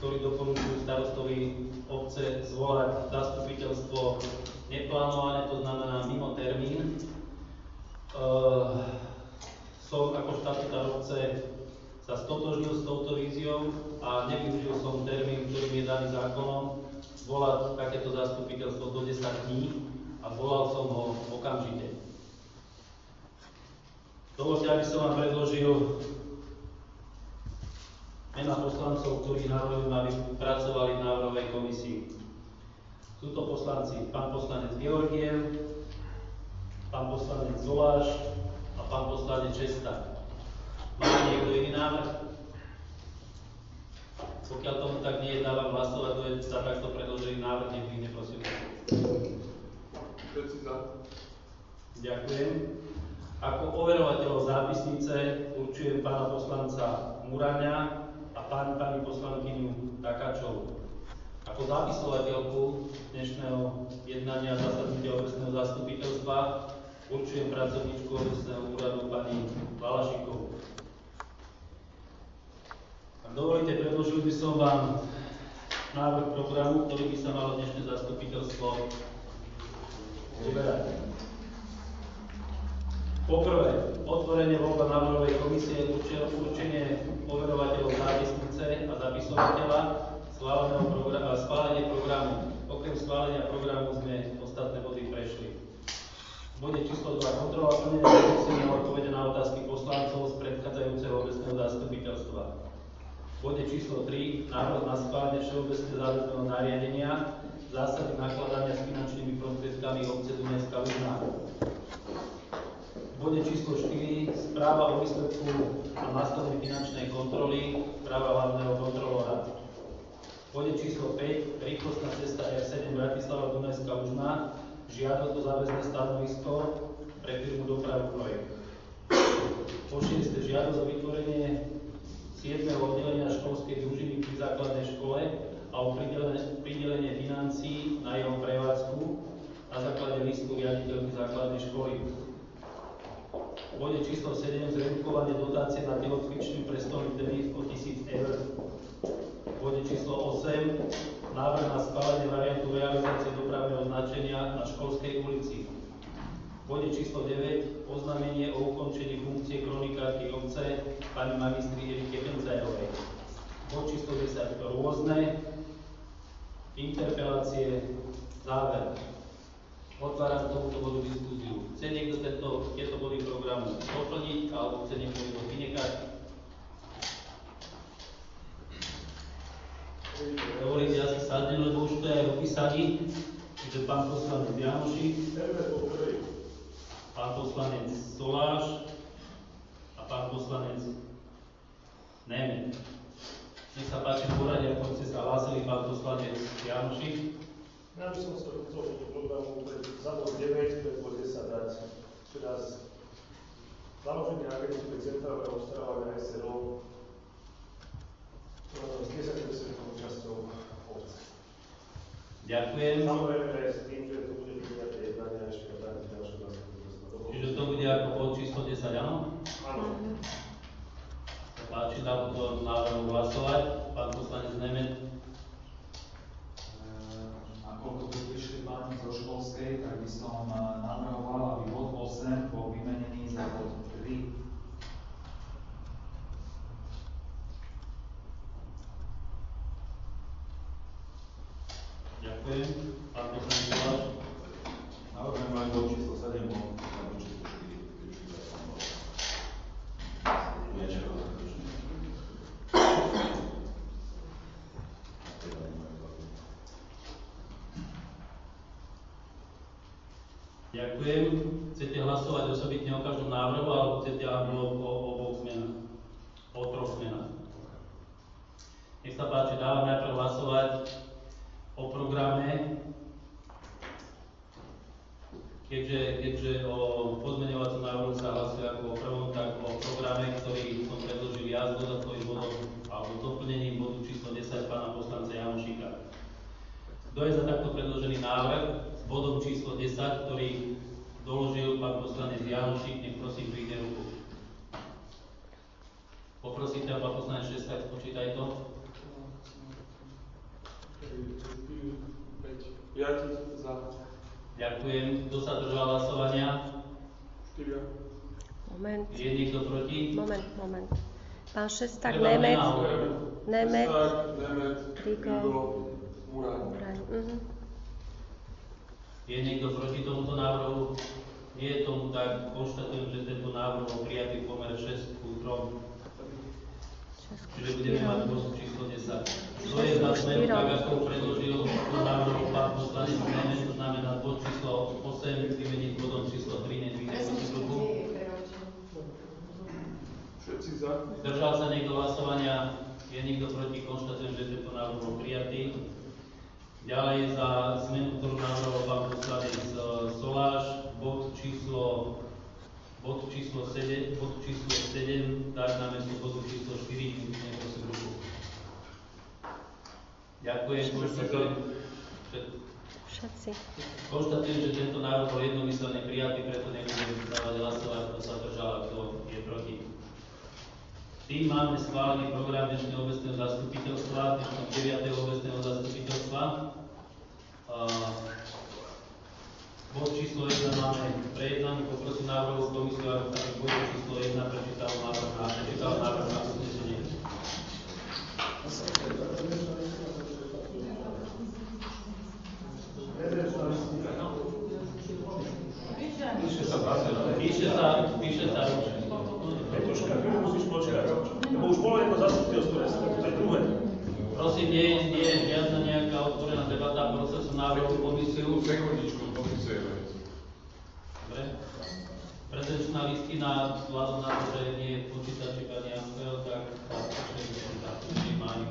ktorí doporučujú starostovi obce zvolať zastupiteľstvo neplánované, to znamená mimo termín. Som ako štatutár obce sa stotožnil s touto víziou a nevyužil som termín, ktorý mi je daný zákonom, zvolať takéto zastupiteľstvo do 10 dní a zvolal som ho okamžite. Dovoľte, aby som vám predložil mená poslancov, ktorí navrhujú, aby pracovali v návrhovej komisii. Sú to poslanci pán poslanec Georgiev, pán poslanec Zoláš a pán poslanec Česta. Má niekto iný návrh? Pokiaľ tomu tak nie je, dávam hlasovať, kto je za takto predložený návrh, nech prosím. Ďakujem. Ako overovateľov zápisnice určujem pána poslanca Muraňa a pani poslankyňu Takáčovú. Ako zápisovateľku dnešného jednania zasadnutia obecného zastupiteľstva určujem pracovníčku obecného úradu pani Valašikovú. Ak dovolíte, predložil by som vám návrh programu, ktorý by sa malo dnešné zastupiteľstvo uberať. Poprvé, otvorenie voľba návrhovej komisie, určenie overovateľov zápisnice a zapisovateľa, schválenie programu. Okrem schválenia programu sme ostatné body prešli. V bode číslo 2 kontrola plnenia diskusie na odpovede na otázky poslancov z predchádzajúceho obecného zastupiteľstva. V bode číslo 3 návrh na schválenie všeobecného záväzného nariadenia zásady nakladania s finančnými prostriedkami obce Dunajská Lužná. V bode číslo 4 správa o výsledku a následnej finančnej kontroly, správa hlavného kontrolóra. V bode číslo 5 rýchlostná cesta R7 Bratislava Dunajská Lužná, žiadosť o záväzné stanovisko pre firmu Dopravu Projekt. Po 6 žiadosť o vytvorenie 7. oddelenia školskej družiny pri základnej škole a o pridelenie financií na jeho prevádzku na základe listu riaditeľky základnej školy. V bode číslo 7 zredukovanie dotácie na telocvičňu pre stolný tenis o 1000 eur. V bode číslo 8 návrh na schválenie variantu realizácie dopravného značenia na Školskej ulici. V bode číslo 9 oznámenie o ukončení funkcie kronikárky obce pani magistry Erike Benzajovej. Bod číslo 10 rôzne, interpelácie, záver. Otváram tomuto bodu diskusiu. Chce niekto tieto body programu doplniť alebo chce niekto to vynechať? Dovolíte, ja si sadnem, lebo už to je aj opísaní. Čiže pán poslanec Janošik, pán poslanec Soláš a pán poslanec Nemec. Nech sa páči v poradí, ako ste sa hlásili, pán poslanec Janošik. Ja by som sa do tohto programu za bod 9, pre bod 10 dať teraz založenie agentúry centrálneho obstarávania SRO, ktorá s 10% účasťou obce. Ďakujem. Samozrejme s tým, že to bude nejaké jednania ešte a tak ďalšie zastupiteľstvo. Čiže to bude ako bod číslo 10, áno? Áno. Páči, dám to návrhu hlasovať. Pán poslanec Nemec. Nakoľko tu prišli páni zo školskej, tak by som navrhoval, aby bod 8 bol vymenený za bod 3. Ďakujem. Pán poslanec Soláš. Navrhujem aj bod číslo 7, bod číslo 4. Ďakujem. Chcete hlasovať osobitne o každom návrhu, alebo chcete blok o oboch zmenách? O troch zmenách. Nech sa páči, dávam najprv hlasovať o programe, keďže o pozmeňovacom návrhu sa hlasuje ako o prvom, tak o programe, ktorý som predložil ja s dodatkovým bodom alebo doplnením bodu číslo 10 pána poslanca Janošika. Kto je za takto predložený návrh s bodom číslo 10, ktorý doložil pán poslanec Janošik, nech prosím príde ruku. Poprosím ťa, pán poslanec Šestak, spočítaj to. 5 za. Ďakujem. Kto sa držal hlasovania? 4. Moment. Je niekto proti? Moment. Pán Šesták, Treba Nemec, Nemec. Nemec, Rigo, Muraj. Je niekto proti tomuto návrhu? Nie je tomu tak. Konštatujem, že tento návrh bol prijatý v pomere 6 ku 3. Čiže budeme mať bod číslo 10. To je za zmenu, tak ako predložil návrh pán poslanec Nemec, to znamená bod číslo 8 vymeniť bodom číslo 3, nedvíde proti klubu. Všetci za. Zdržal sa niekto hlasovania? Je niekto proti? Konštatujem, že tento návrh bol prijatý. Ďalej za zmenu, ktorú navrhoval pán poslanec Soláš, bod číslo 7, dať namiesto bodu číslo 4, vypne prosím ruku. Ďakujem, všetci. konštatujem, že tento návrh bol jednomyselne prijatý, preto nebudem dávať hlasovať, kto sa držal a kto je proti. Tým máme schválený program dnešného obecného zastupiteľstva, dnešného 9. obecného zastupiteľstva. Bod číslo 1 máme prejednaný, poprosím návrhovú komisiu, aby sa v bode číslo 1 prečítal návrh na uznesenie. Píše sa ručne. Petuška, ty musíš počkať. Lebo už bolo jedno zastupiteľstvo, to je druhé. Prosím, nie je žiadna nejaká otvorená debata, prosil som návrhovú komisiu. Sekundičku, opisujeme. Dobre. Prezenčná listina, vzhľadom na to, že nie je počítačík ani Amstel, tak všetci majú.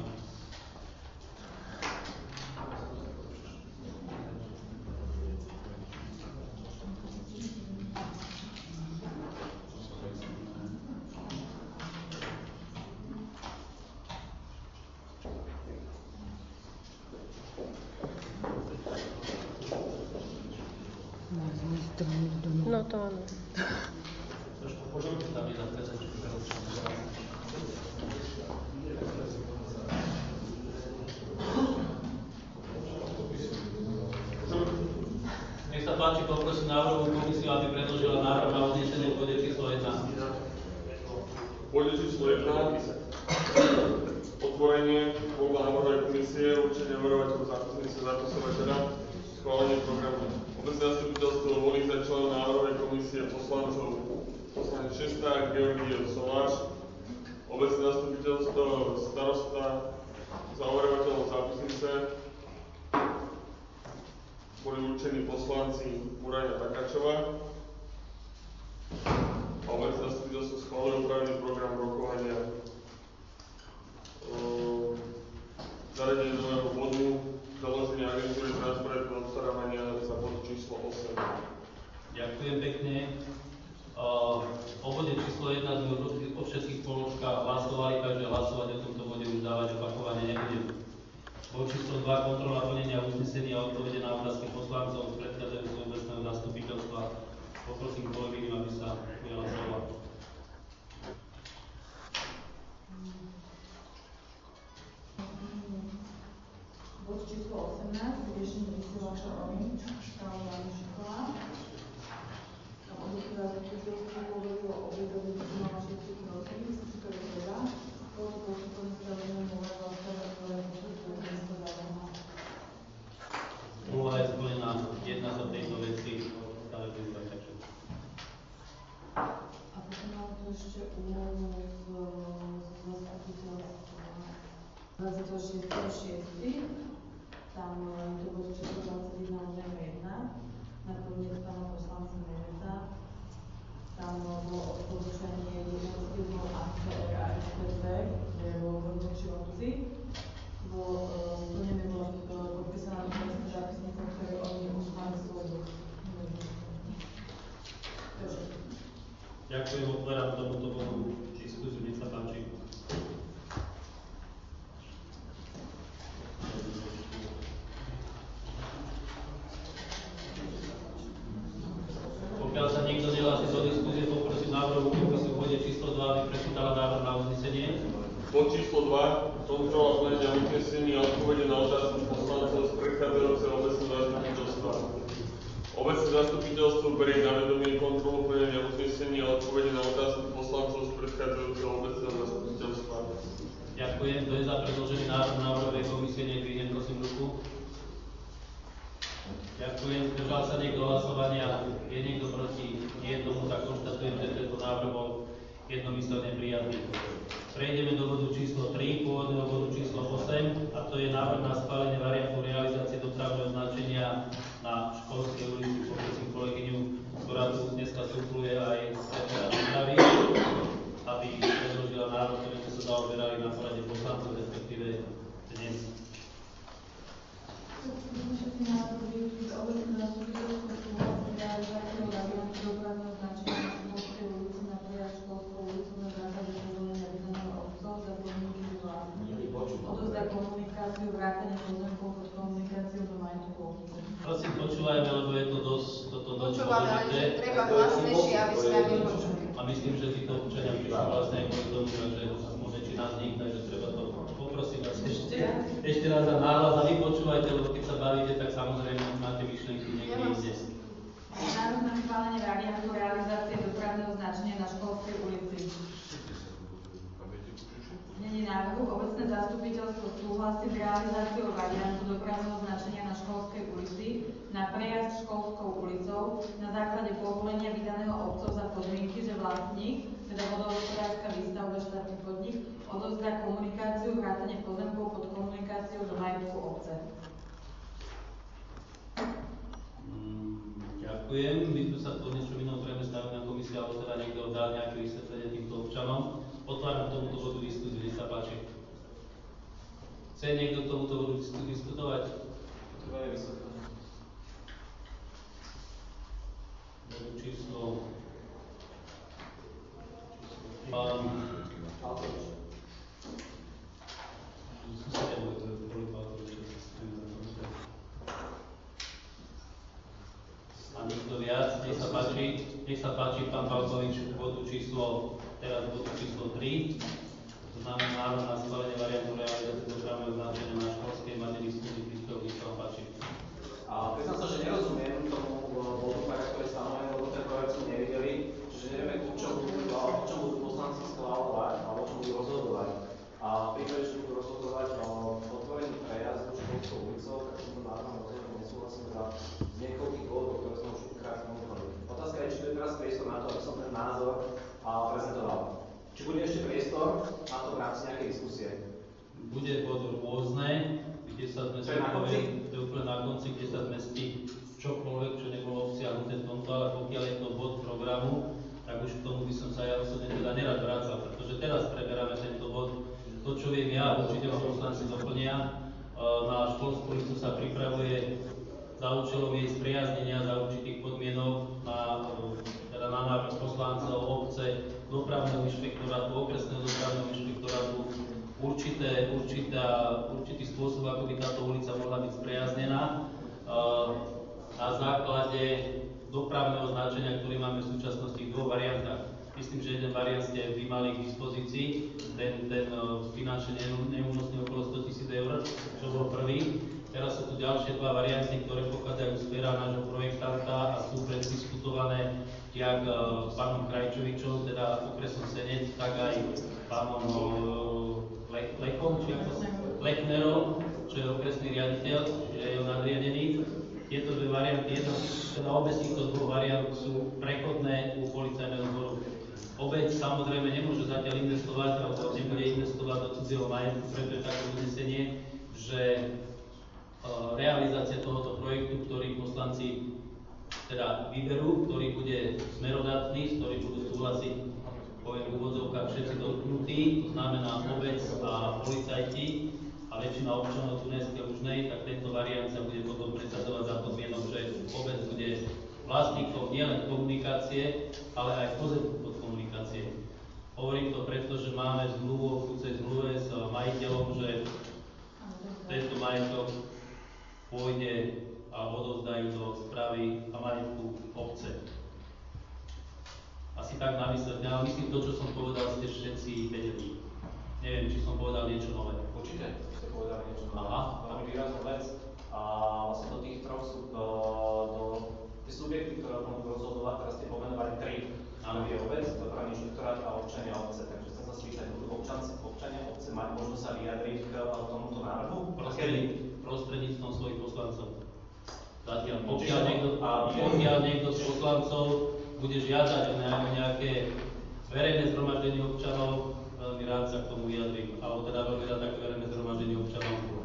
No to áno. Trošku požurte tam je na prezenčnú. Nech sa páči, poprosím návrhovú komisiu, aby predložila návrh na uznesenie v bode číslo 1. Bode číslo 1. Otvorenie podľa návrhovej komisie, určenie navrhovateľov zápisnice zapisovateľa, schválenie programu. Obecné zastupiteľstvo volí za členov návrhovej komisie poslanec Šesták, Georgiev, Soláš. Obecné zastupiteľstvo starosta za overovateľov zápisnice boli určení poslanci Muraj a Takáčová. A obecné zastupiteľstvo schválilo upravený program rokovania. Zaradenie nového bodu, založenie agentúry transparentného obstarávania za bod číslo 8. Ďakujem pekne. O bode číslo 1 sme o všetkých položkách hlasovali, takže hlasovať o tomto bode už dávať opakovane nebudem. Bod číslo 2 kontrola plnenia uznesenia a odpovede na otázky poslancov z predchádzajúceho obecného zastupiteľstva. Poprosím kolegyňu, aby sa ujala slova. Bod číslo 18, riešenie vysielača ONI, štále Jana Šikola. Obecné zastupiteľstvo hovorilo o obedových vzdelávačských procesích, čo je teda. Bolo to postupom stavenia nového stavenia postupu mesta zákona. Úloha je splnená jedna za tejto veci, stále bude takže. A potom mám tu ešte úlohu z zastupiteľstva 26.6. Tam to bude číslo 21.1. Nakoniec pána poslanca Nemeta. Tam bolo odporúčanie jedného z firmov ACR a SPC, kde bolo rozhodčí obci. Bolo splnené, bola podpísaná trestná zápisnica, ktoré oni už mali svoju. Ďakujem, otváram tomuto bodu diskusiu, nech sa páči. Pokiaľ sa nikto nehlási do diskusie, poprosím návrhovú komisiu v bode číslo 2, aby prečítala návrh na uznesenie. Bod číslo 2. Kontrola plnenia uznesení a odpovede na otázky poslancov z predchádzajúceho obecného zastupiteľstva. na schválenie variantu realizácie dopravného značenia na školskej ulici. Poprosím kolegyňu, ktorá tu dneska supluje aj sektora dopravy, aby predložila návrh, ktorý sme sa zaoberali na porade poslancov, respektíve dnes. Všetci návrhy z obecného zastupiteľstva súhlasí realizáciou variantu dopravného značenia na školskej ulici na prejazd školskou ulicou na základe povolenia vydaného obcov za podmienky, že vlastník odovzdá komunikáciu vrátane pozemkov pod komunikáciou do majetku obce. Prosím, počúvajme, lebo je to dosť Počúvame, ale dôležité. že treba hlasnejšie, aby sme vypočuli. A myslím, že títo občania prišli vlastne aj kvôli tomu, že môže či nás nikto, takže treba to poprosím vás ešte raz za náhlas a vypočúvajte, lebo keď sa bavíte, tak samozrejme máte myšlenky niekde inde. Návrh na schválenie variantu realizácie dopravného značenia na školskej ulici. Znenie návrhu obecné zastupiteľstvo súhlasí s realizáciou variantu dopravného značenia na školskej ulici na prejazd školskou ulicou na základe povolenia vydaného obcov za podmienky, že vlastník, teda vodohospodárska výstavba štátny podnik, odovzdá komunikáciu vrátane pozemkov pod komunikáciou do majetku obce. Ďakujem. My sme sa po niečo inom premestali na komisiu, alebo teda niekto dal nejaké vysvetlenie týmto občanom. Otváram k tomuto bodu diskusiu, nech sa páči. Chce niekto k tomuto bodu diskutovať? To je vysvetlené. Bodu číslo... A nikto viac, nech sa páči pán Pavkovič, bodu číslo 3, to znamená návrh na schválenie variantu realizácie dopravného značenia na školskej materi studii príspevky, nech sa vám páči. Priznám sa, že nerozumiem tomu bodu, tak ako je stanovené, lebo ten projekt sme nevideli, čiže nevieme, o čom budú poslanci schváľovať, alebo o čom budú rozhodovať. A v prípade, že budú rozhodovať o otvorení prejazdu školskou ulicou, tak s týmto návrhom rozhodne nesúhlasím za niekoľkých dôvodov, ktoré sme už krát komunikovali. Otázka je, či tu je teraz priestor na to, aby som ten názor prezentoval. Či bude ešte priestor na to v rámci nejakej diskusie? Bude bod rôzne, kde sa sme zodpovedali, to je úplne na konci, kde sa zmestí čokoľvek, čo nebolo obsiahnuté v tomto, ale pokiaľ je to bod programu, tak už k tomu by som sa ja osobne teda nerad vracal, pretože teraz preberáme tento bod. To, čo viem ja, určite ma poslanci doplnia, na školskú ulicu sa pripravuje za účelom jej spriaznenia za určitých podmienok teda na návrh poslancov, obce, dopravného inšpektorátu, okresného dopravného inšpektorátu určitý spôsob, ako by táto ulica mohla byť spriaznená na základe dopravného značenia, ktoré máme v súčasnosti v dvoch variantách. Myslím, že jeden variant ste vy mali k dispozícii, ten finančne neúnosný okolo 100 000 eur, čo bol prvý. Teraz sú tu ďalšie dva varianty, ktoré pochádzajú z pera nášho projektanta a sú preddiskutované jak pánom Krajčovičom, teda okresom Senec, tak aj pánom Lechnerom, čo je okresný riaditeľ, čiže je on nadriadený. Tieto dve varianty, teda obe z týchto dvoch variant sú prechodné u policajného zboru. Obec samozrejme nemôže zatiaľ investovať, alebo nebude investovať do cudzieho majetku, preto je také uznesenie, že realizácia tohoto projektu, ktorý poslanci teda vyberú, ktorý bude smerodatný, s ktorým budú súhlasiť, poviem v úvodzovkách, všetci dotknutí, to znamená obec a policajti a väčšina občanov Dunajskej Lužnej, tak tento variant sa bude potom presadzovať za podmienok, že obec bude vlastníkom nielen komunikácie, ale aj pozemku pod komunikácie. Hovorím to preto, že máme zmluvu o obchodnej zmluve s majiteľom, že tento majetok pôjde a odovzdajú do správy a majetku obce. Asi tak na vysvetlenie, ale myslím, to, čo som povedal, ste všetci vedeli. Neviem, či som povedal niečo nové. Určite ste povedali niečo nové. Aha. Veľmi výraznú vec. A vlastne do tých troch sú tie subjekty, ktoré o tom budú rozhodovať, teraz ste pomenovali tri. Áno, je obec, dopravný inšpektorát a občania obce. Takže chcem sa spýtať, budú občania obce mať možnosť sa vyjadriť k tomuto návrhu? Prostredníctvom svojich poslancov. Zatiaľ, pokiaľ niekto z poslancov bude žiadať o nejaké verejné zhromaždenie občanov, veľmi rád sa k tomu vyjadrím, alebo teda veľmi rád také verejné zhromaždenie občanov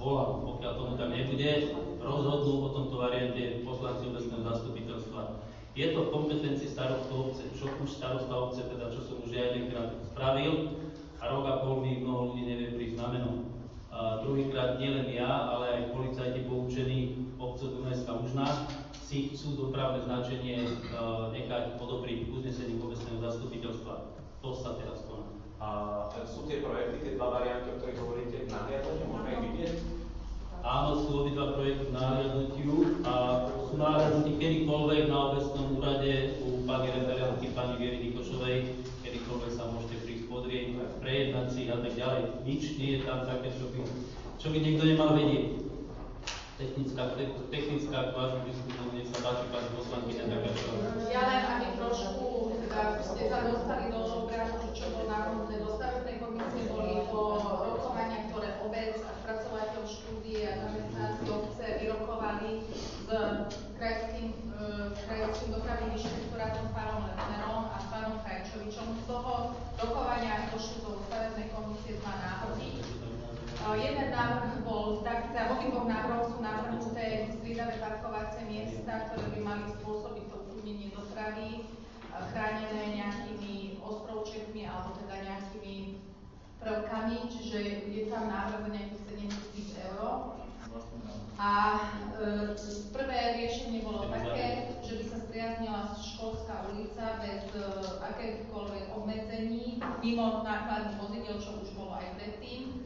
zvolám. Pokiaľ tomu tak nebude, rozhodnú o tomto variante poslanci obecného zastupiteľstva. Je to v kompetencii starostu obce, čo už starosta obce, teda čo som už ja jedenkrát spravil, a rok a pol mi mnoho ľudí nevie prísť na meno. Druhýkrát nielen ja, ale aj policajti poučení obcov Dunajská Užná si chcú dopravné značenie nechať odobriť uznesením obecného zastupiteľstva. To sa teraz koná. A sú tie projekty, tie dva varianty, o ktorých hovoríte, na nahliadnutiu, môžeme ich vidieť? Áno, sú obidva projekty k nahliadnutiu a sú nahliadnutí kedykoľvek na obecnom úrade u pani referentky, pani Viery Nikošovej, kedykoľvek sa môžete prísť pozrieť, prejednať si a tak ďalej. Nič nie je tam také, čo by niekto nemal vedieť. Technická k vášmu diskusiu, nech sa páči, pani poslankyňa, taká čo. Ja len aby trošku, teda ste sa dostali do obrazu, čo bolo navrhnuté do stavebnej komisie, boli po rokovania, ktoré obec a spracovateľ štúdie a zamestnanci obce vyrokovali s krajským dopravným inšpektorátom pánom Letnerom a pánom Krajčovičom. Z toho rokovania došli do stavebnej komisie dva návrhy. Jeden návrh bol, teda obidvoch návrhov sú navrhnuté striedavé parkovacie miesta, ktoré by mali spôsobiť to utrudnenie dopravy, chránené nejakými ostrovčekmi alebo teda nejakými prvkami, čiže je tam návrh za nejakých 7 000 eur. A prvé riešenie bolo také, že by sa spriaznila Školská ulica bez akýchkoľvek obmedzení, mimo nákladných vozidel, čo už bolo aj predtým.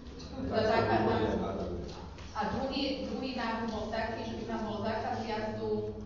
A druhý návrh bol taký, že by tam bol zákaz jazdu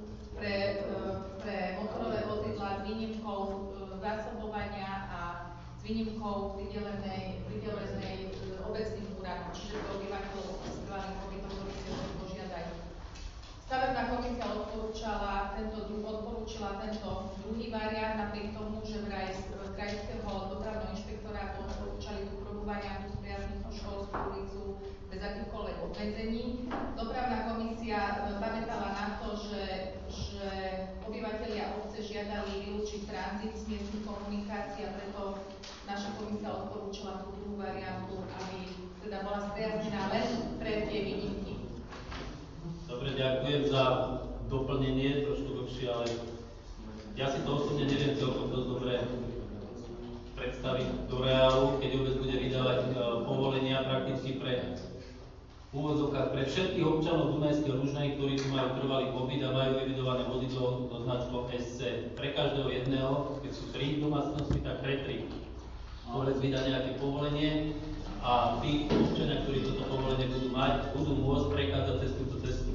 pre motorové vozidlá s výnimkou zásobovania a s výnimkou pridelenej obecným úradom, čiže pre obyvateľov osídlených pobytov, ktorí si ho požiadajú. Stavebná komisia odporúčila tento druhý variant, napriek tomu, že vraj z krajského dopravného inšpektorátu odporúčali tú prvú variantu spriazniť Školskú ulicu bez akýchkoľvek obmedzení. Dopravná komisia pamätala na to, že obyvatelia obce žiadali vylúčiť tranzit z miestnych komunikácií a preto naša komisia odporúčila tú druhú variantu, aby teda bola spriaznená len pre tie výnimky. Dobre, ďakujem za doplnenie, trošku dlhšie, ale ja si to osobne neviem celkom dosť dobre predstaviť do reálu, keď obec bude vydávať povolenia prakticky pre úvodzovkách pre všetkých občanov Dunajskej Ružnej, ktorí tu majú trvalý pobyt a majú evidované vozidlo so značkou SC. Pre každého jedného, keď sú 3 domácnosti, tak pre 3. Obec vydá nejaké povolenie a tí občania, ktorí toto povolenie budú mať, budú môcť prechádzať cez túto cestu.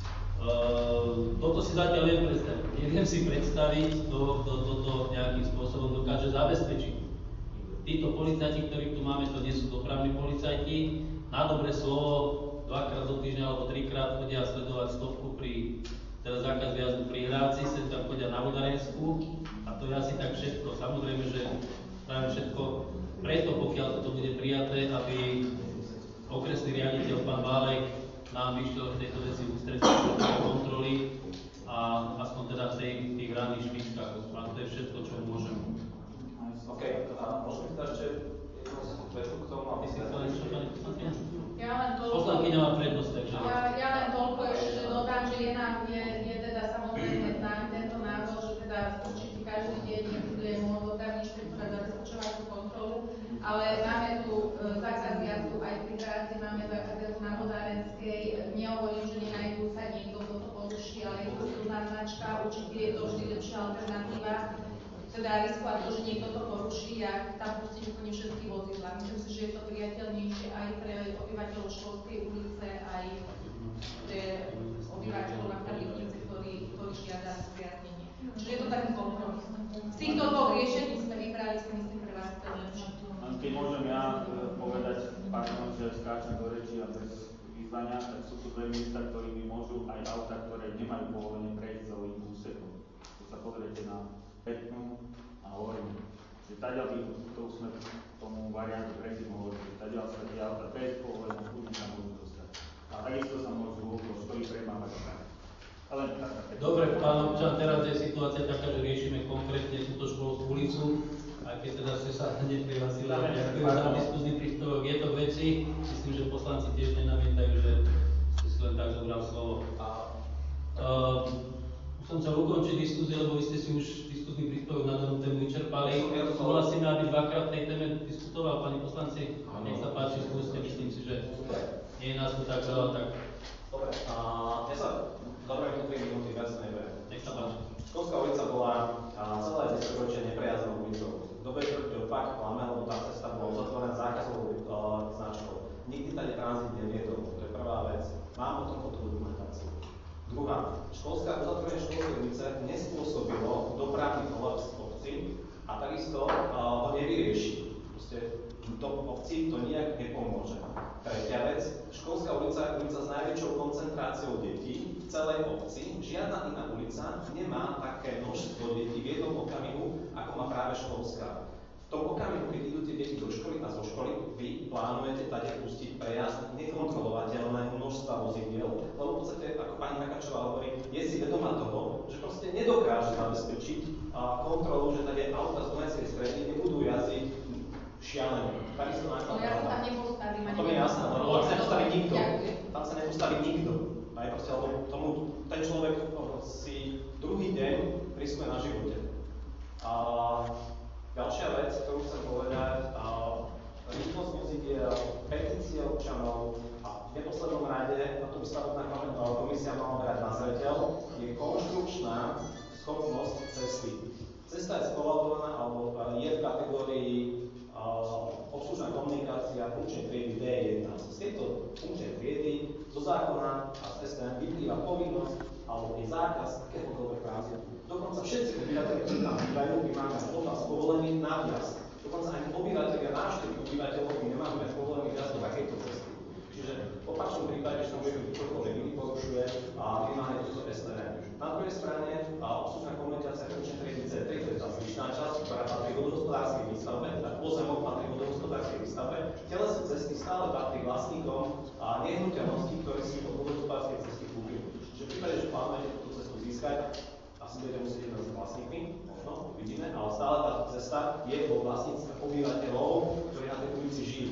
Toto si zatiaľ viem predstaviť. Neviem si predstaviť, kto nejakým spôsobom dokáže zabezpečiť. Títo policajti, ktorých tu máme, to nie sú dopravní policajti. Na dobré slovo 2-krát do týždňa alebo 3-krát chodia sledovať stopku pri teda zákaz jazdu pri Hráci, sem tam chodia na Vodarensku a to je asi tak všetko. Samozrejme, že spravím všetko preto, pokiaľ toto bude prijaté, aby okresný riaditeľ pán Válek nám vyšiel v tejto veci ústretí kontroly a aspoň teda v tých ranných špičkách. A to je všetko, čo môžem. OK, a môžem si dať ešte jednu vetu k tomu, aby si... Ja len toľko... Poslankyňa má prednosť, takže... Ja len toľko ešte dodám, že je teda samozrejme znám tento názor, že teda určite každý deň bude môcť dopravný inšpektorát zabezpečovať tú kontrolu, ale máme tu zákaz jazdu aj pri Hradci, máme zákaz jazdu na Vodárenskej, nehovorím, že nenajdú sa niekto, kto to poruší, ale je to silná značka, určite je to vždy lepšia alternatíva. Teda riskovať to, že niekto to poruší a tam pustím úplne všetky vozidlá. Myslím si, že je to priateľnejšie aj pre obyvateľov Školskej ulice, aj pre obyvateľov na Karlíknice, ktorí žiada spriaznenie. Čiže je to taký kompromis. Z týchto dvoch riešení sme vybrali, si myslím, pre vás ten lepší. Keď môžem ja povedať, pardon, že skáčem do reči a bez vyzvania, tak sú tu dve miesta, ktorými môžu aj auta, ktoré nemajú povolenie prejsť celým úsekom. Keď sa pozriete na Petnú a Horinu. Že taďal by, to už sme tomu variantu predtým hovorili, taďal sa tie auta bez povolenia, kľudne sa môžu dostať. A takisto sa môžu okolo školy premávať. Ale dobre, pán občan, teraz je situácia taká, že riešime konkrétne túto Školskú ulicu a aj keď teda ste sa neprihlásili, ďakujem za diskusný príspevok. Je to k veci, myslím, že poslanci tiež nenamietajú, že ste si len tak zobral slovo. Už som chcel ukončiť diskusiu, lebo vy ste si už diskusný príspevok na danú tému vyčerpali. Súhlasíme, aby dvakrát tej téme diskutoval pani poslanci. Nech sa páči, skúste, myslím si, že nie je nás tu tak veľa, tak... Dobre, ja sa zabrám tu 3 minúty, viac sa neberiem. Nech sa páči. Školská ulica bola celé 10 ročie neprejazdnou ulicou. Dobre, to fakt klame, lebo tá cesta bola uzatvorená zákazovou značkou. Nikdy tady tranzit neviedol, to je prvá vec. Mám o tom potom dokumentáciu. Druhá, uzatvorenie školskej ulice nespôsobilo dopravný kolaps v obci a takisto ho nevyrieši. Proste to obci to nijak nepomôže. Tretia vec, školská ulica je ulica s najväčšou koncentráciou detí v celej obci. Žiadna iná ulica nemá také množstvo detí v jednom okamihu, ako má práve školská. V tom okamihu, keď idú tie deti do školy a zo školy, vy plánujete tady pustiť prejazd nekontrolovateľného množstva vozidiel, lebo v podstate, ako pani Makačová hovorí, je si vedomá toho, že proste nedokáže zabezpečiť kontrolu, že tady auta z Dunajskej stredy nebudú jazdiť šialené. Takisto No ja sa tam nepostavím. to je jasné, lebo tam sa nepostaví nikto. Tam sa nepostaví nikto. A je proste, lebo ten človek si druhý deň riskuje na živote. Ďalšia vec, ktorú chcem povedať, rýchlosť vozidiel, petície občanov a v neposlednom rade, a tu by stavebná komisia mala brať na zreteľ, je konštrukčná schopnosť cesty. Cesta je spolaudovaná, alebo je v kategórii obslužná komunikácia funkčnej triedy D1. Z tejto funkčnej triedy zo zákona a z STM vyplýva povinnosť alebo je zákaz akéhokoľvek tranzitu. Dokonca všetci obyvateľi, ktorí tam bývajú, by mali mať odhlas povolený na vjazd. Dokonca ani obyvateľia návštevy obyvateľov by nemali mať povolený vjazd do takejto cesty. Čiže v opačnom prípade, že tam niekto čokoľvek iný porušuje a vymáhne túto STM. Na druhej strane obslužná komunikácia funkčnej triedy C3, to je tá zvyšná časť, ktorá patrí vodohospodárskej výstavbe, teda pozemok patrí vodohospodárskej výstavbe. Telesné cesty stále patrí vlastníkom a nehnuteľností, ktoré si od vodohospodárskej cesty kúpili. Čiže v prípade, že plánujete túto cestu získať, asi budete musieť jednať s vlastníkmi, možno, uvidíme, ale stále táto cesta je vo vlastníctve obyvateľov, ktorí na tej ulici žijú.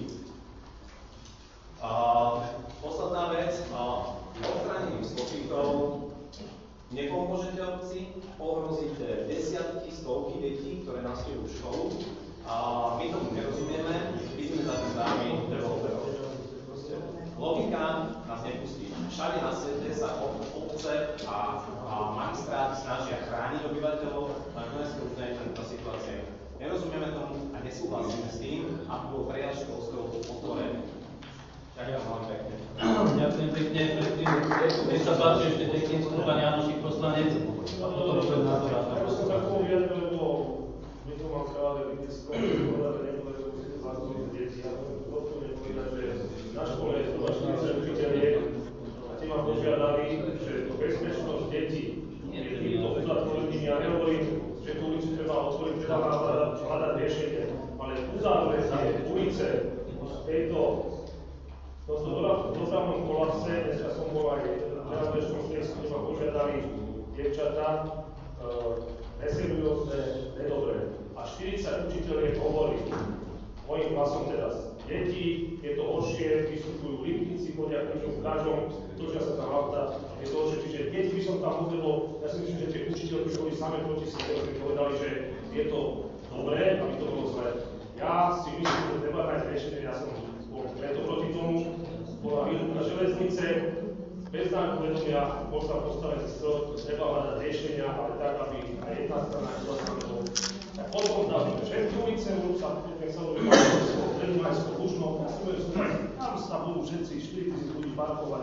Posledná vec, odstranením stopíkov nepomôžete obci, ohrozíte desiatky, stovky detí, ktoré navštevujú školu. My tomu nerozumieme, my sme za tým zájmy developerov. Logika nás nepustí. Všade na svete sa obce a magistráty snažia chrániť obyvateľov, na Dunajskej už nie je tá situácia. Nerozumieme tomu a nesúhlasíme s tým, aby bol prejazd školského otvorený. Ďakujem veľmi pekne. Ďakujem pekne. Nech sa páči ešte technickú pani Janošik poslanec a potom bude názor. Ja som takého vyjadril, lebo my to mám práve blízko, povedať, nebude to musíte zákonniť deti. Ja to doplne povedať, že na škole je to vaši učiteľie a tí ma požiadali, že bezpečnosť detí je týmto uzatvoreným. Ja nehovorím, že tú ulicu treba otvoriť, treba hľadať riešenie, ale uzavrenie ulice z tejto dopravnom kolapse, dneska som bol aj v Železničnom Šliesku, ma požiadali dievčatá, neseriózne, nedobré. A 40 učiteľiek hovorí, mojím hlasom teraz, deti, je to horšie, vystupujú limpníci, chodia kričom každom, točia sa tam auta, je to horšie. Čiže deti by som tam uvedol, ja si myslím, že tie učiteľky boli same proti si, ktorí povedali, že je to dobré, aby to bolo zlé. Ja si myslím, že treba nájsť riešenie, ja som preto proti tomu, bola výrobka železnice, bez nášho vedomia možno postaviť stroj, treba hľadať riešenia, ale tak, aby aj jedna strana aj druhá strana bolo. Potom dali všetky ulice, sa celé Predmajsko, Lužno, tam sa budú všetci 4 000 ľudí parkovať.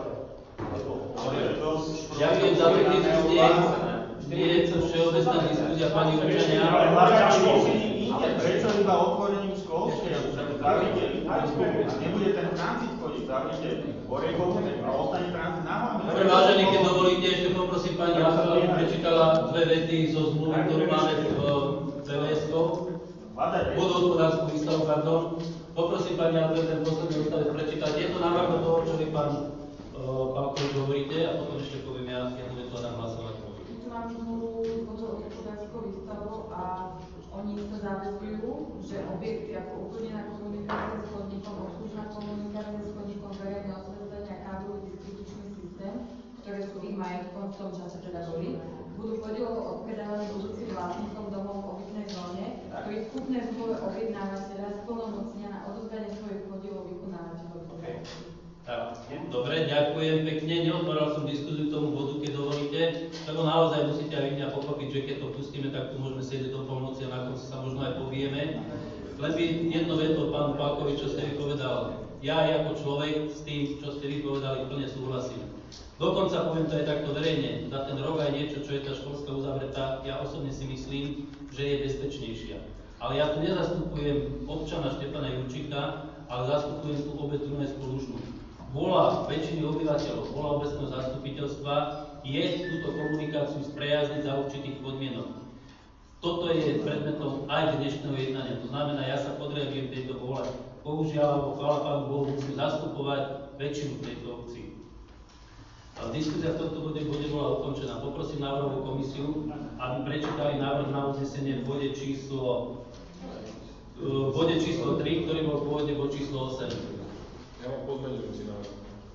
Ďakujem za pekný je to všeobecná diskusia pani Učenia. Prečo iba otvorením školskej, nebude ten tranzit chodiť, zavnite Borekovú a ostane tranzit na hlavne. Dobre, vážení, keď dovolíte, ešte poprosím pani Rafal, aby prečítala dve vety zo zmluvy, ktorú máme v CVS-ko. Vodohospodárskú výstavu, pardon. Poprosím pani Albert, ten posledný odstavec prečítať. Je to návrh do toho, čo vy pán Pálkovič hovoríte a potom ešte poviem ja jednu vetu a dám hlasovať. Tu mám zmluvu s vodohospodárskou výstavou a oni sa zabezpečujú, že objekty ako uklidnená komunikácia s chodníkom, obslužná komunikácia s chodníkom, verejné osvetlenia, káblový distribučný systém, ktoré sú ich majetkom v tom čase teda boli, budú podielovo odpredávané budúcim vlastníkom domov v obytnej zóne, ktorí v kúpnej zmluve objednávateľa splnomocnia na odozdanie svojich podielov vykonávateľov. Tak, dobre, ďakujem pekne. Neotváral som diskusiu k tomu bodu, keď dovolíte, lebo naozaj musíte aj vy mňa pochopiť, že keď to pustíme, tak tu môžeme sedieť do polnoci a na konci sa možno aj povieme. Len by jedno veto pánu Pálkovi, čo ste vy povedal. Ja ako človek s tým, čo ste vy povedali, plne súhlasím. Dokonca poviem to aj takto verejne, za ten rok aj niečo, čo je tá školská uzavretá, ja osobne si myslím, že je bezpečnejšia. Ale ja tu nezastupujem občana Štefana Jurčíka, ale zastupujem tú obec Dunajskú Lužnú. Vôľa väčšiny obyvateľov, vôľa obecného zastupiteľstva je túto komunikáciu sprejazniť za určitých podmienok. Toto je predmetom aj dnešného jednania. To znamená, ja sa podriadujem tejto vôle. Bohužiaľ, alebo chvála Pánu Bohu, musím zastupovať väčšinu tejto obci. Diskusia v tomto bode bola ukončená. Poprosím návrhovú komisiu, aby prečítali návrh na uznesenie v bode číslo 3, ktorý bol pôvodne bod číslo 8. Ja mám pozmeňujúci návrh.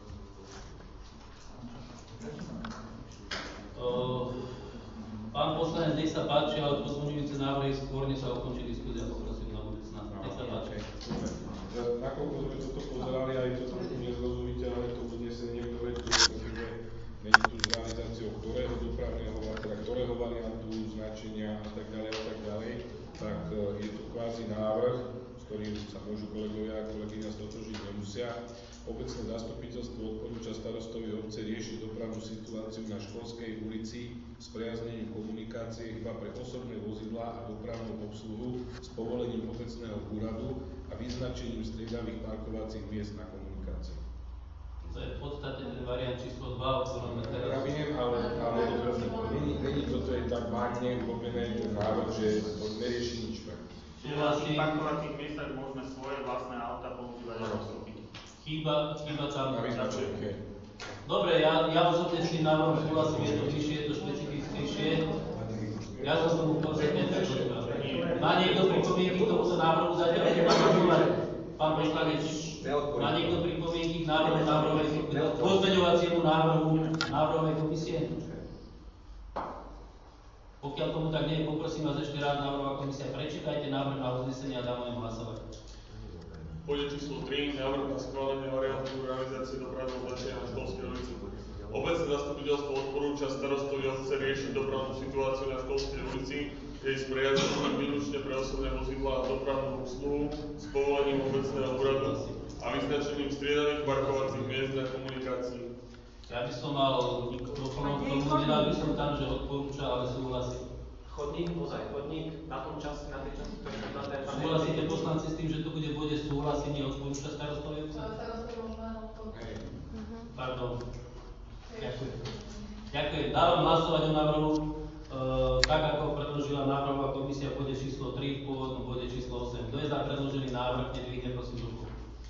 Pán poslanec, nech sa páči, ale pozmeňujúce návrhy skôr, než sa ukončí diskusia, poprosím na budúcna. Nech sa páči. Nakoľko sme toto pozerali, aj to trošku nezrozumiteľné, to uznesenie, ktoré tu respektíve není tu s realizáciou ktorého dopravného teda ktorého variantu, značenia a tak ďalej, tak je to kvázi návrh, s ktorým sa môžu kolegovia a kolegyňa stotožiť nemusia. Obecné zastupiteľstvo odporúča starostovi obce riešiť dopravnú situáciu na Školskej ulici s priaznením komunikácie iba pre osobné vozidlá a dopravnú obsluhu s povolením obecného úradu a vyznačením striedavých parkovacích miest na komunikácii. To je v podstate ten variant číslo 2, o ktorom sme teraz... Ja viem, ale není toto je tak vágne urobené ten návrh, že to nerieši nič. Čiže na tých parkovacích miestach môžeme svoje vlastné auta používať ako stropy. Chýba tam... Vyznačenie. Dobre, ja osobne s tým návrhom súhlasím, je to vyššie, je to špecifickejšie. Ja som tomu konzekventne povedal. Má niekto pripomienky k tomuto návrhu zatiaľ, keď mám počúvať? Pán poslanec, má niekto pripomienky k pozmeňovaciemu návrhu návrhovej komisie? Pokiaľ tomu tak nie je, poprosím vás ešte raz, návrhová komisia, prečítajte návrh na uznesenie a dáme hlasovať. V bode číslo 3 návrh na schválenie variantu realizácie dopravného značenia na Školskej ulici. Obecné zastupiteľstvo odporúča starostovi obce riešiť dopravnú situáciu na Školskej ulici, jej spriaznením výlučne pre osobné vozidlá a dopravnú obsluhu s povolením obecného úradu a vyznačením striedavých parkovacích miest na komunikácii. Ja by som mal doplnúť tomu, nedal by som tam, že odporúča, ale súhlasí. Chodník, chodník na tej časti, ktorý je na tej... Súhlasíte poslanci s tým, že to bude v bode súhlasí, nie odporúča starostovi obce? Starostovi možno odporúča. Pardon. Ďakujem. Dávam hlasovať o návrhu, tak ako predložila návrhová komisia v bode číslo 3, v pôvodnom bode číslo 8. Kto je za predložený návrh, nedvihne prosím ruku.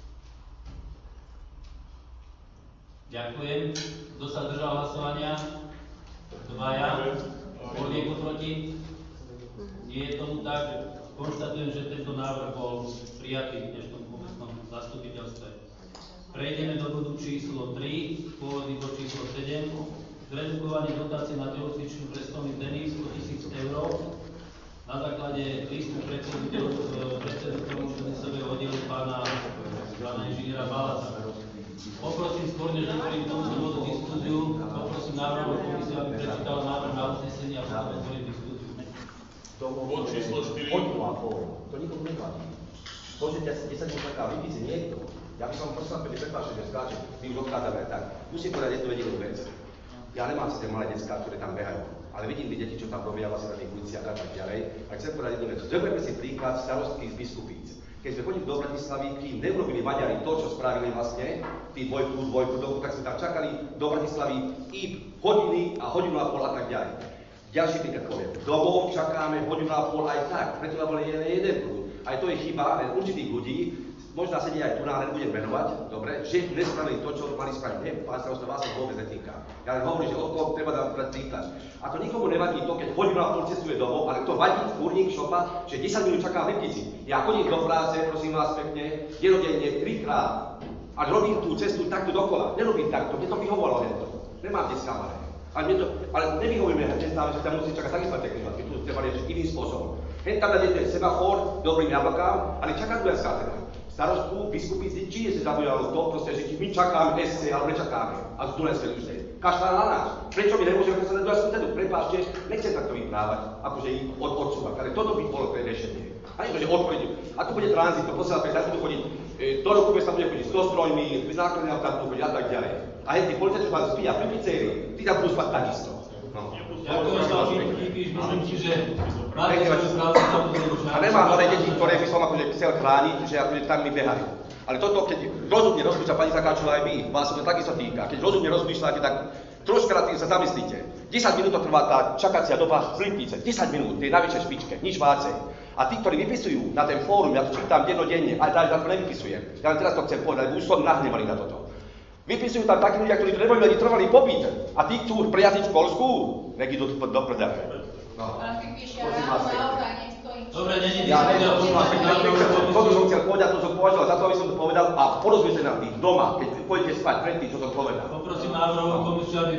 Ďakujem. Kto sa zdržal hlasovania? 2. Bol niekto proti? Nie je tomu tak. Konštatujem, že tento návrh bol prijatý v dnešnom obecnom zastupiteľstve. Prejdeme do bodu číslo 3, pôvodný bod číslo 7. Zredukovanie dotácie na telocvičnú pre stolný tenis 100 000 eur. Na základe listu predsedu tenisového oddielu pána inžiniera Balaca. Poprosím skôr, než otvorím tomuto bodu diskusiu, poprosím návrhovú komisiu, aby prečítala návrh na uznesenie a potom otvorím diskusiu. Bod číslo 4. To nikomu neplatí. To, že 10 minút taká vypísi niekto, ja by som prosím vás prepáčil, že skáčem, my už odchádzame tak. Musím povedať jednu jedinú vec. Ja nemám si tie malé detská, ktoré tam behajú, ale vidím tie deti, čo tam robia vlastne na tých uliciach a tak ďalej. A chcem povedať jednu vec. Zoberme si príklad starostky z Biskupíc. Keď sme chodili do Bratislavy, kým neurobili Maďari to, čo spravili vlastne, tí dvojku, tak sme tam čakali do Bratislavy i hodiny a hodinu a pol a tak ďalej. Ďalší príklad poviem. Domov čakáme hodinu a pol aj tak, preto bol jeden prúd. Aj to je chyba určitých ľudí, možná sedí aj tu, ale nebudem menovať, dobre, že nespravili to, čo mali spraviť. Nie, pán starosta, vás to vôbec netýka. Ja len hovorím, že od koho treba dať príklad. A to nikomu nevadí to, keď chodím na pol cestuje domov, ale to vadí kurník šopa, že 10 minút čaká v Lipnici. Ja chodím do práce, prosím vás pekne, denodenne 3-krát. A robím tú cestu takto dokola. Nerobím takto, mne to vyhovovalo hento. Nemám dneska malé. Ale nevyhovuje mi stále, že tam musí čakať takisto tie križovatky. Tu treba riešiť iným spôsobom. Hen tam je semafor, dobrým jablkám, ale čaká druherská teda. Starostku, biskupy, či je sa zaujalo to, proste, že my čakáme SC, ale nečakáme. A z druhej strany už kašľa na nás. Prečo my nemôžeme sa na druhú stredu? Prepáčte, nechcem takto vyprávať, akože ich odsúvať. Ale toto by bolo pre riešenie. A nie to, že odpovedí. A tu bude tranzit, to posiela pre budú chodiť. Do roku sa bude chodiť 100 strojmi, základné autá budú chodiť a tak ďalej. A hej, tí policajti, čo vás spíja pri pizzerii, tí tam budú spať takisto. Ďakujem za výpíš, myslím si, že máte svoju prácu samozrejme. A nemám malé deti, ktoré by som akože chcel chrániť, že akože tam mi behajú. Ale toto, keď rozumne rozmýšľa pani Zakáčová aj vy, vás sa to takisto týka. Keď rozumne rozmýšľate, tak troška nad tým sa zamyslíte. 10 minút to trvá tá čakacia doba z Lipnice. 10 minút, tej najvyššej špičke, nič vácej. A tí, ktorí vypisujú na ten fórum, ja to čítam dennodenne, ale za to nevypisujem. Ja len teraz to chcem povedať, už som nahnevaný na toto. Vypisujú tam takí ľudia, ktorí tu neboli ani trvalý pobyt. A tí chcú prejazdiť školskú, nech idú do prdele. No. Dobre, není toto som chcel povedať, to som považoval za to, aby som to povedal a porozmýšľajte nad tým doma, keď pôjdete spať pred tým, čo som povedal. Poprosím návrhovú komisiu, aby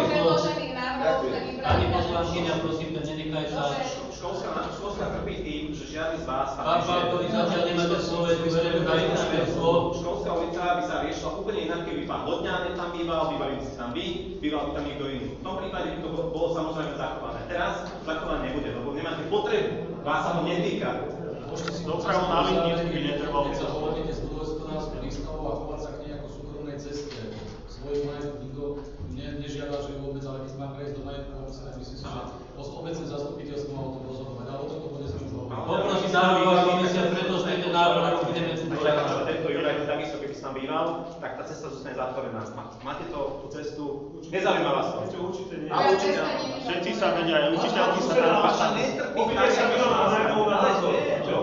pani poslankyňa, prosím, nenechaj sa. Školská trpí tým, že žiadny z vás tam Pán Pálkovi zatiaľ nemáte slovo, tu verejme na slovo. Školská ulica by sa riešila úplne inak, keby pán Vodňan tam býval, bývali by si tam vy, býval by tam niekto iný. V tom prípade by to bolo samozrejme zachované. Teraz zachované nebude, lebo nemáte potrebu, vás sa to netýka. Dopravu na Lipnicu by netrvalo. Keď sa pohodnete z vodohospodárskou výstavou a chovať sa k nej ako súkromnej ceste, svojich majetkov nikto nežiada, že vôbec, ale keď má prejsť do majetku obce, myslím si, že obecné zastupiteľstvo má o tom rozhodovať. Ale o tomto bude sa už hovoriť. Poprosím návrhová komisia, predložte ten návrh, ako budeme tu povedať. Tento Juraj takisto, keby si tam býval, tak tá cesta zostane zatvorená. Máte tú cestu, nezaujíma vás to. Určite nie. Ale určite Všetci sa vedia, aj učiteľky sa tam Vaša nestrpí, Opýtaj sa mi na najmä u nás. čo?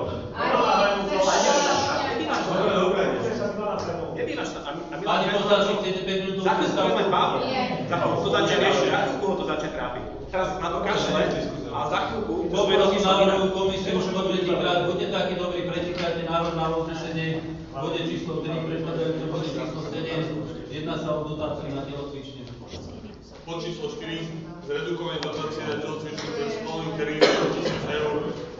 Nebývaš tam. Pani poslanci, chcete 5 minútovú prestávku? To začne riešiť, koho to začne trápiť. Teraz na to kašle a za chvíľku... Poprosím návrhovú komisiu, už po tretíkrát, buďte takí dobrí, prečítajte návrh na uznesenie v bode číslo 3, predchádzajúce bode číslo 7, jedná sa o dotáciu na telocvične. Bod číslo 4, zredukovanie dotácie na telocvične pre stolný terén 1000 eur.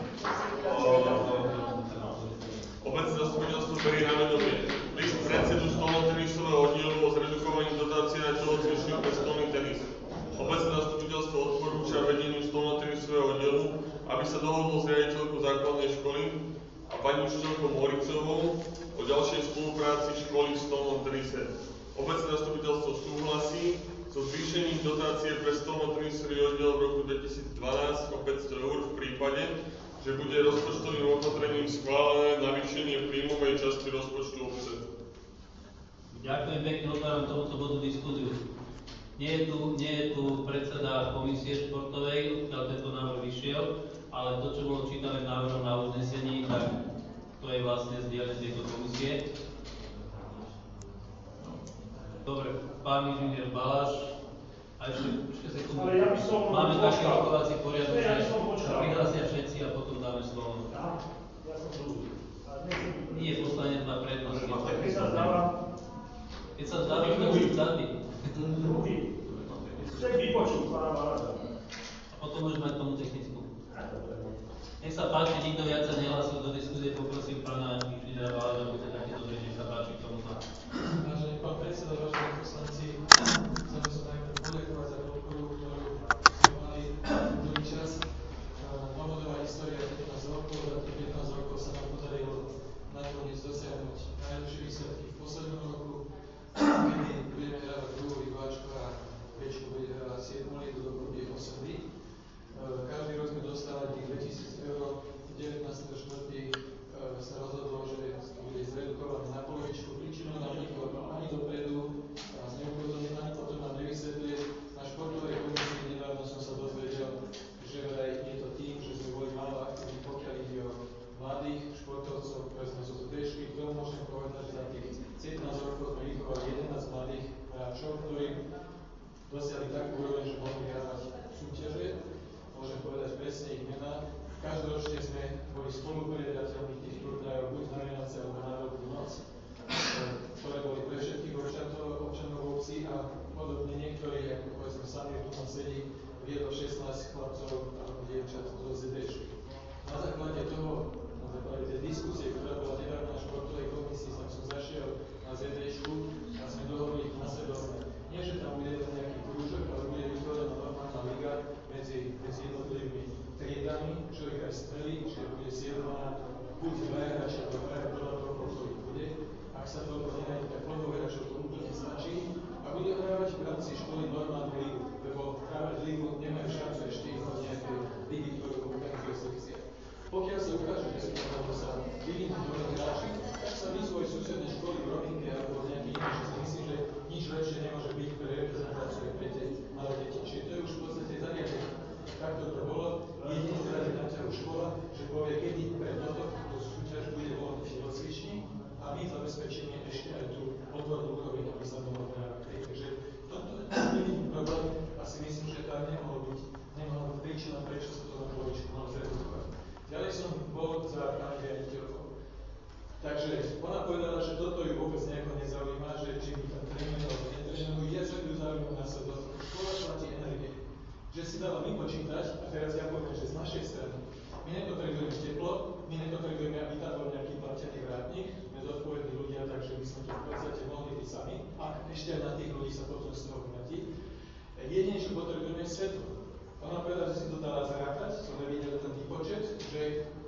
Obecné zastupiteľstvo berie na vedomie list predsedu stolnotenisového oddielu o zredukovaní dotácie na telocvične pre stolný tenis. Obecné zastupiteľstvo odporúča vedeniu stolnotenisového oddielu, aby sa dohodlo s riaditeľkou základnej školy a pani učiteľkou Moricovou o ďalšej spolupráci školy v stolnom tenise. Obecné zastupiteľstvo súhlasí so zvýšením dotácie pre stolnotenisový oddiel v roku 2012 o 500 eur v prípade, že bude rozpočtovým opatrením schválené navýšenie príjmovej časti rozpočtu obce. Ďakujem pekne, otváram tomuto bodu diskusiu. Nie je tu predseda komisie športovej, odkiaľ tento návrh vyšiel, ale to, čo bolo čítané v návrhu na uznesení, tak to je vlastne zdieľanie tejto komisie. Dobre, pán inžinier Baláš, a ešte sekundu. Ale ja by som máme taký počkal. rokovací poriadok, Ja by že som sa počkal. prihlásia všetci a potom dáme slovo. Ja som druhý. Nie, poslanec má prednosť. Keď sa zdáva, Keď sa zdáva, že to zdáva. druhý. Chcem vypočuť pána Baláža. A potom môžeme mať tomu technickú. Nech sa páči, nikto viac sa nehlásil do diskusie, poprosím pána inžiniera Baláža, buďte taký dobrý, nech sa páči k tomuto. Vážený pán predseda, vážení poslanci, chcem sa najprv poďakovať za podporu, ktorú sme mali dlhý čas. Novodobá história 15 rokov, za tých 15 rokov sa nám podarilo nakoniec dosiahnuť najlepšie výsledky v poslednom roku, kedy budeme hrávať druhú vyhláčku a dosiahli takú úroveň, že mohli vyhrávať súťaže. Môžem povedať presne ich mená. Každoročne sme boli spoluporiadateľmi tých turnajov, buď na Vianoce alebo na Veľkú noc, ktoré boli pre všetkých občanov obcí a podobne niektorí, ako povedzme sami tu nám sedí, viedol 16 chlapcov alebo dievčat zo ZDŠ. Na základe toho, na základe tej diskusie, ktorá bola nedávna na športovej komisii, som zašiel na ZDŠ a sme dohodli nasledovne. Nie, že tam bude nejaký krúžok, ale bude vytvorená normálna liga medzi jednotlivými triedami, človek aj strelí, čiže bude siedlovaná buď 2 hráči, alebo 2 podľa toho, koľko bude. Ak sa to nenájde, tak plnou hráčov to úplne stačí. A bude hrávať v rámci školy normálnu ligu, lebo hrávať ligu nemajú šancu ešte ísť do nejakej ligy, ktorú organizuje sekcia. Pokiaľ sa ukáže, že sú tam sa vyvinú dobré hráči, tak sa vyzvú aj susedné školy v Rovinke alebo nejaké iné, že si myslím, že nič lepšie nemôže byť pre reprezentáciu pre tie malé deti. Čiže to je už v podstate zariadené. Takto to bolo. Jedine teda je na ťahu škola, že povie, kedy pre túto súťaž bude voľný telocvičník a my zabezpečíme ešte aj tú odbornú úroveň, aby sa mohlo hrávať. Takže toto nevidím problém a si myslím, že tam nemohla byť príčina, prečo sa to na dvojičku malo zredukovať. Ďalej som bol za pani riaditeľkou. Takže ona povedala, že toto ju vôbec nejako nezaujíma, že či by tam trénujú alebo netrénujú. Ja sa ju zaujímavé následovne. Škola platí energie. Že si dala vypočítať, a teraz ja poviem, že z našej strany, my nepotrebujeme teplo, my nepotrebujeme, aby tam bol nejaký platený vrátnik, sme zodpovední ľudia, takže by sme to v podstate mohli byť sami, a ešte aj na tých ľudí sa potom z toho vynatí. Jedine, čo potrebujeme, je svetlo. Ona povedala, že si to dala zrátať, som nevidel ten výpočet, že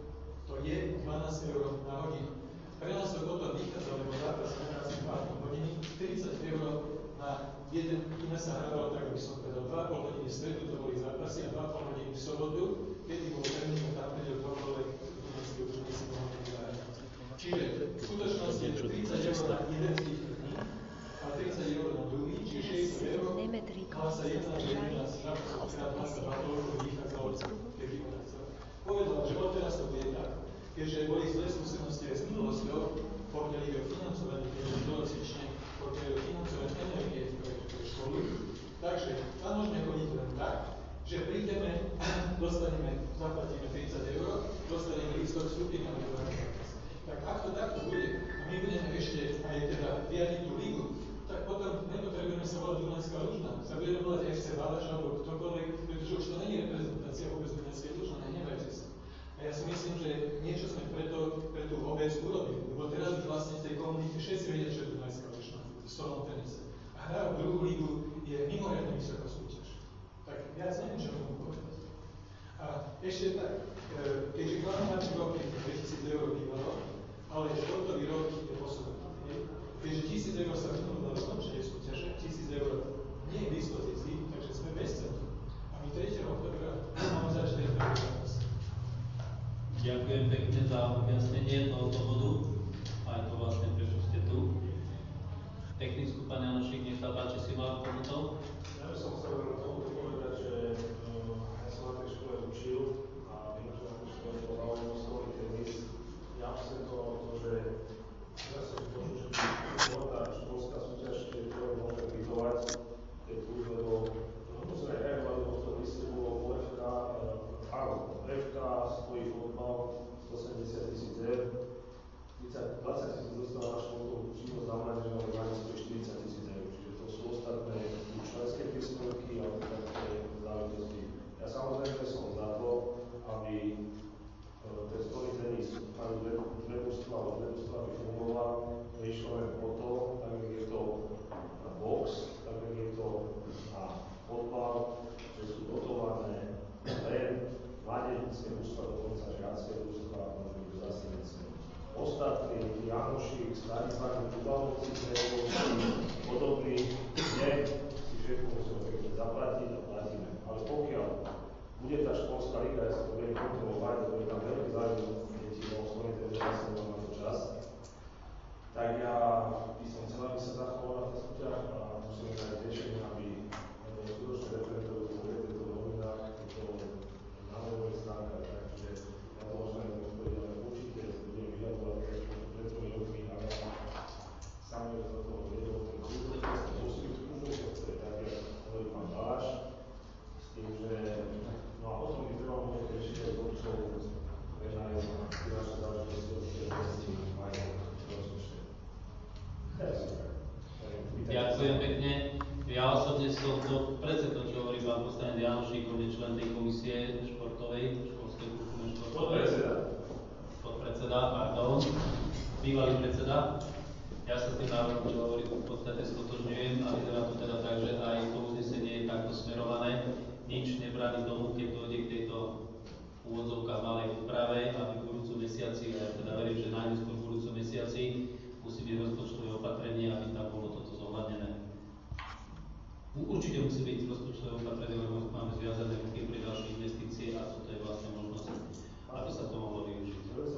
to je 12 € na hodinu. Pre nás to potom vychádza, lebo zápas je asi 2,5 hodiny, 40 € na jeden, iné sa hrávalo, tak by som povedal, 2,5 hodiny v stredu, to boli zápasy, a 2,5 hodiny v sobotu, kedy bol tréning, tam vedel dvokoľvek, dneska už nie si mohli vyhrať. Čiže v skutočnosti je 30 € na jeden z tých dní, a 30 € na druhý, čiže 60 €, má sa jedna hodina zápasov, ktorá 22 toľko vychádzalo, keby ona chcela. Povedala, že odteraz to bude tak, keďže boli zlé skúsenosti aj s minulosťou, pokiaľ ide o financovanie, keďže telocvične, pokiaľ ide o financovanie energie pre školy. Takže tam môžeme chodiť len tak, že prídeme, dostaneme, zaplatíme 30 €, dostaneme lístok vstupy na výborné. Tak ak to takto bude, a my budeme ešte aj teda riadiť tú ligu, tak potom nepotrebujeme sa volať Dunanská Lužna, sa budeme volať FC Valaš alebo ktokoľvek, pretože už to nie je reprezentácia vôbec Dunanskej Lužna, nehnevajte sa. A ja si myslím, že niečo sme pre tú obec urobili, lebo teraz už vlastne v tej komunite všetci vedia, čo je Dunanská Lužna v stolnom tenise. A hra v druhú ligu je mimoriadne vysoká súťaž. Tak viac nemôžem tomu povedať. A ešte tak, keďže klamovací rok je 2000 € bývalo, ale športový rok je posunutý. Keďže 1000 € sa vyhnul na dokončenie súťaže, 1000 € nie je k dispozícii, takže sme bez centru. A my 3. októbra máme začať ten prvý zápas. Ďakujem pekne za objasnenie tohoto bodu. Aj to vlastne, prečo ste tu. Technickú, pán Janošik, nech sa páči, si mal tomuto. Ja by som chcel na tomuto povedať, že ja som na tej škole učil a viem, že na tej škole bol záujem školy tenis. Ja absentoval to, že ja som počul, že tá školská súťaž, ktorú môžeme kvitovať, je tu, lebo musíme reagovať, lebo v tom liste bolo OFK, FK stojí fotbal 170 000 €, 20 000 dostala na školku, čím to znamená, že máme na 140 000 €, čiže to sú ostatné členské príspevky a také záležitosti. Ja samozrejme som za to, aby ten stolný tenis mali dve mužstva, alebo dve mužstva by fungoval, nešlo len o to, tak jak je to na box, tak jak je to na fotbal, že sú dotované len mládežnícke mužstva, dokonca žiacké mužstva, môžu byť zastavené. Ostatní, Janošik, Stanislav, Čubavovci, podobní, nie, si všetko musíme pekne zaplatiť a platíme. Ale pokiaľ bude tá školská liga, ja sa to budem kontrolovať, lebo je tam veľký záujem detí, lebo svojím teda ja som mal na to čas, tak ja by som chcel, aby sa zachovala tá súťaž a musíme dať riešenie, aby skutočne reprezentovali v týchto novinách, na webových stránkach, takže ja to možno aj odpovedal, určite budem vyjadrovať pred 3 rokmi, ale sami do toho vedel, ten klub, musí byť skúšať, tak jak hovorí pán presne to, čo hovorí pán poslanec Janošík, on je člen tej komisie športovej, školskej kultúrnej športovej. Podpredseda, pardon, bývalý predseda. Ja sa s tým návrhom, čo hovorí, v podstate stotožňujem a vyzerá to teda tak, že aj to uznesenie je takto smerované. Nič nebráni tomu, keď dojde k tejto úvodzovka malej úprave, aby v budúcom mesiaci, a ja teda verím, že najneskôr v budúcom mesiaci musí byť rozpočtové opatrenie, aby tam bolo toto zohľadnené. Určite musí byť rozpočtové opatrenie, lebo máme zviazané ruky pri ďalšie investície a toto je vlastne možnosť, aby sa to mohlo využiť.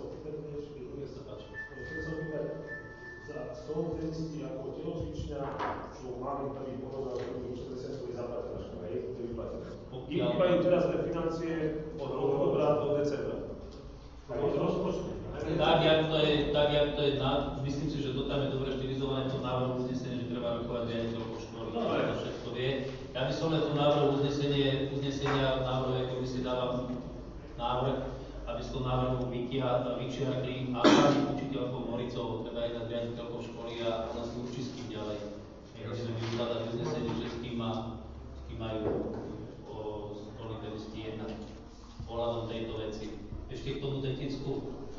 Za spoločnosti ako telocvičňa, čo máme prvý pohodol, ktorý 60 svoj zaplatená škola, je to vyplatené. Ibajú teraz pre financie od oktobra do decembra. Tak je to rozpočtu. Tak, jak to je, myslím si, že to tam je dobre štilizované to návrh uznesenie, že treba rokovať riaditeľkou školy, to všetko vie. Ja by som len to návrh uznesenia návrhovej komisie dávam návrh, aby z toho návrhu vyčiarkli a pani učiteľkou Moricovou, teda jedna z riaditeľkou školy a zase určí s kým ďalej. Budeme vykladať uznesenie, že s kým majú spolitelisti jednať ohľadom tejto veci. Ešte k tomu technickú.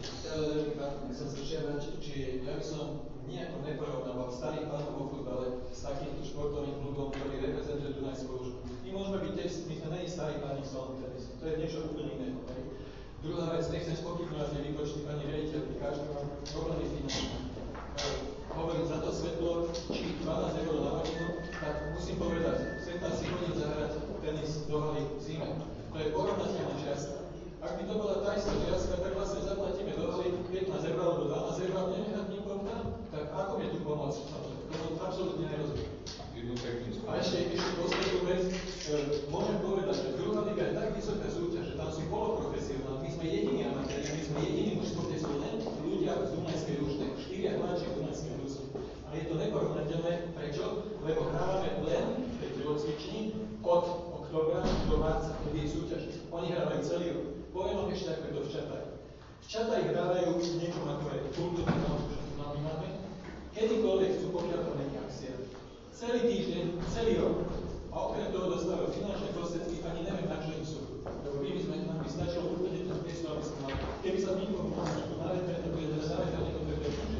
Chcem sa žiadať, či ja by som nejako neporovnával starých pánov vo futbale s takýmto športovým klubom, ktorý reprezentuje Dunajskú Lužbu. My môžeme byť tiež, my sme není starí páni v solnom tenise. To je niečo úplne iného. Druhá vec, nechcem spochybňovať tie výpočty pani riaditeľky, každý má problémy finančné. Hovorím za to svetlo, či 12 eur na hodinu, tak musím povedať, sem tam si chodím zahrať tenis do haly v zime. To je porovnateľná čiastka. Ak by to bola tá istá čiastka, tak vlastne zaplatíme do haly 15 eur alebo 12 eur a nenechať nikomu tam. Tak ako je tu pomoc? To absolútne nerozumiem. A ešte poslednú vec, môžem povedať, že druhá liga je tak vysoká súťaž, že tam sú poloprofesionálni, my sme jediní amatéri, my sme jediní mužstvo, kde sú len ľudia z Dunajskej Lužnej, 4 hráči v Dunajskej Lužnej. A je to neporovnateľné, prečo? Lebo hrávame len v tej telocvični od októbra do marca, kedy je súťaž. Oni hrávajú celý rok. Poviem vám ešte, ako je to v Čataji. V Čataji hrávajú niečo ako je kultúrny dom, čo tu máme. Kedykoľvek chcú, pokiaľ to není akcia. Celý týždeň, celý rok. A okrem toho dostávajú finančné prostriedky, ani neviem, na čo im sú. Lebo nám by stačilo úplne to miesto, aby sme mali. Keby sa nikomu povedal, že to na vetre, to bude teda na vetre, nepotrebuje všetko.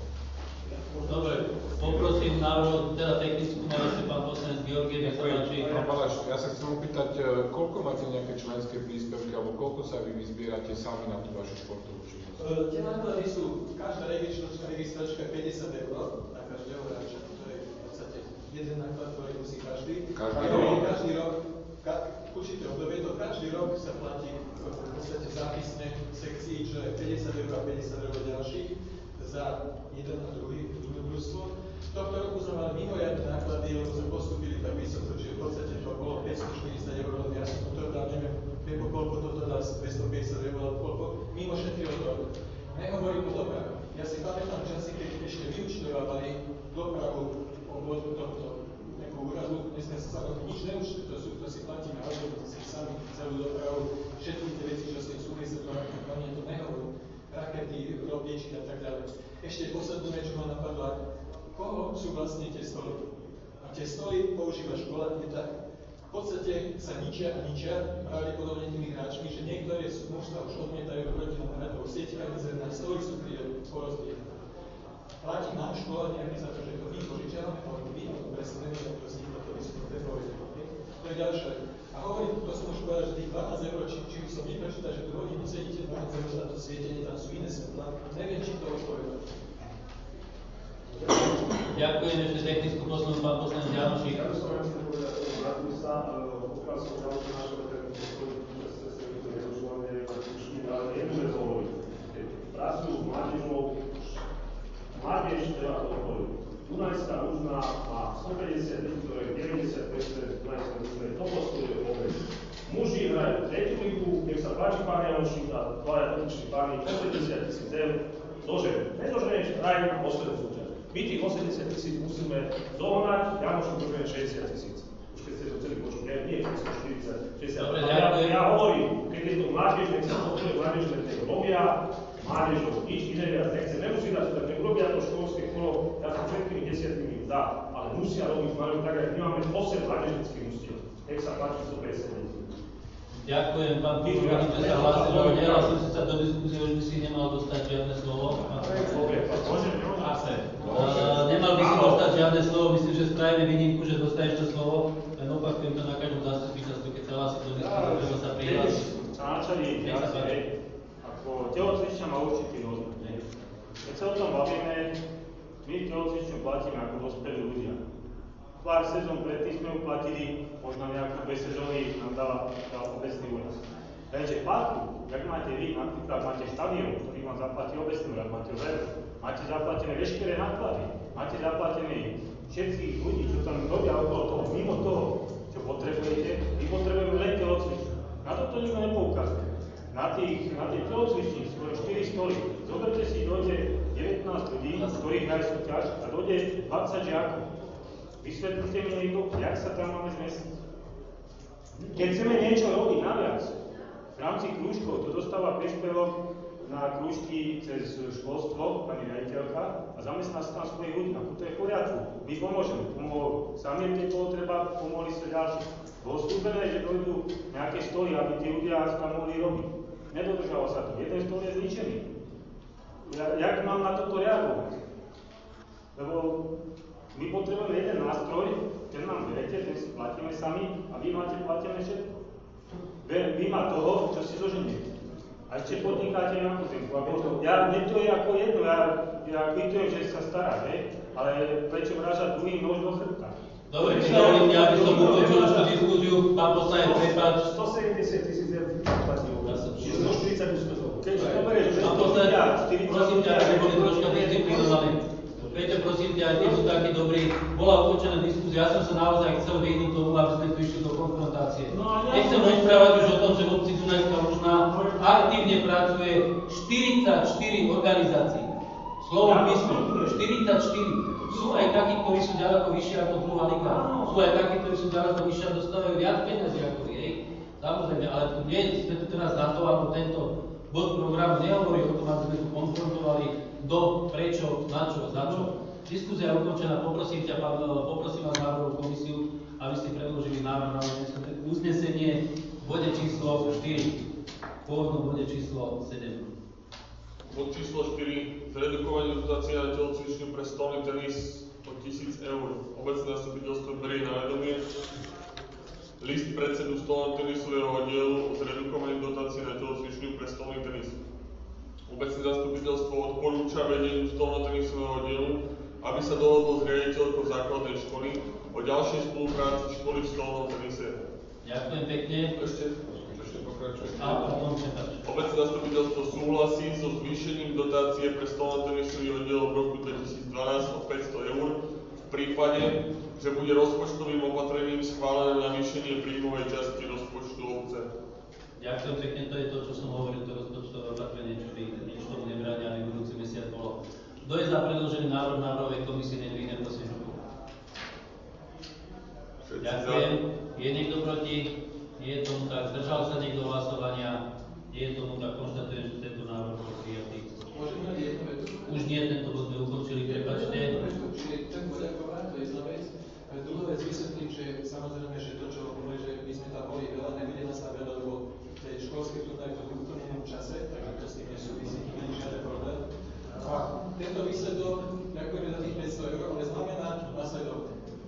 Dobre, poprosím návrhu, teda technickú návrhu, pán poslanec Georgiev, nech sa páči. Pán Balaš, ja sa chcem opýtať, koľko máte nejaké členské príspevky, alebo koľko sa vy vyzbierate sami na tú vašu športovú činnosť? Tie náklady sú, každá registračka 50 eur na každého hráča. Jeden náklad, ktorý musí každý. Každý rok, určite obdobie, to každý rok sa platí v podstate zápisne sekcii, čo je 50 eur a 50 eur ďalších za jeden a druhé družstvo. Tohto roku sme mali mimoriadne náklady, lebo sme postupili tak vysoko, že v podstate to bolo 540 eur, ja som to dal, neviem, koľko toto dá 250 eur, koľko, mimo šetrilo to. Nehovorím o doprave. Ja si pamätám časy, keď ešte vyučtovali dopravu od tohto nejakú úradu, dneska sa robiť nič neúčtuje, to si platíme autobus, si sami celú dopravu, všetky tie veci, čo s tým súvisia, to nehovorím, rakety, robiečky a tak ďalej. Ešte poslednú vec, čo ma napadla, koho sú vlastne tie stoly? A tie stoly používa škola, kde tak v podstate sa ničia a ničia, pravdepodobne tými hráčmi, že niektoré mužstva už odmietajú proti nám hrať, lebo sieťka vyzerná, stoly sú porozbiehané. Platí nám škola nejaký za to, že to my požičiavame, alebo vy, presne neviem, ako si to povedali. To je ďalšie. A hovorím, to som už povedal, že tých 12 eur, či by som neprečítal, že tú hodinu sedíte 12 eur za to svietenie, tam sú iné svetlá, neviem, či to odpovedať. Ďakujem, ešte technickú poslednú pán poslanec Janošík. Ja by som vám chcel povedať, že vrátim sa, pokiaľ som ďalšie naše veteriny, že ste sa mi to neročovanie, ale nemôže to hovoriť. Pracujú s mládežou, mládež treba to hovoriť. Dunajská Lužná má 150 ľudí, ktoré 90% Dunajská Lužnej, to postuje obec. Muži hrajú tretiu ligu, nech sa páči pán Janošík a dvaja tuční páni, 80 000 eur, dožene. Nedoženeš, hrajú na poslednú súťaž. My tých 80 000 musíme dohnať, Janošík dožene 60 000. Už keď ste to celý počuť, nie 40, 60. Ja hovorím, keď je to mládež, nech sa podporuje mládež, nech robia, mládežov, nič iné viac nechce. Nemusí dať, tak nech robia to školské kolo, ja som všetkými 10 za, ale musia robiť, majú tak, jak my máme 8 mládežnických mužstiev. Nech sa páči 150 detí. Ďakujem, pán Píško, že sa hlásil, ale nehlásil si sa do diskusie, už by si nemal dostať žiadne slovo. Nemal by si dostať žiadne slovo, myslím, že spravíme výnimku, že dostaneš to slovo, len opakujem to na každom zastupiteľstve, keď sa hlási do diskusie, treba sa prihlásiť. Ako telocvičňa má určitý rozmer. Keď sa o tom bavíme, my telocvičňu platíme ako dospelí ľudia. Pár sezón predtým sme ju platili, možno nejakú 2 sezóny nám dala obecný úraz. Takže platku, jak máte vy, napríklad máte štadión, ktorý vám zaplatí obecný úraz, máte veľa, máte zaplatené veškeré náklady, máte zaplatené všetkých ľudí, čo tam robia okolo toho, mimo toho, čo potrebujete, my potrebujeme len telocvičňu. Na toto nikto nepoukazuje. Na tých telocvičních skoro 4 stoly. Zoberte si, dojde 19 ľudí, ktorých hrajú súťaž a dojde 20 žiakov. Vysvetlite mi niekto, jak sa tam máme zmestiť. Keď chceme niečo robiť naviac, v rámci krúžkov, to dostáva príspevok na krúžky cez školstvo, pani riaditeľka, a zamestná sa tam svojich ľudí. Ako to je v poriadku. My pomôžeme. Sami keď bolo treba, pomohli sa ďalší. Bolo slúbené, že dojdú nejaké stoly, aby tí ľudia tam mohli robiť. Nedodržalo sa to. Jeden stôl je zničený. Jak mám na toto reagovať? Lebo my potrebujeme jeden nástroj, ten nám berete, ten si platíme sami a vy máte platené všetko. Vy má toho, čo si zoženiete. A ešte podnikáte na pozemku. Mne to je ako jedno, ja kvitujem, že sa stará, ale prečo vrážať druhý nož do chrbta? Dobre, keď dovolíte, aby som ukončil tú diskusiu, pán poslanec, prepáč. 170 000 eur platilo. 140 už to. Keď zoberieš, že pán poslanec, prosím ťa, aby boli troška disciplinovaní. Peťo, prosím ťa, aj tí sú takí dobrí. Bola ukončená diskusia, ja som sa naozaj chcel vyhnúť tomu, aby sme tu išli do konfrontácie. Nechcem rozprávať už o tom, že v obci Dunajská Lužná aktívne pracuje 44 organizácií. Slovom písmo, 44. Sú aj takí, ktorí sú ďaleko vyššie ako druhá liga. Sú aj takí, ktorí sú ďaleko vyššie a dostávajú viac peniazy ako vy, Samozrejme, ale nie sme tu teraz na to, ako tento bod programu nehovorí o tom, aby sme tu konfrontovali kto, prečo, na čo, za čo. Diskusia je ukončená, poprosím vás návrhovú komisiu, aby ste predložili návrh na uznesenie v bode číslo 4, v pôvodnom bode číslo 7. Bod číslo 4. Zredukovanie dotácie na telocvičňu pre stolný tenis o 1000 eur. Obecné zastupiteľstvo berie na vedomie list predsedu stolného tenisového oddielu o zredukovaní dotácie na telocvičňu pre stolný tenis. Obecné zastupiteľstvo odporúča vedeniu stolného tenisového oddielu, aby sa dohodlo s riaditeľkou základnej školy o ďalšej spolupráci školy v stolnom tenise. Ďakujem pekne. Ešte pokračujem. Obecné zastupiteľstvo súhlasí so zvýšením dotácie pre stolno-tenisový oddiel v roku 2012 o 500 eur v prípade, že bude rozpočtovým opatrením schválené navýšenie príjmovej časti rozpočtu obce. Ďakujem pekne, to je to, čo som hovoril, to rozpočtové opatrenie, čo by nič tomu nebránia, aby budúci mesiac bolo. Kto je za predložený návrh návrhovej komisie, nedvihne prosím ruku. Ďakujem. Je niekto proti? Nie je tomu tak. Zdržal sa niekto hlasovania? Nie je tomu tak. Konštatujem, že tento návrh bol prijatý. Môžem mať jednu vetu? Už nie, tento bod sme ukončili, prepáčte. Tak poďakovať, to je jedna vec. Druhá vec vysvetlím, že samozrejme, že to, čo hovorí, že my sme tam boli veľa, nebude nastavené, lebo tie školské turnaje to v úplne inom čase, takže to s tým nesúvisí, nie je žiaden problém. A tento výsledok, ďakujeme za tých 500 eur, ale znamená nasledovne.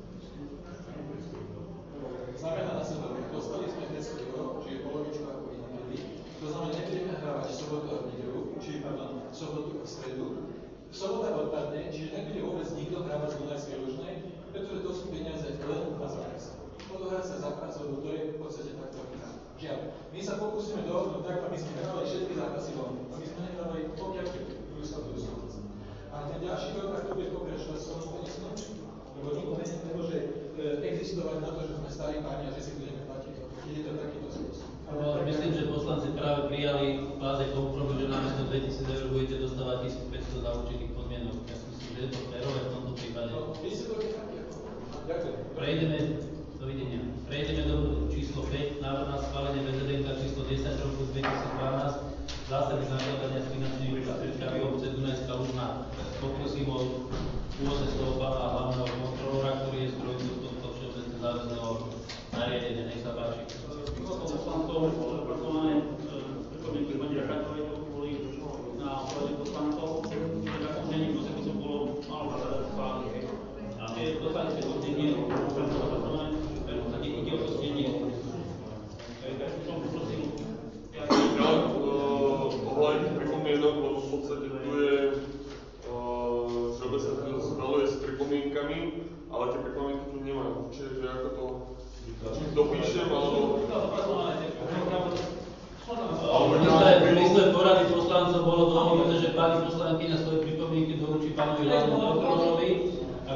Dostali sme 500 eur, čiže polovičku ako inokedy. To znamená, nebudeme hrávať v sobotu a v nedeľu, v sobotu a v stredu. Sobota odpadne, čiže nebude vôbec nikto hrávať z Dunajskej Lužnej, pretože to sú peniaze len na zákaz. Odohrať sa zákaz, lebo to je v podstate takto. Žiaľ, my sa pokúsime dohodnúť tak, aby sme hrávali všetky zápasy von, aby sme nehrávali pokiaľky, ktorú sa budú súťažiť. A ten ďalší rok, ak to bude pokračovať s tom teniskom, lebo nikto nemôže existovať na to, že sme starí páni a že si budeme platiť. Je to takýto spôsob. Myslím, že poslanci práve prijali v fáze kompromis, že namiesto 2000 eur budete dostávať 1500 za určitých podmienok. Ja si myslím, že je to férové v tomto prípade. Ďakujem. Prejdeme do bodu číslo 5, návrh na schválenie VZDNK číslo 10 roku 2012, zásady nakladania s finančnými prostriedkami obce Dunajská Lužná. Poprosím o úvodné slovo pána hlavného kontrolóra, ktorý je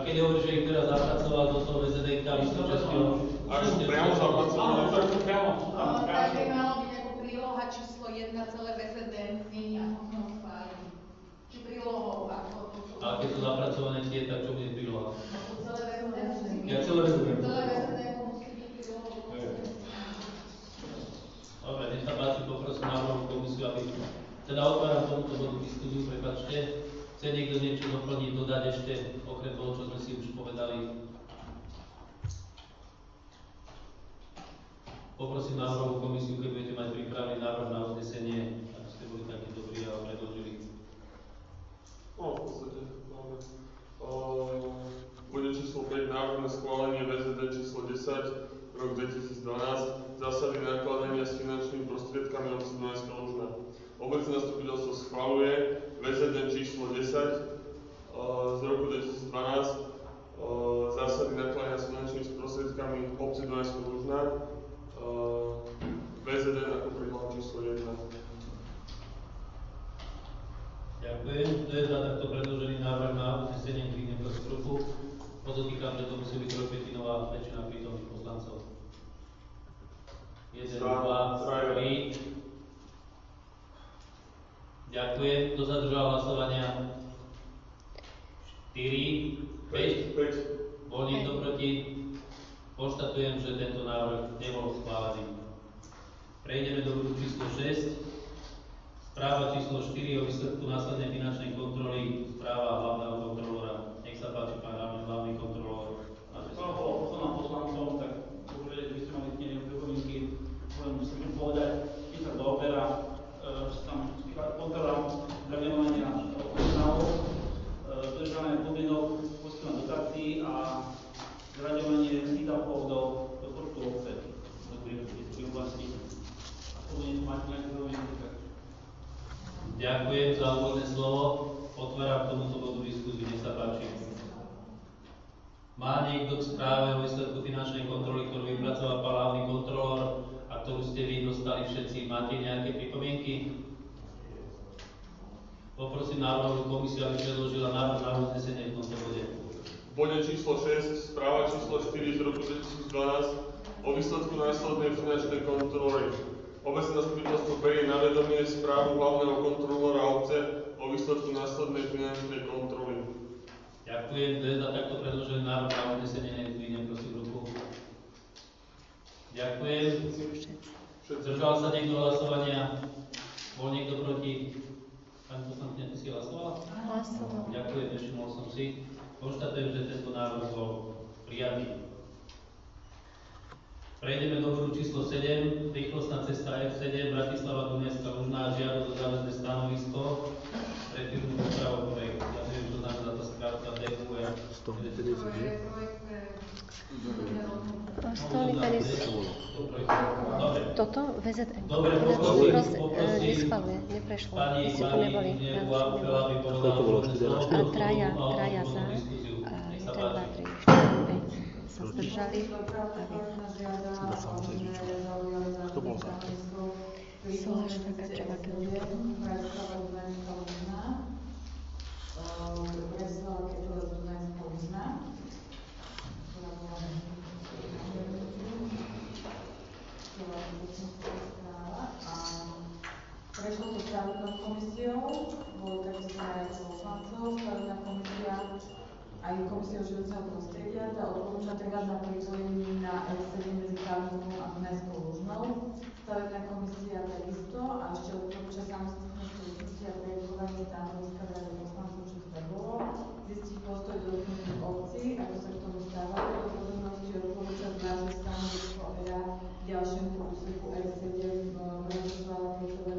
keď hovorí, že ich teraz zapracoval do toho VZDK, myslím, že ste Ak sú priamo zapracované, tak Tak by malo byť ako príloha číslo 1 celé VZDN zmení a potom schváliť. Či prílohou ako to. Ale keď sú zapracované tie, tak čo bude príloha? Celé VZDN musí byť. Ja celé VZDN. Celé VZDN musí byť prílohou. Dobre, nech sa páči, poprosím návrhovú komisiu, aby... Teda otváram tomuto bodu diskusiu, prepáčte. Chce niekto niečo doplniť, dodať ešte, okrem toho, čo sme si už povedali? Poprosím návrhovú komisiu, keď budete mať pripravený návrh na uznesenie, aby ste boli takí dobrí a ho predložili. No, v podstate máme. Bude číslo 5, návrh na schválenie VZD číslo 10, rok 2012, zásady nakladania s finančnými prostriedkami obce Dunajská Lužná. Obecné zastupiteľstvo schvaľuje VZD číslo 10 z roku 2012, zásady nakladania s finančnými prostriedkami obce Dunajská Lužná, VZD ako príloha číslo 1. Ďakujem. To je za takto predložený návrh na uznesenie k ruku. Podotýkam, že to musí byť trojpätinová väčšina prítomných poslancov. 1, 2, 3. Ďakujem. Kto sa zdržal hlasovania? 4, 5. Bol niekto proti? Konštatujem, že tento návrh nebol schválený. Prejdeme do bodu číslo 6. Správa číslo 4 o výsledku následnej finančnej kontroly. Správa hlavného kontrolóra. Nech sa páči, pán hlavný kontrolór. Poslanom poslancom, tak určite by ste mali tie pripomienky, musím povedať, keď sa dooberá, že tam kontrola zrevenovania občanov, dodržanie podmienok poskytovania dotácií a zraďovanie výdavkov do portu obce do turistickej oblasti. A to bude mať nejaké pripomienky, tak. Ďakujem za úvodné slovo. Otváram k tomuto bodu diskusiu. Nech sa páči. Má niekto k správe o výsledku finančnej kontroly, ktorú vypracoval pán hlavný kontrolór a ktorú ste vy dostali všetci? Máte nejaké pripomienky? Poprosím návrhovú komisiu, aby predložila návrh na uznesenie v tomto bode. V bode číslo 6, správa číslo 4 z roku 2012 o výsledku následnej finančnej kontroly. Obecné zastupiteľstvo berie na vedomie správu hlavného kontrolóra obce o výsledku následnej finančnej kontroly. Ďakujem. Kto je za takto predložený návrh na uznesenie, nech zdvihne prosím ruku. Ďakujem. Zdržal sa niekto hlasovania? Bol niekto proti? Pani poslankyňa, ty si hlasovala? Hlasovala. Ďakujem, nevšimol som si. Konštatujem, že tento návrh bol prijatý. Prejdeme do bodu číslo 7, rýchlostná cesta F7, Bratislava Dunajská Lužná, žiadosť o záväzné stanovisko pre firmu Doprava projekt. Ja neviem, čo znamená tá skrátka DUR. Stolný tenis. Toto? VZN. Dobre, neschvaluje, neprešlo. Vy ste tu neboli. A traja za. A 1, 2, 3, 4, 5 sa zdržali. Kto bol za? Soláška Kačová. Prešlo to stavebnou komisiou, bolo takisto aj poslancov, stavebná komisia aj komisiou životného prostredia, tá odporúča trvať na pripojení na F7 medzi Kaliňovou a Dunajskou Lužnou. Stavebná komisia takisto a ešte odporúča samostatné stretnutie a projektovanie stanoviska v rade poslancov, čo to bolo, zistiť postoj do dotknutých obcí, ako sa k tomu stávalo, do podrobnosti odporúča zvážiť stanovisko ERA k ďalšiemu úseku F7 Bratislava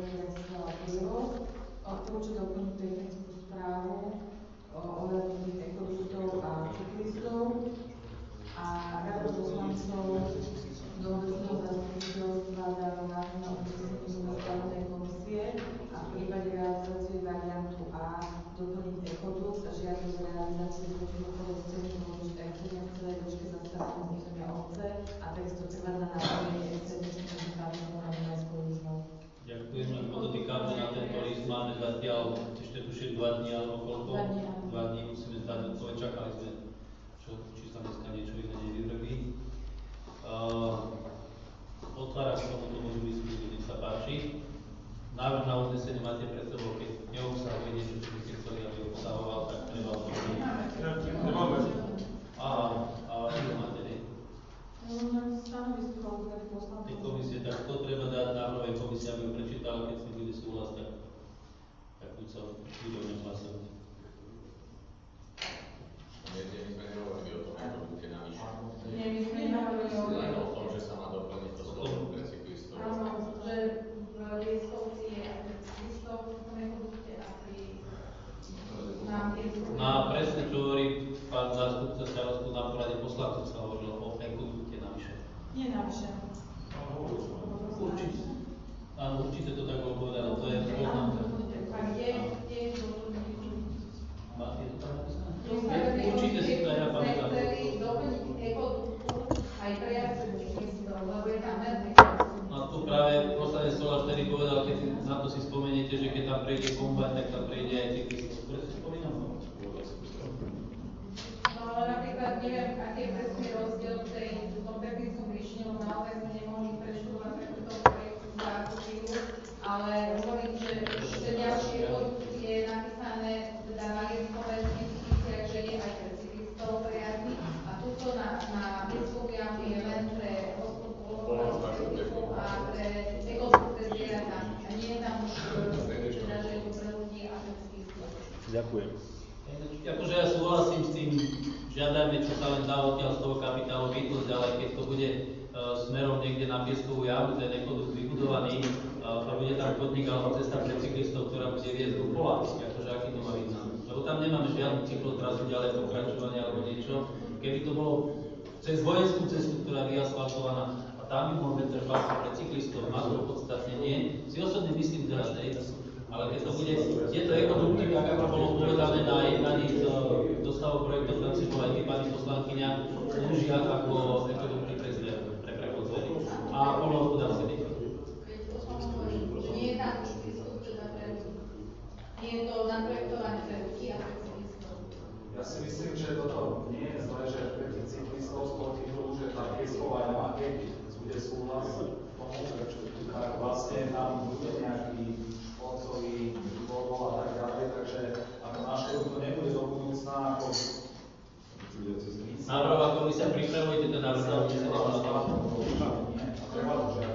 odporúča doplniť technickú správu ohľadných ekodustov a cyklistov a rada poslancov do obecného zastupiteľstva dáva návrh na uznesenie stavebnej komisie a v prípade realizácie variantu A doplniť ekodust a žiadosť realizácie protiúkolov scény položiť F7 v celej dĺžke zastaveného územia obce a takisto trvať na náplnenie F7 medzi Kaliňovou a Dunajskou Lužnou. Ďakujem, len podotýkam, že na tento list máme zatiaľ ešte tuším 2 dní alebo koľko? 2 dní musíme zdať odpoveď, čakali sme návrh na uznesenie máte pred sebou, keď neobsahuje niečo, čo by ste chceli, aby obsahoval, tak treba to Nemáme. A čo máte, nie? Stanovisko poslancov. Tej komisie, tak to treba dať návrhovej komisii, aby ho prečítala, keď si bude súhlas, tak buď sa bude o ňom hlasovať. My sme nehovorili o tom, ako budete navýšiť. Nie, my sme nehovorili O tom, že sa má doplniť to slovo pre cyklistov. Áno, že v lieskovci je aj pre cyklistov, to nebudete asi nám Na presne, čo hovorí pán zástupca starostu, na porade poslancov sa hovorilo o ekodukte navyše. Nie navyše. Určite. Áno, určite to tak bolo povedané, to je zhodná. A kde je to? Máte to tam napísané? Určite si to ja pamätám. sme chceli doplniť ekoduktu aj prejazd cyklistov, lebo je tam veľmi. No tu práve poslanec Soláš vtedy povedal, keď si na to si spomeniete, že keď tam prejde kombajn, tak tam prejde aj cyklistov. Ktoré si spomínam? No ale napríklad neviem, aký je presný rozdiel v tom technickom riešení, lebo naozaj sme nemohli preštudovať takúto projektu za chvíľu, ale hovorím, že ešte ďalšie ekodukt je napísané teda na lieskové investíciách, že je aj pre cyklistov prejazdy a tuto na lieskovia je len pre hospodárstvo a pre ekodukt pre zvieratá. A nie je tam už teda, že je to pre ľudí a pre cyklistov. Ďakujem. Akože ja súhlasím s tým, žiadajme, čo sa len dá odtiaľ z toho kapitálu vytlať, ale keď to bude smerom niekde na pieskovú jamu, ten ekodukt vybudovaný, to bude tam chodník alebo cesta pre cyklistov, ktorá bude viesť do pola, akože aký to má význam. Lebo tam nemáme žiadnu cyklotrasu ďalej pokračovanie alebo niečo. Keby to bolo cez vojenskú cestu, ktorá je vyasfaltovaná, a tam by mohol byť trvať pre cyklistov, má to opodstatnenie. Si osobne myslím teraz, ale keď to bude, tieto ekodukty, ako bolo povedané na jednaní dostavu projektov, tam si bola aj pani poslankyňa, slúžia ako ekodukty pre prechod zvery a poľnohospodárske byty. Nie je tam už prístup teda pre ľudí. Nie je to naprojektované pre ľudí a pre cyklistov. Ja si myslím, že toto nie je zle, že pre tých cyklistov z toho titulu, že tá piesková jama, keď bude súhlas tomu, tak vlastne tam bude nejaký športový výbor a tak ďalej, takže ako naše to nebude do budúcna ako Návrhová komisia, pripravujete ten návrh na uznesenie poslancov? Nie, treba to žiadať.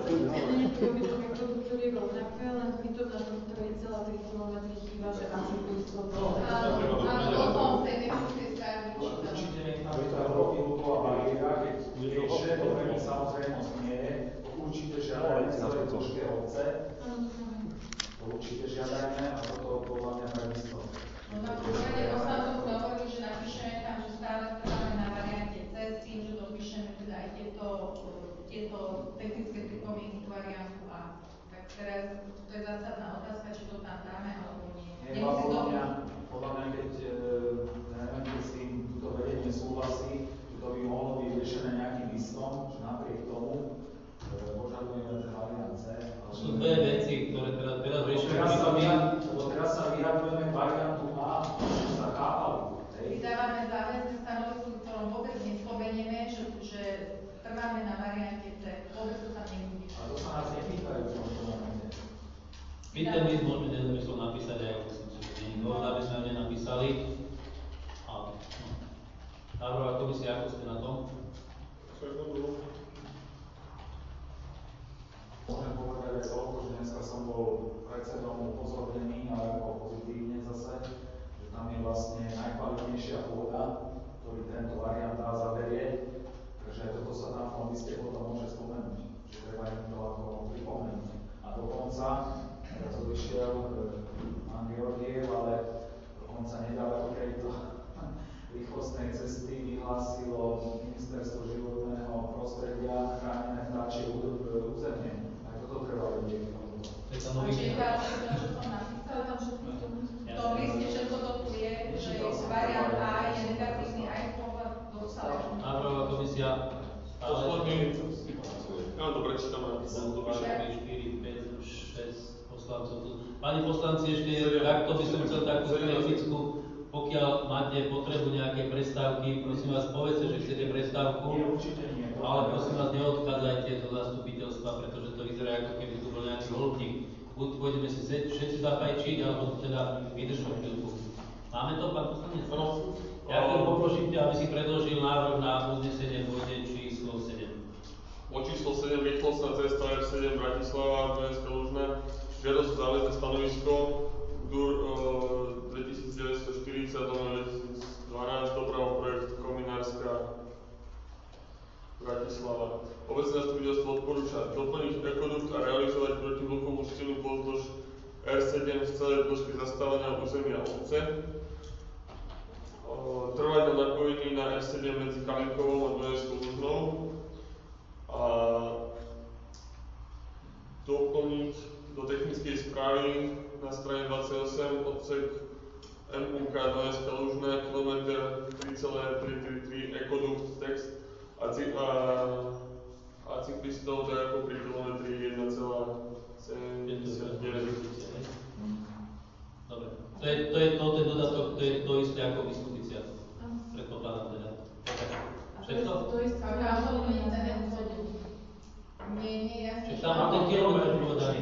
To je rovnaké, len by to na tom 3,3 km chýba, že asi to Áno, o tom tej technickej strane určite nech tam je tá protiluková bariéra, keď keďže to pre nich samozrejmosť nie je, to určite žiadajme celé dĺžke obce. To určite žiadajme a toto podľa mňa takisto. No na príklade poslancov sme hovorili, že napíšeme tam, že stále trváme na variante C s tým, že dopíšeme teda aj tieto technické pripomienky k variantu A. Tak teraz to je zásadná otázka, či to tam dáme alebo nie. Podľa mňa, keď s tým túto vedenie súhlasí, že to by mohlo byť riešené nejakým listom, že napriek tomu požadujeme ten variant C. Sú dve veci, ktoré teraz riešime. Teraz sa vyjadrujeme k variantu A, že sa chápali. Vydávame záväzné stanovisko, v ktorom vôbec nespomenieme, že trváme na variante C. Vôbec to tam nebude. A to sa nás nepýtajú v tomto momente. Ten list môžeme nezmysel napísať aj dohoda, aby sme ho nenapísali. Návrhová komisia, ako ste na tom? Môžem povedať aj toľko, že dneska som bol predsedom upozornený, ale ako pozitívne zase, že tam je vlastne najkvalitnejšia pôda, ktorý tento variant A zaberie, takže toto sa tam v tom liste potom môže spomenúť, že treba im to ako pripomenúť. A dokonca, teraz odišiel pán Georgiev, ale dokonca nedaleko tejto rýchlostnej cesty vyhlásilo Ministerstvo životného prostredia chránené vtáčie územie. Aj toto treba vedieť. Čiže čo som napísala, tam všetko v tom liste všetko to tu je, že variant A je negatívny aj z pohľadu dosahu. Návrhová komisia Ja to prečítam. 4, 5, 6 poslancov. Páni poslanci, ešte takto by som chcel takú technickú, pokiaľ máte potrebu nejakej prestávky, prosím vás, povedzte, že chcete prestávku, ale prosím vás, neodchádzajte do zastupiteľstva, pretože to vyzerá, ako keby tu bol nejaký holubník. Buď skápajčiť, alebo teda vydržať chvíľku. Máme to, pán poslanec? Ja chcem poprosiť ťa, aby si predložil návrh na uznesenie pôjde číslo 7. O číslo 7 rýchlostná cesta R7 Bratislava, Dunajská Lužná, žiadosť o záväzné stanovisko, DUR 2940/2012, doprava projekt Kominárska Bratislava. Obecné zastupiteľstvo odporúča doplniť ekodukt a realizovať protivlkovú stenu pozdĺž R7 v celej dĺžke zastávania územia obce. Trvať na napojení na R7 medzi Kalinkovou a Dunajskou Lužnou. A doplniť do technickej správy na strane 28 odsek MUK Dunajská Lužná, kilometr 3,333 ekodukt text a cyklistov to je ako pri kilometri 1,79. Dobre. To je ten dodatok, to je to isté ako Biskupiciach. Predpokladám teda. Všetko? To je nie, ja Čiže tam má ten kilometr povedaný.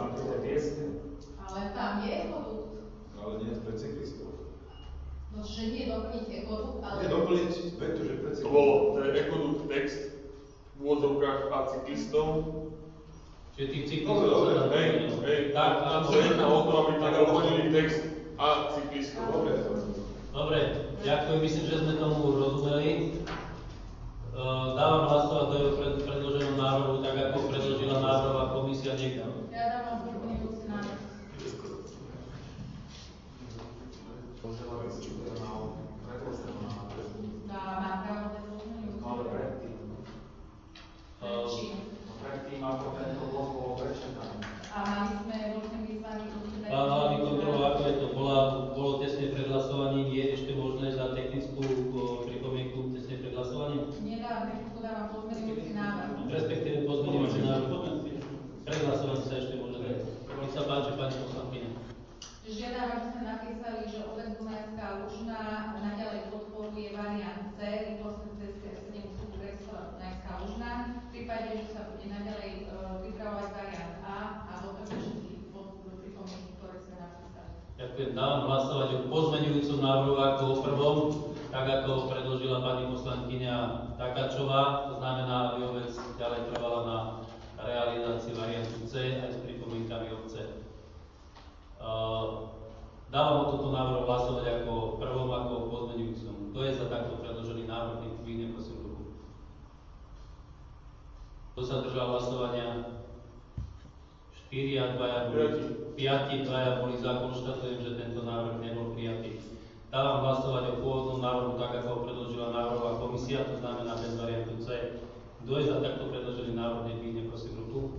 ale tam je ekodukt. Ale nie pre cyklistov. No, že nie doplniť ekodukt, ale... Nie doplniť vetu, že pre To cyklistov. bolo ekodukt text v úvodzovkách a cyklistov. Čiže tých cyklistov sa dá Hej, tam sa jedná o to, aby tam doplnili text a cyklistov. Dobre, ďakujem, myslím, že sme tomu rozumeli. Dávam hlasovať do predloženom návrhu, tak ako predložila návrhová komisia niekto. Ja dávam pozmeňujúci návrh. Dávam nápravové pozmeňujúci. Ale predtým. Predtým, ako tento bod bol prečítaný. A mali sme rôzne vyzvany do Pán hlavný kontrola, ako je to bolo tesne pred hlasovaním, je ešte možné za technickú pripomienku tesne pred hlasovaním? Nedávam, podávam pozmeňujúci návrh. Respektíve pozmeňujúci návrh. Pred hlasovaním sa ešte môže dať. Nech sa páči, pani poslankyňa. Žiadam, aby sme napísali, že obec Dunajská Lužná naďalej podporuje variant C, rýchlostné cesty R7 Dunajská Lužná. V prípade, že sa bude naďalej pripravovať variant A a doplňme všetky pripomienky, ktoré sme napísali. Ďakujem. Dávam hlasovať o pozmeňujúcom návrhu ako o prvom, tak ako predložila pani poslankyňa Takáčová. To znamená, aby obec ďalej trvala na realizácii variantu C aj s pripomienkami obce. Dávam o toto návrhu hlasovať ako o prvom, ako o pozmeňujúcom. Kto je za takto predložený návrh, nech dvihne prosím ruku. Kto sa držal hlasovania? 4 a 2 boli za. Konštatujem, že tento návrh nebol prijatý. Dávam hlasovať o pôvodnom návrhu tak, ako ho predložila návrhová komisia, to znamená bez variantu C. Kto je za takto predložený návrh, nech dvihne prosím ruku.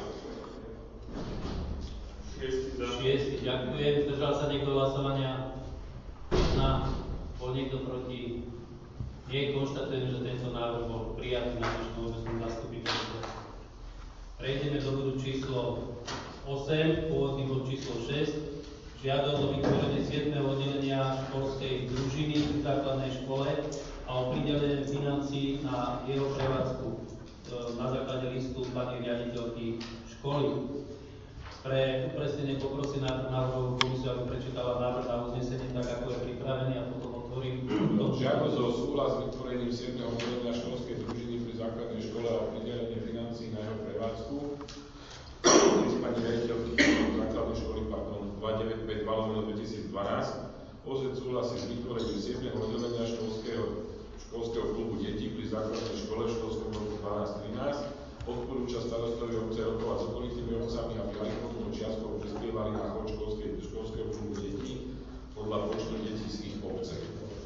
6, ďakujem. Zdržal sa niekto hlasovania? 1. Bol niekto proti? Nie. Konštatujem, že tento návrh bol prijatý na dnešnom obecnom zastupiteľstve. Prejdeme do bodu číslo 8, pôvodný bod číslo 6. Žiadosť o vytvorenie 7. oddelenia školskej družiny v základnej škole a o pridelenie financií na jeho prevádzku na základe listu pani riaditeľky školy. Pre upresnenie poprosím návrhovú komisiu, aby prečítala návrh na uznesenie tak, ako je pripravený a potom otvorím. Žiadosť o súhlas s vytvorením 7. oddelenia školskej družiny pri základnej škole a pridelenie financií na jeho prevádzku. List pani riaditeľky základnej školy 295/2012. OZ súhlasí s vytvorením 7. oddelenia školského klubu detí pri základnej škole v školskom roku 12-13. Odporúča starostovi obce rokovať s okolitými obcami, aby alimentnou čiastkou prispievali na chod školského klubu detí podľa počtu detí z ich obce.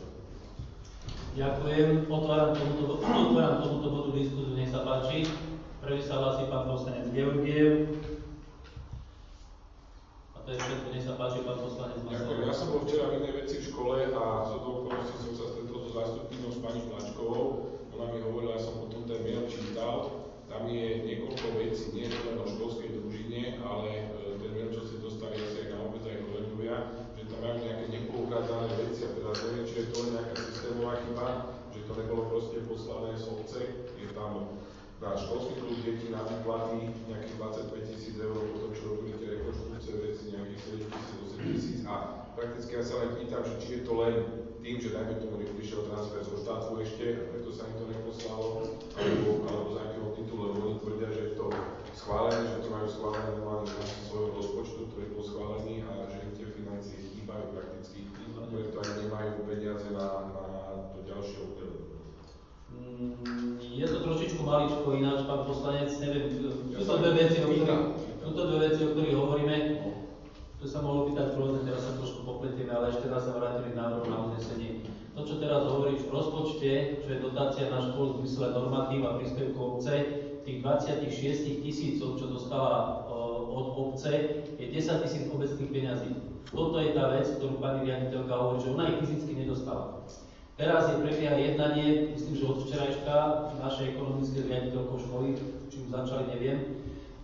Ďakujem. Otváram tomuto bodu diskusiu, nech sa páči. Prvý sa hlási pán poslanec Georgiev. A to je všetko, nech sa páči pán poslanec Masov. Ďakujem. Ja som bol včera v inej veci v škole a z okolností som sa stretol so zástupkyňou s pani Plačkovou. Ona mi hovorila, ja som potom ten mail čítal. Tam je niekoľko vecí, nie len o školskej družine, ale ten mail, čo ste dostali asi aj na obec, aj kolegovia, že tam majú nejaké nepoukázané veci a teda neviem, či je to nejaká systémová chyba, že to nebolo proste poslané z obce, je tam na školský klub deti na výplaty nejakých 25 000 eur, potom čo robili tie rekonštrukcie veci nejakých 7 000, 8 000 a prakticky ja sa len pýtam, že či je to len tým, že dajme tomu neprišiel transfer zo štátu ešte a preto sa im to neposlalo, alebo z akého titulu, lebo oni tvrdia, že je to schválené, že to majú schválené normálne v rámci svojho rozpočtu, ktorý bol schválený a že im tie financie chýbajú prakticky, preto aj nemajú peniaze na to ďalšie obdobie. Je to trošičku maličko ináč, pán poslanec, neviem, sú to dve veci, o ktorých hovoríme. To sa mohlo pýtať rôzne, teraz sa trošku popletieme, ale ešte raz sa vrátili návrhu na uznesenie. To, čo teraz hovoríš v rozpočte, čo je dotácia na školu v zmysle normatív a príspevku obce, tých 26 000, čo dostala od obce, je 10 000 obecných peňazí. Toto je tá vec, ktorú pani riaditeľka hovorí, že ona ich fyzicky nedostala. Teraz prebieha jednanie, myslím, že od včerajška našej ekonomickej riaditeľkou školy, či už začali, neviem.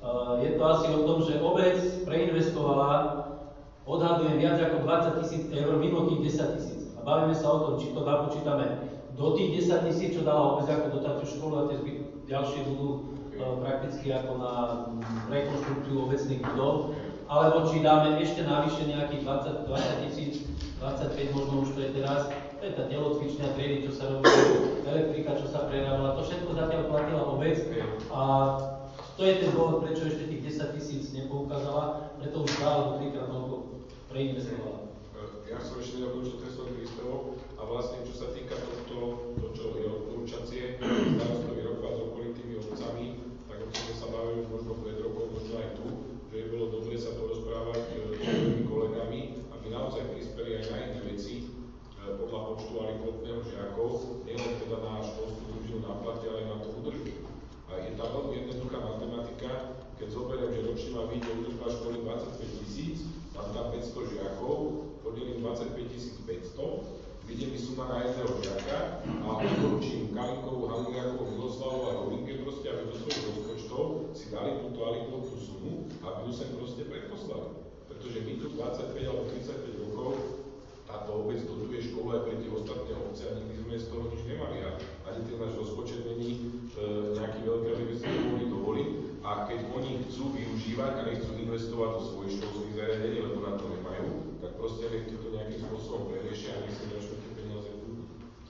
Je to asi o tom, že obec preinvestovala, odhadujem, viac ako 20 000 eur mimo tých 10 000. A bavíme sa o tom, či to napočítame do tých 10 000, čo dala obec ako dotáciu školu a tie ďalšie budú prakticky ako na rekonštrukciu obecných budov, alebo či dáme ešte navyše nejakých 20 000, 25 možno už to je teraz. To je tá telocvičňa, triedy, čo sa robí, elektrika, čo sa prerábala, to všetko zatiaľ platila obec a to je ten dôvod, prečo ešte tých 10 000 nepoukázala, preto už 2 alebo 3-krát toľko preinvestovala. Ja som ešte nedokončil ten svoj príspevok a vlastne čo sa týka to, čo je odporúčacie, starostový rokovať s okolitými obcami, tak o tom sa bavili možno pred rokom, možno aj tu, že je bolo dobre sa porozprávať s svojimi kolegami, aby naozaj prispeli aj na iné veci, podľa počtu alikvotného žiakov, nielen teda na školskú družinu na plate, ale aj na tú údržbu. A je tá veľmi jednoduchá matematika, keď zoberiem, že ročne má byť údržba školy 25 000, mám tam 500 žiakov, podelím 25 500, vyjde mi suma na jedného žiaka a odporúčim Kalinkovú, Hangliakovú, Miloslavovú a Rovinke proste, aby do svojich rozpočtov si dali túto alikvotnú sumu a aby ju sem proste preposlali. Pretože my tu 25 alebo 35 rokov táto obec dotuje školu aj pre tie ostatné obce a nikdy sme z toho nič nemali a ani ten náš rozpočet není nejaký veľký, že by si to mohli dovoliť a keď oni chcú využívať a nechcú investovať do svojich školských zariadení, lebo na to nemajú, tak proste nech to nejakým spôsobom preriešia a nech si ďalšie tie peniaze budú.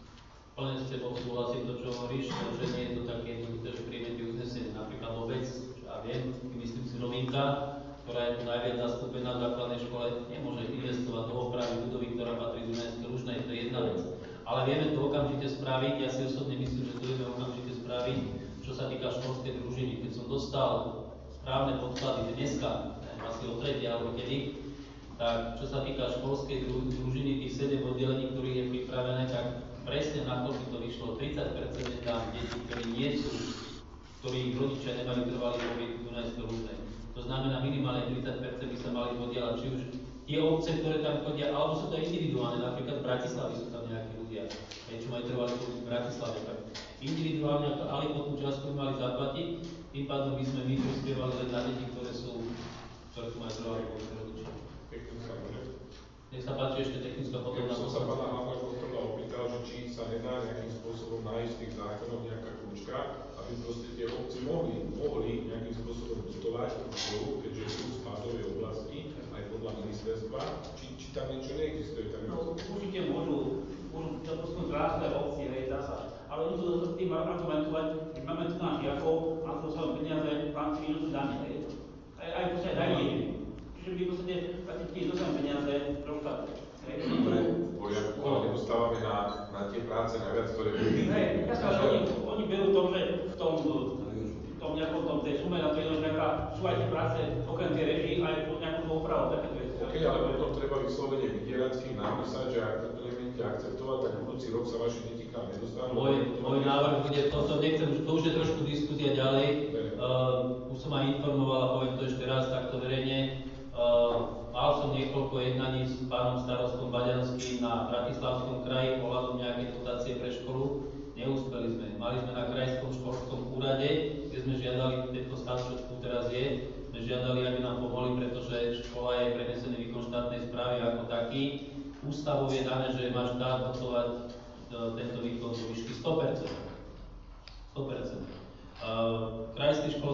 Plne s tebou súhlasím to, čo hovoríš, že nie je to také jednoduché, že príjme tie uznesenie. Napríklad obec, a viem, myslím si Rovinka, ktorá je tu najviac zastúpená v základnej škole, nemôže investovať do opravy budovy, ktorá patrí Dunajskej Lužnej, to je jedna vec. Ale vieme to okamžite spraviť, ja si osobne myslím, že to vieme okamžite spraviť, čo sa týka školskej družiny. Keď som dostal správne podklady dneska, asi o 3. alebo kedy, tak čo sa týka školskej družiny, tých 7 oddelení, ktorých je pripravené, tak presne na to by to vyšlo 30% je tam detí, ktorí nie sú, ktorých rodičia nemali trvalý pobyt v Dunajskej Lužnej. To znamená, minimálne 30% by sa mali podielať, či už tie obce, ktoré tam chodia, alebo sú to individuálne, napríklad v Bratislave sú tam nejakí ľudia, čo majú trvalý pobyt v Bratislave, tak individuálne ako alikvotnú časť by mali zaplatiť, tým pádom by sme my prispievali len na deti, ktoré tu majú trvalý pobyt rodičia. Nech sa páči ešte technická podobná. Ja som sa pána hlavného kontrola opýtal, že či sa nedá nejakým spôsobom nájsť v tých zákonoch nejaká kľúčka, aby proste tie obce mohli nejakým spôsobom dotovať tú školu, keďže sú v spádovej oblasti, aj podľa ministerstva, či tam niečo neexistuje. No, určite môžu to zrásť obci, hej, dá sa. Ale oni to s tým argumentovať, keď máme tu náš žiakov, a to sa peniaze v rámci výnosu daní, hej. Aj proste daní. Čiže my v podstate tiež dostaneme peniaze do štátu. V poriadku, ale nedostávame na tie práce najviac, ktoré budú. Hej, oni berú to, že v tom nejakom tej sume na to jednoznačná sú aj tie práce, okrem tej režii, aj nejakú opravu, takéto veci. OK, ale potom treba vyslovene vydieractým napísať, že ak to nebudete akceptovať, tak budúci rok sa vaši deti k nám nedostanú. Môj návrh bude toto, nechcem, to už je trošku diskusia ďalej. Už som aj informoval a poviem to ešte raz takto verejne. Mal som niekoľko jednaní s pánom starostom Baďanským na Bratislavskom kraji ohľadom nejakej dotácie pre školu. Neúspeli sme. Mali sme na krajskom školskom úrade, kde sme žiadali tento stav, čo tu teraz je, sme žiadali, aby nám pomohli, pretože škola je prenesený výkon štátnej správy ako taký. Ústavou je dané, že má štát dotovať tento výkon do výšky 100%. Krajský školský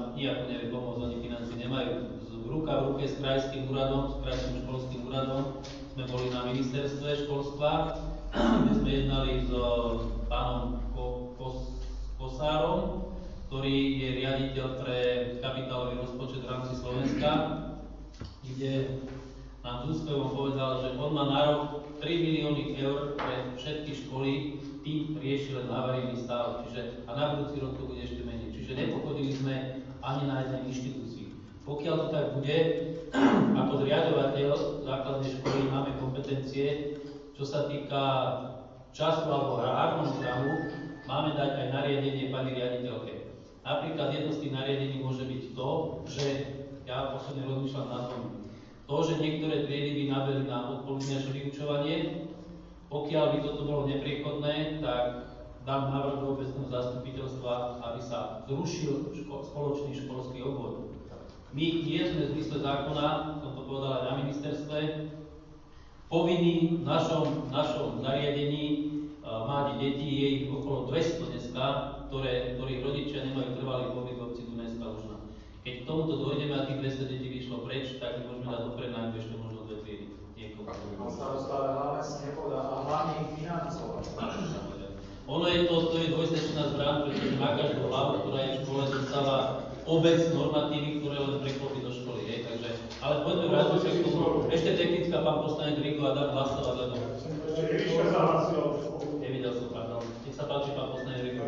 nám nijako nevie pomôcť, oni financie nemajú. Ruka v ruke s krajským úradom, s krajským školským úradom sme boli na ministerstve školstva, kde sme jednali s pánom Kosárom, ktorý je riaditeľ pre kapitálový rozpočet v rámci Slovenska, kde nám s úspevom povedal, že on má na rok 3 milióny eur pre všetky školy, tým rieši len havarijný stav, čiže a na budúci rok to bude ešte menej. Čiže nepochodili sme ani na jednej inštitúcii. Pokiaľ to tak bude, ako zriaďovateľ základnej školy máme kompetencie, čo sa týka času alebo harmonogramu, máme dať aj nariadenie pani riaditeľke. Napríklad jedno z tých nariadení môže byť to, že ja osobne rozmýšľam na tom, že niektoré triedy by nabili na odpoludňajšie vyučovanie. Pokiaľ by toto bolo nepriechodné, tak dám návrh do obecného zastupiteľstva, aby sa zrušil spoločný školský obvod. My nie sme v zmysle zákona, som to povedal aj na ministerstve, povinní v našom zariadení mať deti, je ich okolo 200 dneska, ktorých rodičia nemajú trvalý pobyt v obci Dunajská Lužná. Keď k tomuto dojdeme a tých 200 detí vyšlo preč, tak môžeme dať do prenajmu ešte možno 2 triedy. Pán starosta, ale hlavne si nepovedal, a hlavne ich financovať. Ono je to je dvojsečná zbraň, pretože na každú hlavu, ktorá je v škole, dostáva obec normatívy, ktoré len preklopí do školy. Takže, ale poďme vrátiť sa k tomu. Ešte technická, pán poslanec Rigo, a dám hlasovať, lebo... Nevidel som, pardon. Nech sa páči, pán poslanec Rigo.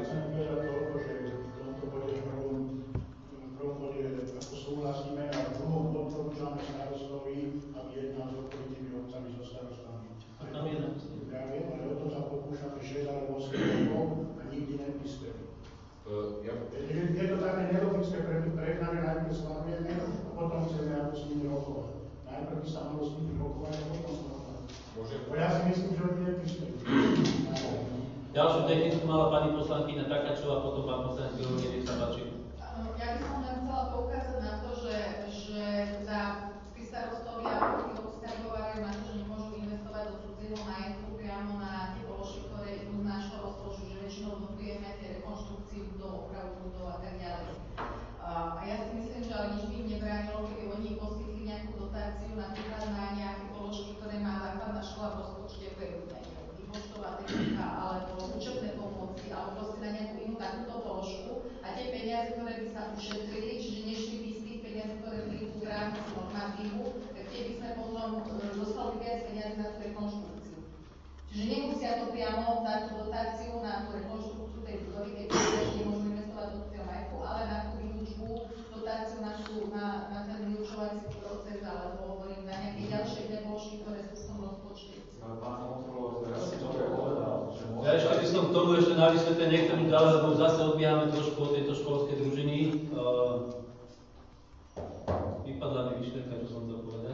Súhlasíme a v druhom odporúčame starostovi, aby jednal s okolitými obcami so starostami. Ja viem, ale o to sa pokúšame 6 alebo 8 rokov a nikdy neprispeli. Je to také nelogické, prehnane najprv schválujeme a potom chceme ako s nimi rokovať. Najprv by sa malo s nimi rokovať a potom schválujeme. Ja si myslím, že oni neprispeli. Ďalšiu technickú mala pani poslankyňa Takáčová, potom pán poslanec Georgie, nech sa páči. Ja by som len chcela poukázať na to, že tí starostovia obstarbovajú na to, že nemôžu investovať do cudzieho majetku priamo na tie položky, ktoré idú z nášho rozpočtu, že väčšinou dotujeme tie rekonštrukcie budov, opravu budov a tak ďalej. A ja si myslím, že ale nič by im nebránilo, keby oni poskytli nejakú dotáciu napríklad na nejaké položky, ktoré má základná škola v rozpočte, ako je výpočtová technika, alebo učebné pomôcky, alebo proste na nejakú inú takúto položku. A tie peniaze, ktoré by sa ušetrili, čiže nešli by z tých peniazí, ktoré prídu v rámci normatívu, tak tie by sme potom dostali viac peniazy na tú rekonštrukciu. Čiže nemusia to priamo dať tú dotáciu na tú rekonštrukciu tej budovy, keď ešte nemôžu investovať do toho majetku, ale na tú výučbu, dotáciu na ten vyučovací proces, alebo hovorím na nejaké ďalšie iné položky, ktoré sú v tom rozpočte. Ja ešte by som k tomu ešte na vysvetlenie nechcem ďalej, lebo zase odbiehame trošku od tejto školskej družiny. Vypadla mi myšlienka, čo som chcel povedať.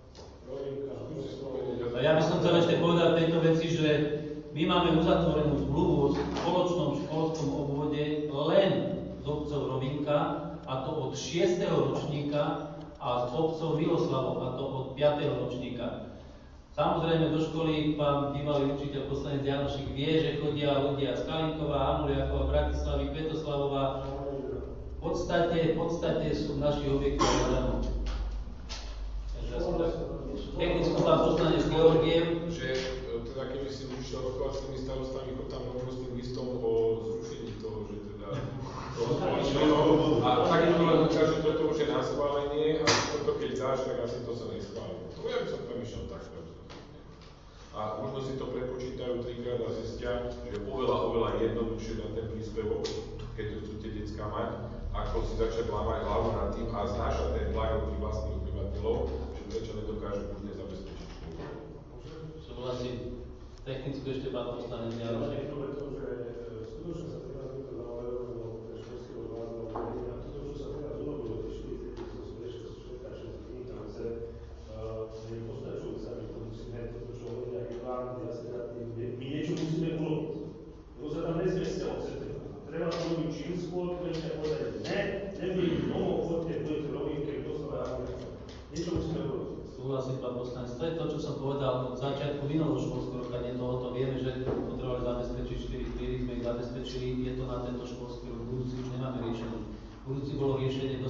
Ja by som chcel ešte povedať v tejto veci, že my máme uzatvorenú zmluvu o spoločnom školskom obvode len s obcov Rovinka, a to od 6. ročníka, a s obcov Miloslavou, a to od 5. ročníka. Samozrejme do školy pán bývalý učiteľ poslanec Janošik vie, že chodia ľudia z Kalinkova, Amuliakova, Bratislavy, Kvetoslavova. V podstate sú naši objekty zadarmo. Technicky pán poslanec Georgiev. Že teda keby si ušiel rokovať s tými starostami, chod tam rovno s tým listom o zrušení toho, že teda toho spoločného. A takisto len ukáže, že toto už je na schválenie a toto keď dáš, tak asi to sa neschváli. To ja by som tam išiel takto. A možno si to prepočítajú 3-krát a zistia, že oveľa jednoduchšie na ten príspevok, keď to chcú tie decká mať, ako si začať lámať hlavu nad tým a znášať ten tlak od tých vlastných obyvateľov, že prečo nedokážu už nezabezpečiť školu. Súhlasím. Technicky ešte pán poslanec Jaroš. Skutočne sa teraz niekto zaujalo, lebo ten školský odvár a toto, čo sa teraz urobilo, tie 4 zo všetkých vynikajúce, je postačujúce, aby to musíme, toto, čo hovorí aj Ivan, my niečo musíme urobiť. Lebo sa tam nezmestia odsedy. Treba to robiť čím skôr, konečne povedať, nebudete domov, chodte, budete robiť, keď doslova niečo musíme urobiť. Súhlasím, pán poslanec. To je to, čo som povedal od začiatku minulého školského roka, nie tohoto. Vieme, že potrebovali zabezpečiť 4 triedy, sme ich zabezpečili, je to na tento školský rok, budúci už nemáme riešenie. Budúci bolo riešenie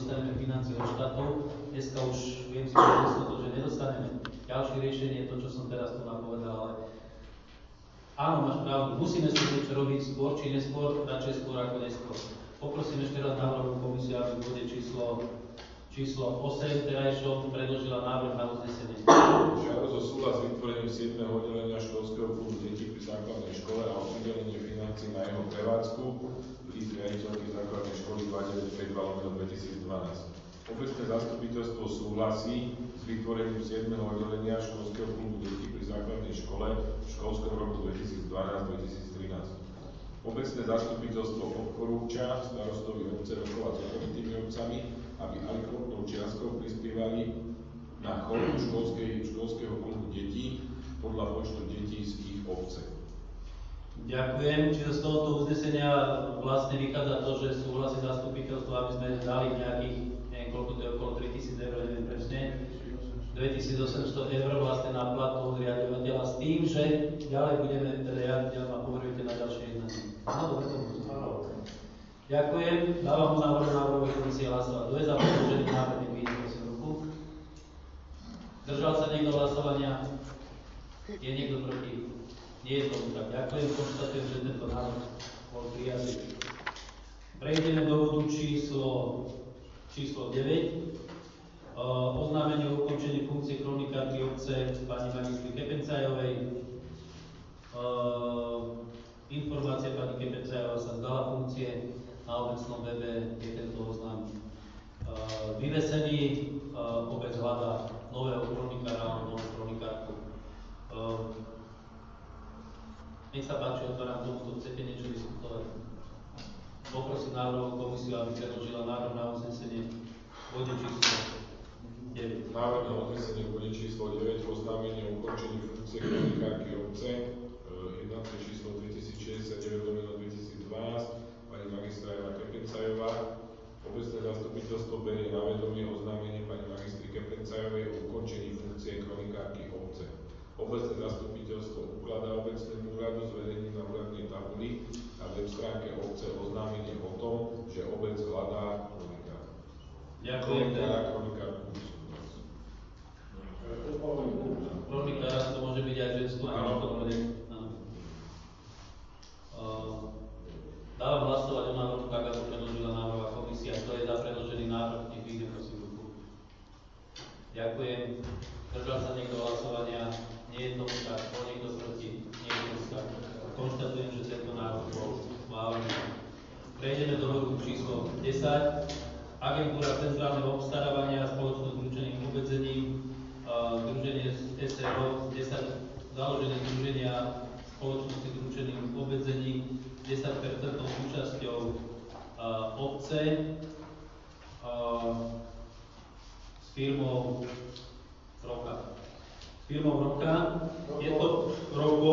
nedostaneme financie od štátu. Dneska už viem si povedať to, že nedostaneme. Ďalšie riešenie je to, čo som teraz tu napovedal, ale áno, máš pravdu, musíme si niečo robiť skôr či neskôr, radšej skôr ako neskôr. Poprosím ešte raz návrhovú komisiu, aby v bode číslo 8 terajšom predložila návrh na uznesenie. Žiadosť o súhlas s vytvorením 7. oddelenia školského klubu detí pri základnej škole a o pridelenie financií na jeho prevádzku list riaditeľky základnej školy 29/2012. Obecné zastupiteľstvo súhlasí s vytvorením 7. oddelenia školského klubu detí pri základnej škole v školskom roku 2012-2013. Obecné zastupiteľstvo odporúča starostovi obce rokovať s okolitými obcami, aby alikvotnou čiastkou prispievali na chod školského klubu detí podľa počtu detí z ich obce. Ďakujem. Čiže z tohoto uznesenia vlastne vychádza to, že súhlasí zastupiteľstvo, aby sme dali nejakých, neviem koľko to je, okolo 3000 eur, neviem presne, 2800 eur vlastne na platu riadovateľa s tým, že ďalej budeme riaditeľ a poverujete na ďalšie jednanie. Áno, dobre tomu. Ďakujem. Dávam návrhovej komisie hlasovať. Kto je za predložený návrh, nech vidí prosím ruku. Zdržal sa niekto hlasovania? Je niekto proti? Nie je tomu tak. Ďakujem. Konštatujem, že tento návrh bol prijatý. Prejdeme do bodu číslo 9. Oznámenie o ukončení funkcie kronikárky obce pani magistry Kepencajovej. Informácia pani Kepencajová sa vzdala funkcie, na obecnom webe je tento oznam vyvesený. Obec hľadá nového kronikára alebo novú kronikárku. Nech sa páči, otváram tomuto, chcete niečo diskutovať? Poprosím návrhovú komisiu, aby predložila návrh na uznesenie v bode číslo 9. Návrh na uznesenie v bode číslo 9, oznámenie o ukončení funkcie kronikárky obce, jednacie číslo 2069/2012, pani magistra Eva Kepencajová. Obecné zastupiteľstvo berie na vedomie oznámenie pani magistry Kepencajovej o ukončení funkcie kronikárky obce. Obecné zastupiteľstvo ukladá obecnému úradu zverejniť na úradnej tabuli na web stránke obce oznámenie o tom, že obec hľadá kronikára. Ďakujem. Kronikárku. Kronikára to môže byť aj ženskú a mužskou rodinu. Dávam hlasovať o návrhu tak, ako predložila návrhová komisia. Kto je za predložený návrh, nech vyjde prosím ruku. Ďakujem. Zdržal sa niekto hlasovania? Nie je tomu tak. Bol niekto proti? Nie je tomu tak. Konštatujem, že tento návrh bol schválený. Prejdeme do bodu číslo 10. Agentúra centrálneho obstarávania a spoločnosť zručených obmedzením. Združenie SRO 10, založenie združenia spoločnosti zručených obmedzením 10% účasťou obce s firmou Roka. Je to Roko.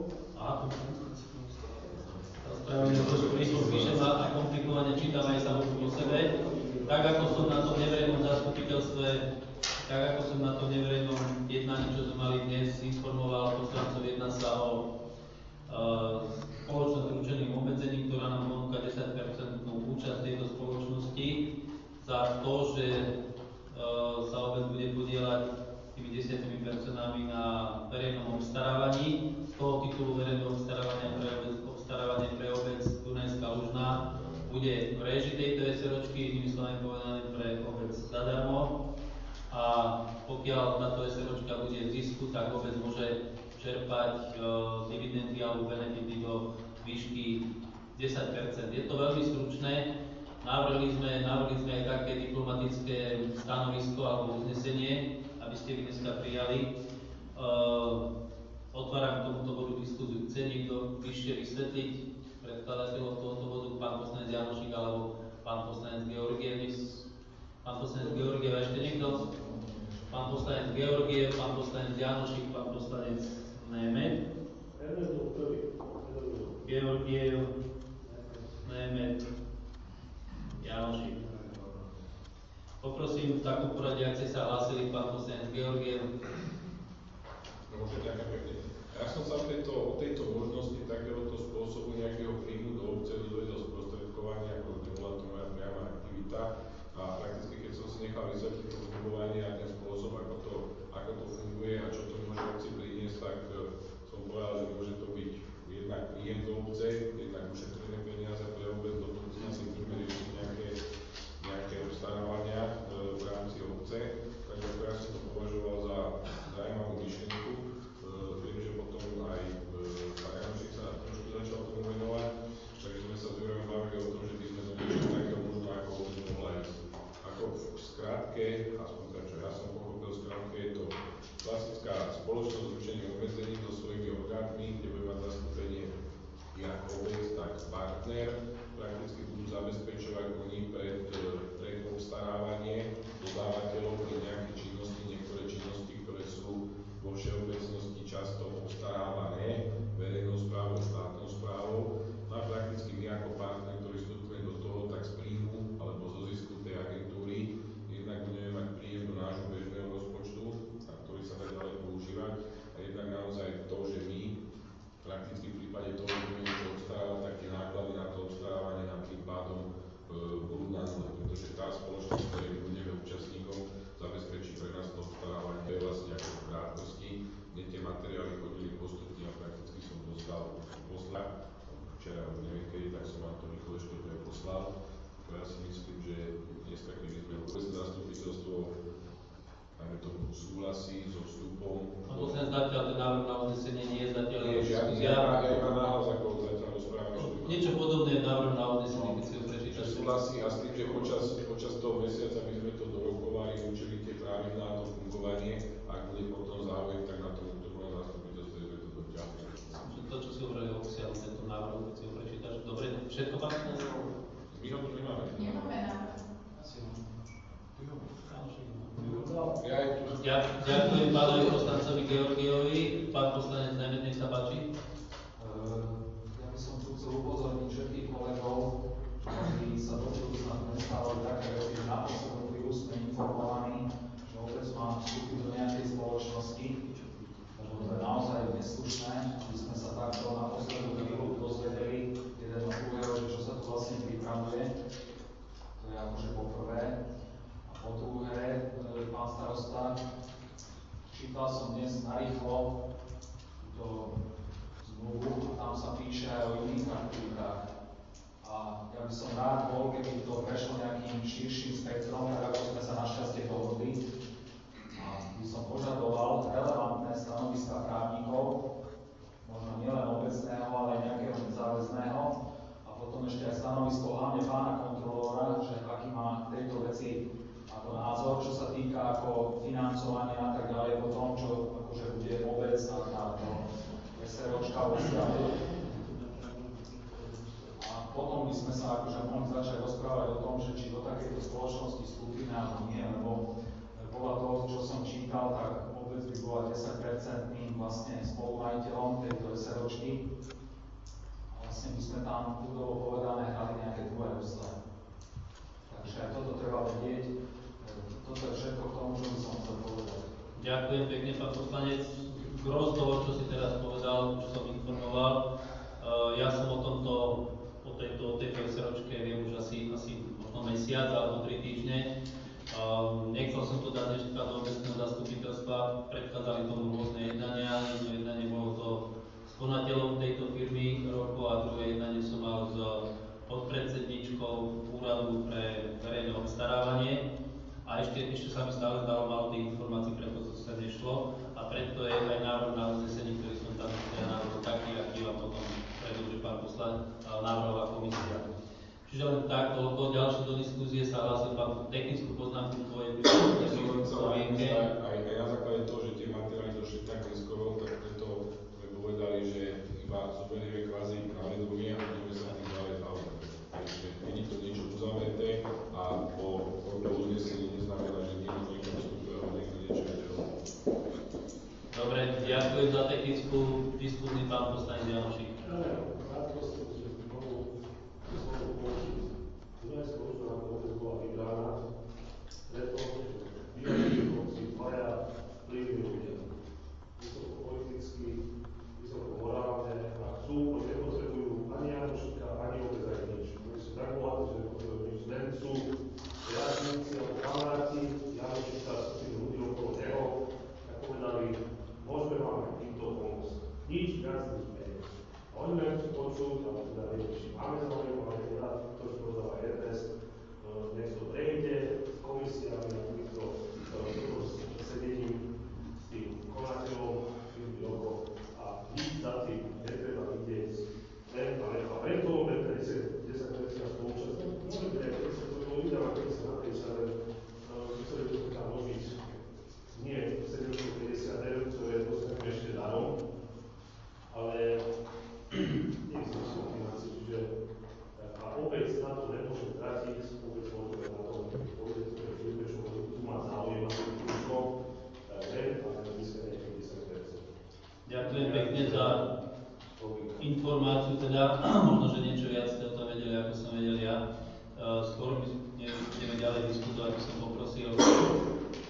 Spravedlne trošku rýchlo píšem a komplikovane čítam aj samotnú o sebe. Tak ako som na tom neverejnom zastupiteľstve, tak ako som na tom neverejnom jednaní, čo sme mali dnes, informoval poslancov, jedná sa o spoločnosť zručeným obmedzením, ktorá nám ponúka 10% účasť tejto spoločnosti za to, že sa obec bude podieľať tými 10% na verejnom obstarávaní. Z toho titulu verejného obstarávania pre obec Dunajská Lužná bude v réžii tejto SROčky, inými slovami povedané pre obec zadarmo. A pokiaľ táto SROčka bude v zisku, tak obec môže čerpať dividendy alebo benefity do výšky 10%. Je to veľmi stručné. Navrhli sme aj také diplomatické stanovisko alebo uznesenie, aby ste vy dneska prijali. Otváram k tomuto bodu diskusiu. Chce niekto vyššie vysvetliť predkladateľov tohoto bodu, pán poslanec Janošik alebo pán poslanec Georgiev? Pán poslanec Georgiev a ešte niekto? Pán poslanec Georgiev, pán poslanec Janošik, pán poslanec Német. Georgiev, Német, Janošik. Poprosím v takom poradí, ak ste sa hlásili, pán poslanec Georgiev. Môžete ďakujem pekne. Ja som sa o tejto možnosti takéhoto spôsobu nejakého príjmu do obce dozvedel sprostredkovania, ako nebola to moja priama aktivita a prakticky vysvetliť to fungovanie a ten spôsob, ako to funguje a čo to môže obci priniesť, tak som povedal, že môže to byť jednak príjem do obce, jednak ušetrené peniaze pre obec, do budúcna si chceme riešiť nejaké obstarávania v rámci obce. Takže ja som to považoval za zaujímavú myšlienku. Viem, že potom aj pán Janošik sa trošku začal tomu venovať, takže sme sa s Jurajom bavili o tom, že by sme do niečo takého možno ako obec mohla ísť. Ako v skratke, aspoň tak, čo ja som pochopil, v skratke je to klasická spoločnosť s ručením obmedzením so svojimi orgánmi, kde bude mať zastúpenie jak obec, tak partner. Prakticky budú zabezpečovať oni pred obstarávanie dodávateľov pri nejakej činnosti, niektoré činnosti, ktoré sú vo všeobecnosti často obstarávané verejnou správou, štátnou správou. No a prakticky my ako partner, ktorý vstupujeme do toho, tak z príjmu alebo zo zisku tej agentúry jednak budeme mať príjem do nášho bežného rozpočtu, a ktorý sa dá ďalej používať, a jednak naozaj to, že my prakticky v prípade toho, že budeme niečo obstarávať, tak tie náklady na to obstarávanie nám tým pádom budú na nule, pretože tá spoločnosť, ktorej my budeme účastníkom, zabezpečí pre nás to obstarávanie. To je vlastne ako v krátkosti, kde tie materiály chodili postupne a prakticky som poslal včera, neviem kedy, tak som vám to rýchlo ešte poslal. To ja si myslím, že dnes tak my sme obecné zastupiteľstvo máme tomu súhlasí so vstupom. A to sa zatiaľ ten návrh na uznesenie nie je zatiaľ. Ja iba náhlas ako zatiaľ rozprávam. Niečo podobné je návrh na uznesenie, keď si ho prečítaš. Súhlasí a s tým, že počas toho mesiaca my sme to dorokovali, učili tie pravidlá na to fungovanie, ak bude potom záujem, tak na tom druhom zastupiteľstve sme to dotiahli. To, čo si hovorili, obsiahol tento návrh, keď si ho prečítaš. Dobre, všetko pán? My ho tu nemáme. Nemáme návrh. Ďakujem pánovi poslancovi Georgiovi. Pán poslanec Nemet, nech sa páči. Ja by som tu chcel upozorniť všetkých kolegov, ktorí sa do budúcna nestávali také veci, že na poslednú chvíľu sme informovaní, že obec má vstúpiť do nejakej spoločnosti, lebo to je naozaj neslušné, že sme sa takto na poslednú chvíľu dozvedeli jeden od druhého, že čo sa tu vlastne pripravuje. To je akože poprvé. A po druhé, pán starosta, čítal som dnes narýchlo túto zmluvu a tam sa píše aj o iných aktivitách. A ja by som rád bol, keby to prešlo nejakým širším spektrom, tak ako sme sa našťastie dohodli. A by som požadoval relevantné stanoviska právnikov, možno nielen obecného, ale aj nejakého nezáväzného. A potom ešte aj stanovisko hlavne pána kontrolóra, že aký má k tejto veci ako názor, čo sa týka ako financovania a tak ďalej, potom, čo akože bude obec a táto SROčka obsťahu. A potom by sme sa akože mohli začať rozprávať o tom, že či do takejto spoločnosti vstúpime alebo nie, lebo podľa toho, čo som čítal, tak obec by bola 10% vlastne spolumajiteľom tejto SROčky. A vlastne by sme tam ľudovo povedané hrali nejaké druhé husle. Takže aj toto treba vedieť. Toto je všetko k tomu, čo by som chcel povedať. Ďakujem pekne, pán poslanec. Gros toho, čo si teraz povedal, čo som informoval. Ja som o tejto SROčke viem už asi možno mesiac alebo 3 týždne. Nechcel som to dať ešte do obecného zastupiteľstva, predchádzali tomu rôzne jednania. Jedno jednanie bolo to s konateľom tejto firmy roku a druhé jednanie som mal s podpredsedničkou Úradu pre verejné obstarávanie. A ešte sa mi stále zdalo málo tých informácií, preto to sa nešlo. A preto je aj návrh na uznesenie, ktorý som tam navrhol taký, aký vám potom predloží pán poslanec, návrhová komisia. Čiže len tak, toľko. Ďalšie do diskusie sa hlásil pán technickú poznámku tvojej myšlienke. Aj na základe toho, že tie materiály došli tak neskoro, tak preto sme povedali, že iba zoberieme kvázi na vedomie a budeme sa tým ďalej zaujať. Takže není to niečo uzavreté a po tomto uznesení neznamená, že niekto niekam vstupuje alebo niekto niečo nedelá. Dobre, ďakujem za technickú diskusiu, pán poslanec Janošik. Dnes možno na to bola vybraná, pretože bývajú obci dvaja vplyvní ľudia. Vysokopoliticky, vysokomorálne a chcú, nepotrebujú ani Janošika, ani obec aj nič. Oni sú tak bohatí, že nepotrebujú nič. Len sú riadníci alebo kamaráti,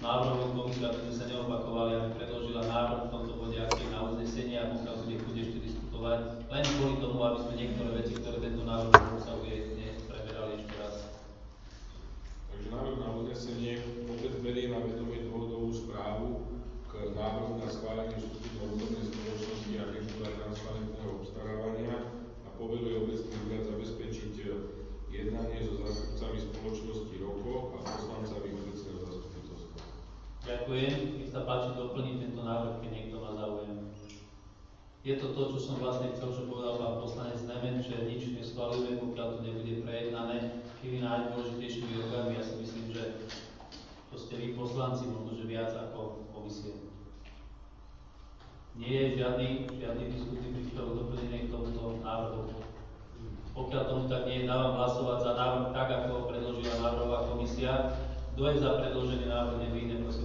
návrhovú komisiu, aby sme sa neopakovali, aby predložila návrh v tomto bode aký na uznesenie a pokiaľ sa bude ešte diskutovať, len kvôli tomu, aby sme niektoré veci, ktoré tento návrh obsahuje, preberali ešte raz. Takže návrh na uznesenie opäť berie na vedomie dôvodovú správu k návrhu na schválenie vstupu do obchodnej spoločnosti agentúra transparentného obstarávania a poveľuje obecný úrad zabezpečiť jednanie so zástupcami spoločnosti ROKO a poslancami obecného zastupiteľstva. Ďakujem. Keď sa páči doplniť tento návrh, keď niekto má záujem. Je to to, čo som vlastne chcel, čo povedal pán poslanec Nemen, že nič neschvaľujeme, pokiaľ to nebude prejednané tými najdôležitejšími orgánmi. Ja si myslím, že to ste vy poslanci, možno že viac ako komisia. Nie je žiadny diskusný príspevok doplnený k tomuto návrhu. Pokiaľ tomu tak nie je, dávam hlasovať za návrh tak, ako ho predložila návrhová komisia. Kto je za predložený návrh, nevyjde, prosím.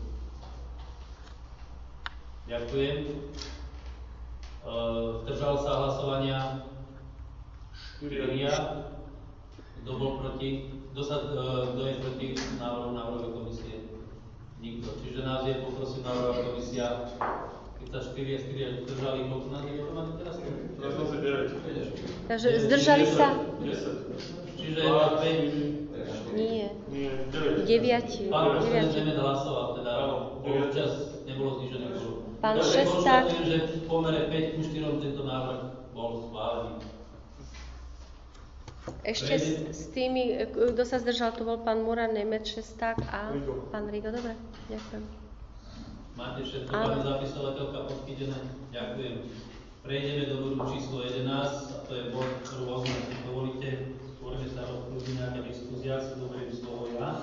Ďakujem. Zdržal sa hlasovania 4. Kto bol proti? Kto je proti návrhu návrhovej komisie? Nikto. Čiže nás je, poprosím, návrhová komisia, keď sa 4 zdržali, koľko nás je dohromady teraz? Takže zdržali sa? 10. Čiže 5. Nie. 9. Pán poslanec Nemed hlasoval, teda čas nebolo znižené. Pán Šesták. Konštatujem, že v pomere 5:4 tento návrh bol schválený. Ešte s tými, kto sa zdržal, to bol pán Murar, Nemed, Šesták a pán Rigo. Dobre, ďakujem. Máte všetko, pani zapisovateľka, podpídené? Ďakujem. Prejdeme do bodu číslo 11, a to je bod rôzne. Ak dovolíte, môžeme sa rozprúdiť nejaká diskusia, si dovolím slovo ja.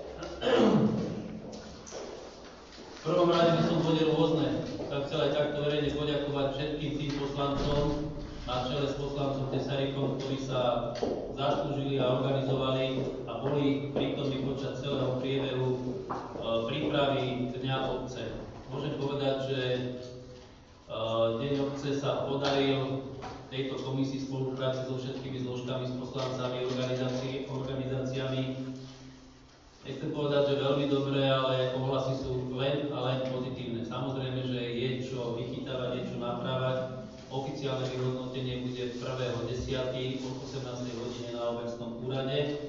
V prvom rade by som bode rôzne. Tak chcel aj takto verejne poďakovať všetkým tým poslancom, na čele s poslancom Tesaríkom, ktorí sa zaslúžili a organizovali a boli prítomní počas celého priebehu prípravy Dňa obce. Môžem povedať, že Deň obce sa podaril v tejto komisii spolupráci so všetkými zložkami, s poslancami, organizáciami. Nechcem povedať, že veľmi dobré, ale ohlasy sú len a len pozitívne. Samozrejme, že je čo vychytávať, je čo naprávať. Oficiálne vyhodnotenie bude 1.10. o 18. hodine na obecnom úrade.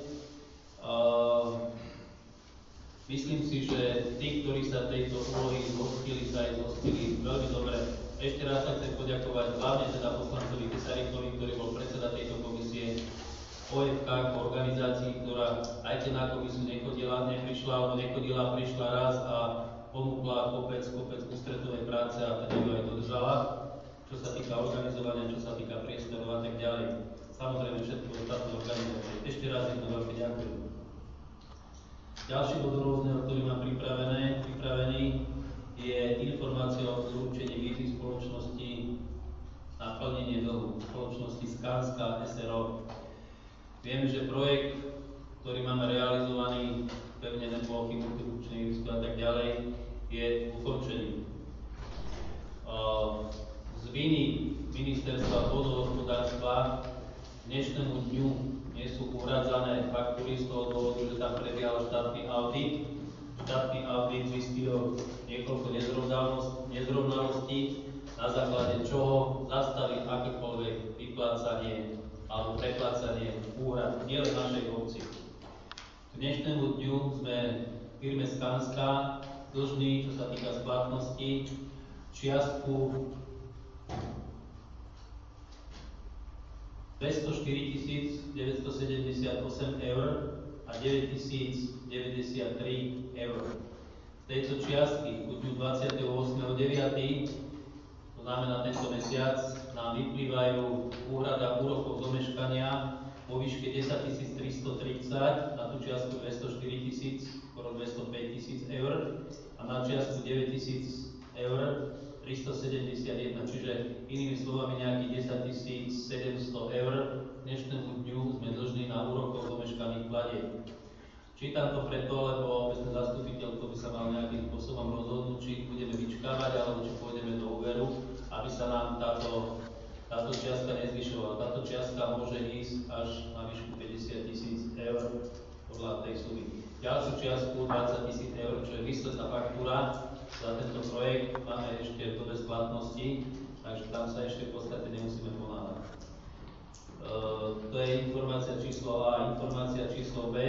Myslím si, že tí, ktorí sa tejto úlohy zhostili, sa aj zhostili veľmi dobre. Ešte raz sa chcem poďakovať hlavne teda poslancovi Tesaríkovi, ktorý bol predseda tejto komisie, OFK ako organizácii, ktorá aj keď na komisiu nechodila, prišla raz a ponúkla kopec ústretovej práce a teda ju aj dodržala, čo sa týka organizovania, čo sa týka priestorov a tak ďalej. Samozrejme všetko ostatné organizácie. Ešte raz jedno veľmi ďakujem. Ďalší bod rôzneho, ktorý mám pripravený, je informácia o zručení výzvy spoločnosti na plnenie dlhu spoločnosti Skanska SRO. Vieme, že projekt, ktorý máme realizovaný, pevnené plochy, multifunkčné ihrisko a tak ďalej, je ukončený. Z viny ministerstva vodohospodárstva dnešnému dňu nie sú uhradzané faktúry z toho dôvodu, že tam prebiehal štátny audit. Štátny audit zistil niekoľko nezrovnalostí, na základe čoho zastali akékoľvek vyplácanie alebo preplácanie úhrad nielen našej obci. K dnešnému dňu sme firme Skanska dlžní, čo sa týka splatnosti, čiastku 204 978 eur a 9 093 eur. Z tejto čiastky ku dňu 28.9., to znamená tento mesiac, nám vyplývajú úhrada úrokov z omeškania vo výške 10 330, na tú čiastku 204 000, skoro 205 000 eur a na čiastku 9 000 eur 371, čiže inými slovami nejakých 10 700 eur dnešnému dňu sme dlžní na úrokov z omeškaných platieb. Čítam to preto, lebo obecné zastupiteľstvo by sa mal nejakým spôsobom rozhodnúť, či budeme vyčkávať, alebo či pôjdeme do úveru, aby sa nám táto čiastka nezvyšovala. Táto čiastka môže ísť až na výšku 50 000 eur podľa tej sumy. ďalšiu čiastku 20 000 eur, čo je výsledná faktúra za tento projekt. Máme ešte v dobe splatnosti, takže tam sa ešte v podstate nemusíme ponáhľať. To je informácia číslo A. Informácia číslo B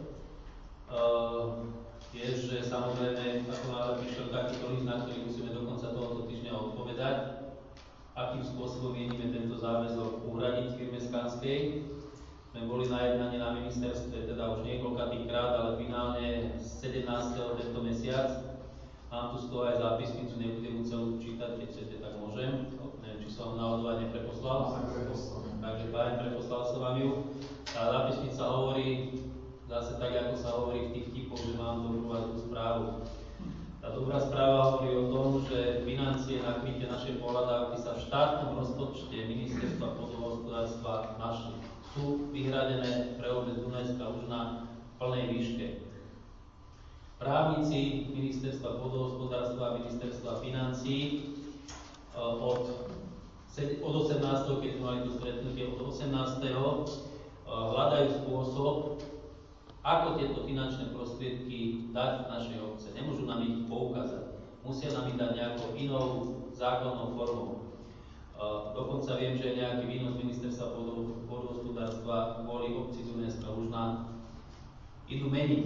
je, že samozrejme, ako náhle prišiel takýto list, na ktorý musíme do konca tohoto týždňa odpovedať, akým spôsobom mienime tento záväzok uhradiť firme Skanskej. Sme boli na jednaní na ministerstve teda už niekoľkatýkrát, ale finálne 17. tento mesiac. Mám tu z toho aj zápisnicu, nebudem mu celú čítať, keď chcete, tak môžem. Neviem, či som vám náhodou nepreposlal. Takže preposlal som vám ju. Tá zápisnica hovorí zase tak, ako sa hovorí v tých typoch, že mám dobrú a zlú správu. Tá dobrá správa hovorí o tom, že financie na krytie našej pohľadávky sa v štátnom rozpočte Ministerstva pôdohospodárstva našli. Sú vyhradené pre obec Dunajská Lužná v plnej výške. Právnici Ministerstva pôdohospodárstva a Ministerstva financií od 18. keď mali to stretnutie od 18. hľadajú spôsob, ako tieto finančné prostriedky dať našej obce. Nemôžu nám ich poukázať. Musia nám ich dať nejakou inou zákonnou formou. Dokonca viem, že nejaký výnos Ministerstva pôdohospodárstva kvôli obci Dunajská Lužná idú meniť.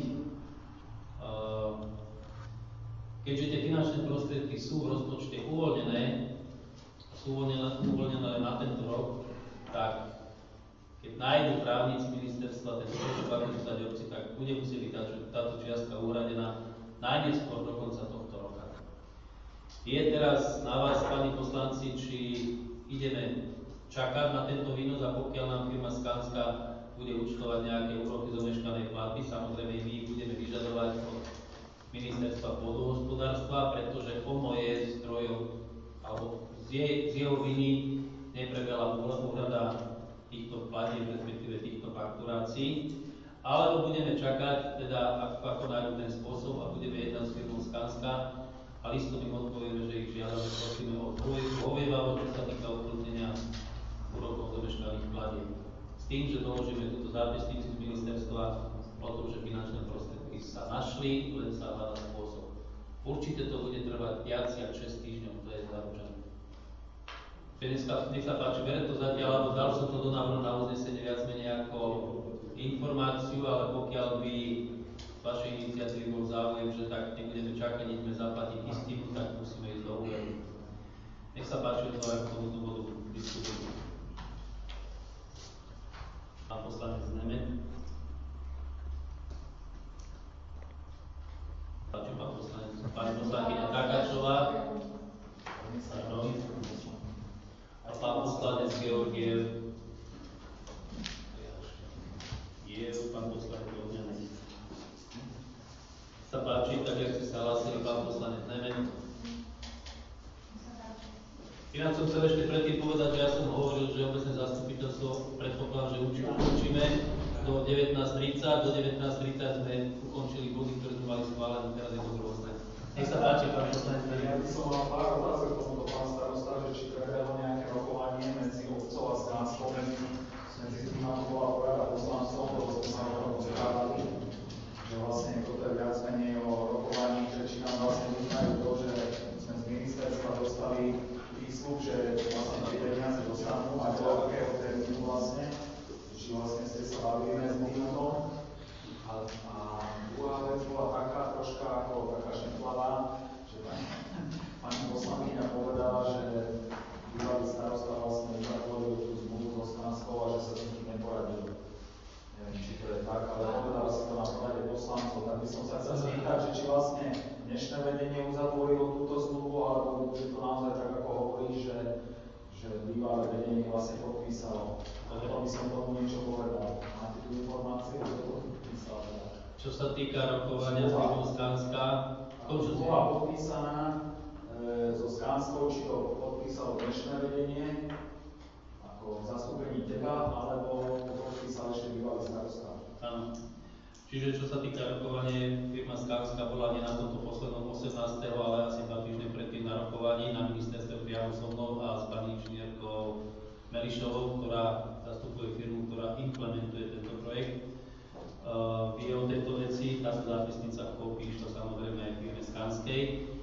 Keďže tie finančné prostriedky sú v rozpočte uvoľnené, len na tento rok, tak keď nájdu právnici ministerstva ten spôsob, ako to dať obci, tak bude musieť byť táto čiastka uhradená najneskôr do konca tohto roka. Je teraz na vás, pani poslanci, či ideme čakať na tento výnos a pokiaľ nám firma Skanska bude účtovať nejaké úroky z omeškanej platby, samozrejme my ich budeme vyžadovať od Ministerstva pôdohospodárstva, pretože ono je zdrojom, alebo z jeho viny neprebehla úhrada týchto platieb, respektíve týchto fakturácií, alebo budeme čakať, teda ako nájdu ten spôsob a budeme jednať s firmou Skanska a listom im odpovieme, že ich žiadame, prosíme o dôvojvavo, čo sa týka uplnenia úrokov z omeškaných platieb. S tým, že doložíme túto zápisnicu z ministerstva o tom, že finančné prostriedky sa našli, len sa hľadá spôsob. Určite to bude trvať viac ako 6 týždňov, to je zaručené. Nech sa páči, berem to zatiaľ, alebo dal som to do návrhu na uznesenie viac menej ako informáciu, ale pokiaľ by z vašej iniciatívy bol záujem, že tak nebudeme čakať, ideme zaplatiť istým, tak musíme ísť do úveru. Nech sa páči, to aj k tomuto bodu diskutujú. Pán poslanec Nemet. Páči pán poslanec, pani poslankyňa Takáčová. A pán poslanec Georgiev. Pán poslanec Georgiev. Sa páči, tak jak ste sa hlasili, pán poslanec Nemet. Ináč som chcel ešte predtým povedať, že ja som hovoril, že obecné zastupiteľstvo predpokladám, že učíme do 19:30. Do 19:30 sme ukončili body, ktoré sme mali schválené, teraz je to rôzne. Nech sa páči, pán poslanec. Ja by som mal pár otázok k tomuto, pán starosta, že či prebehlo nejaké rokovanie medzi obcov a Skanskou, medzi tým, ako bola porada poslancov, lebo sme sa o tom rozprávali, že vlastne toto je viac menej o rokovaní, že či nám vlastne uznajú to, že sme z ministerstva dostali výsluh, že vlastne tie peniaze dostanú a do akého termínu vlastne, či vlastne ste sa bavili s minutom. A druhá vec bola taká troška ako taká šemplavá, že pani poslankyňa povedala, že bývalý starosta vlastne uzatvoril tú zmluvu so Skanskou a že sa s ním neporadil. Neviem, či to je tak, ale povedala si to na porade poslancov, tak by som sa chcel spýtať, že či vlastne dnešné vedenie uzatvorilo túto zmluvu, alebo je to naozaj tak, ako hovorí, že bývalé vedenie vlastne podpísalo. Potom by som tomu niečo povedal. Máte tú informáciu, že to podpísalo teda? Čo sa týka rokovania s firmou Skanska, bola podpísaná so Skanskou, či to podpísalo dnešné vedenie, ako v zastúpení teba, alebo to podpísal ešte bývalý starosta. Áno. Čiže čo sa týka rokovania, firma Skanska bola nie na tomto poslednom 18., ale asi 2 týždne predtým na rokovaní na ministerstve priamo so mnou a s pani inžinierkou Melišovou, ktorá zastupuje firmu, ktorá implementuje tento projekt. Vie o tejto veci, táto ďalšej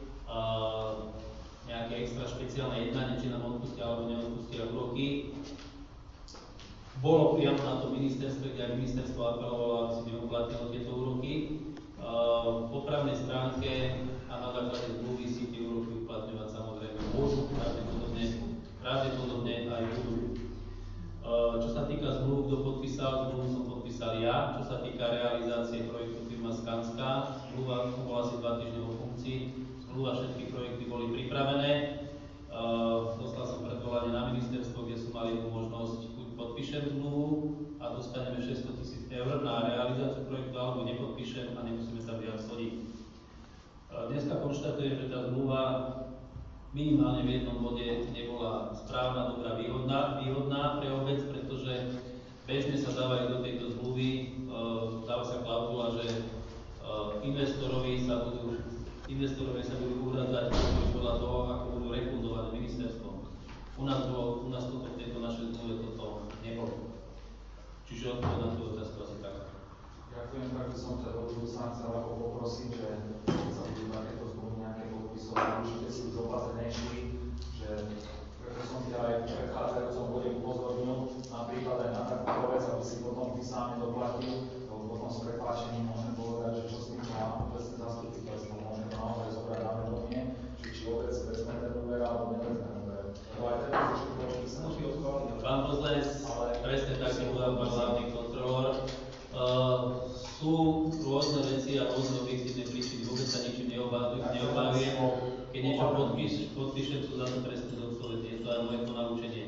nejaké extra špeciálne jednanie, či nám odpustia alebo neodpustia úroky. Bolo priamo na to ministerstve, kde aj ministerstvo apelovalo, aby si neuplatnilo tieto úroky. Po právnej stránke a na základe zmluvy si tie úroky uplatňovať samozrejme môžu, pravdepodobne aj budú. Čo sa týka zmluv, kto podpísal, zmluvu som podpísal ja. Čo sa týka realizácie projektu firma Skanska, zmluva bola asi 2 týždne vo funkcii, zmluva, všetky projekty boli pripravené. Dostal som predvolanie na ministerstvo, kde som mal jednu možnosť, buď podpíšem zmluvu a dostaneme 600 000 eur na realizáciu projektu, alebo nepodpíšem a nemusíme sa viac chodiť. Dneska konštatujem, že tá zmluva minimálne v jednom bode nebola správna, dobrá, výhodná pre obec, pretože bežne sa dávajú do tejto zmluvy, dáva sa klauzula, že investorovi sa budú uhradzať podľa toho, ako budú refundované ministerstvom. U nás toto v tejto našej zmluve toto nebolo. Čiže odpoveď na tú otázku asi tak. Ďakujem, takže som ťa do budúcna chcel ako poprosiť, že sa budú takéto zmluvy nejaké podpisovať, určite si už opatrnejší, že preto som ťa aj v predchádzajúcom bode upozornil, napríklad aj na takú vec, aby si potom ty sám nedoplatil, lebo potom s prepáčením môžeme povedať, že čo s tým má obecné zastupiteľstvo, môže to naozaj zobrať na vedomie, či obec vezme ten úver alebo nevezme úver. Lebo aj teraz ešte to musí odchváliť. Pán poslanec, presne tak, ako povedal pán hlavný kontrolór. Sú rôzne veci a rôzne objektívne príčiny, vôbec sa ničím neobávujem. Keď niečo podpíšem, sú za to presne zodpovední. Je to aj moje ponaučenie.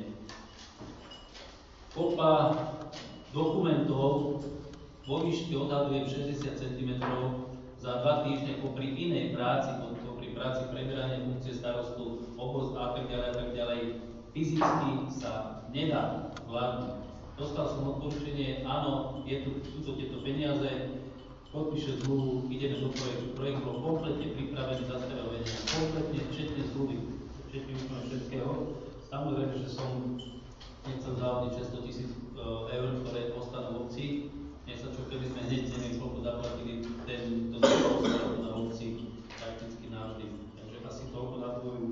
Kopa dokumentov vo výške odhadujem 60 cm za 2 týždne popri inej práci, popri práci preberania funkcie starostu, oboz a tak ďalej, fyzicky sa nedá vládnuť. Dostal som odporúčanie, áno, sú to tieto peniaze, podpíše zmluvu, ideme do projektu. Projekt bol kompletne pripravený, zastavovania, kompletne, včetne zmluvy, včetne všetkého. Samozrejme, že som nechcel závodniť 600 000 eur, ktoré ostanú v obci. Nech sa čo, keby sme hneď neviem, koľko zaplatili tento na obci, prakticky navždy. Takže asi toľko na tvoju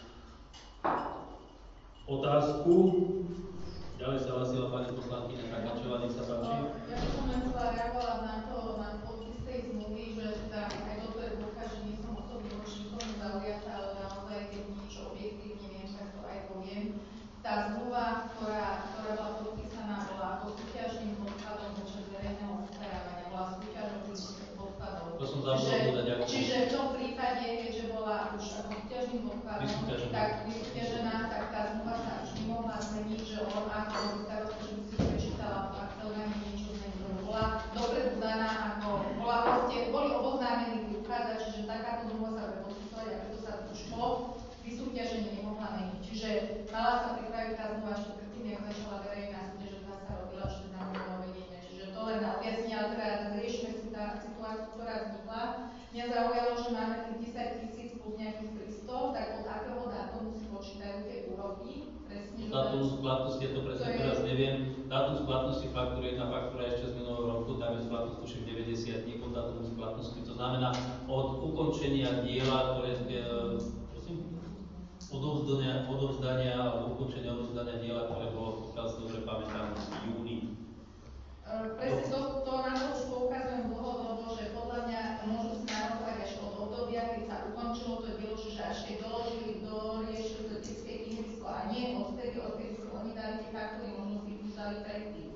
otázku. Ďalej sa hlasila pani poslankyňa Takáčová, nech sa páči. Ja by som len chcela reagovať na podpis tej zmluvy, že teda aj toto je dôkaz, že nie som osobne voči nikomu zaujatá, ale naozaj, keď niečo objektívne viem, tak to aj poviem. Tá zmluva, ktorá bola podpísaná, bola pod súťažným podkladom počas verejného obstarávania, bola súťažným podkladom. To som zabudol povedať, ďakujem. Čiže v tom prípade, keďže bola už súťažným podkladom, tak vysúťažená, tak tá zmluva sa už nemohla zmeniť, že on ako starosta, že by si prečítala v akcelovaní niečo zmenilo. Bola dopredu daná ako, boli oboznámení tí uchádzači, že takáto zmluva sa bude podpísať a preto sa už po vysúťažení nemohla meniť. Čiže mala sa pripraviť tá zmluva ešte predtým, ako začala verejná súťaž, že sa robila ešte na zmluva vedenie. Čiže to len na objasnenie, ale teda riešime si tá situáciu, ktorá vznikla. Mňa zaujalo, že máme tých 10 000 plus nejakých 300, tak od akého dátumu si počítajú tie úroky? Dátum splatnosti, ja to presne teraz neviem. Dátum splatnosti faktúry, jedna faktúra ešte z minulého roku, dáme splatnosť tuším 90 dní od dátumu splatnosti. To znamená od ukončenia diela, ktoré odovzdania alebo ukončenia odovzdania diela, ktoré bolo, pokiaľ si dobre pamätám, v júni. Presne to na to už poukazujem dlhodobo, že podľa mňa môžu si narokovať až od obdobia, keď sa ukončilo to dielo, čiže až keď doriešili to detské ihrisko a nie odtedy si oni dali tie faktúry, možno si ich dali predtým.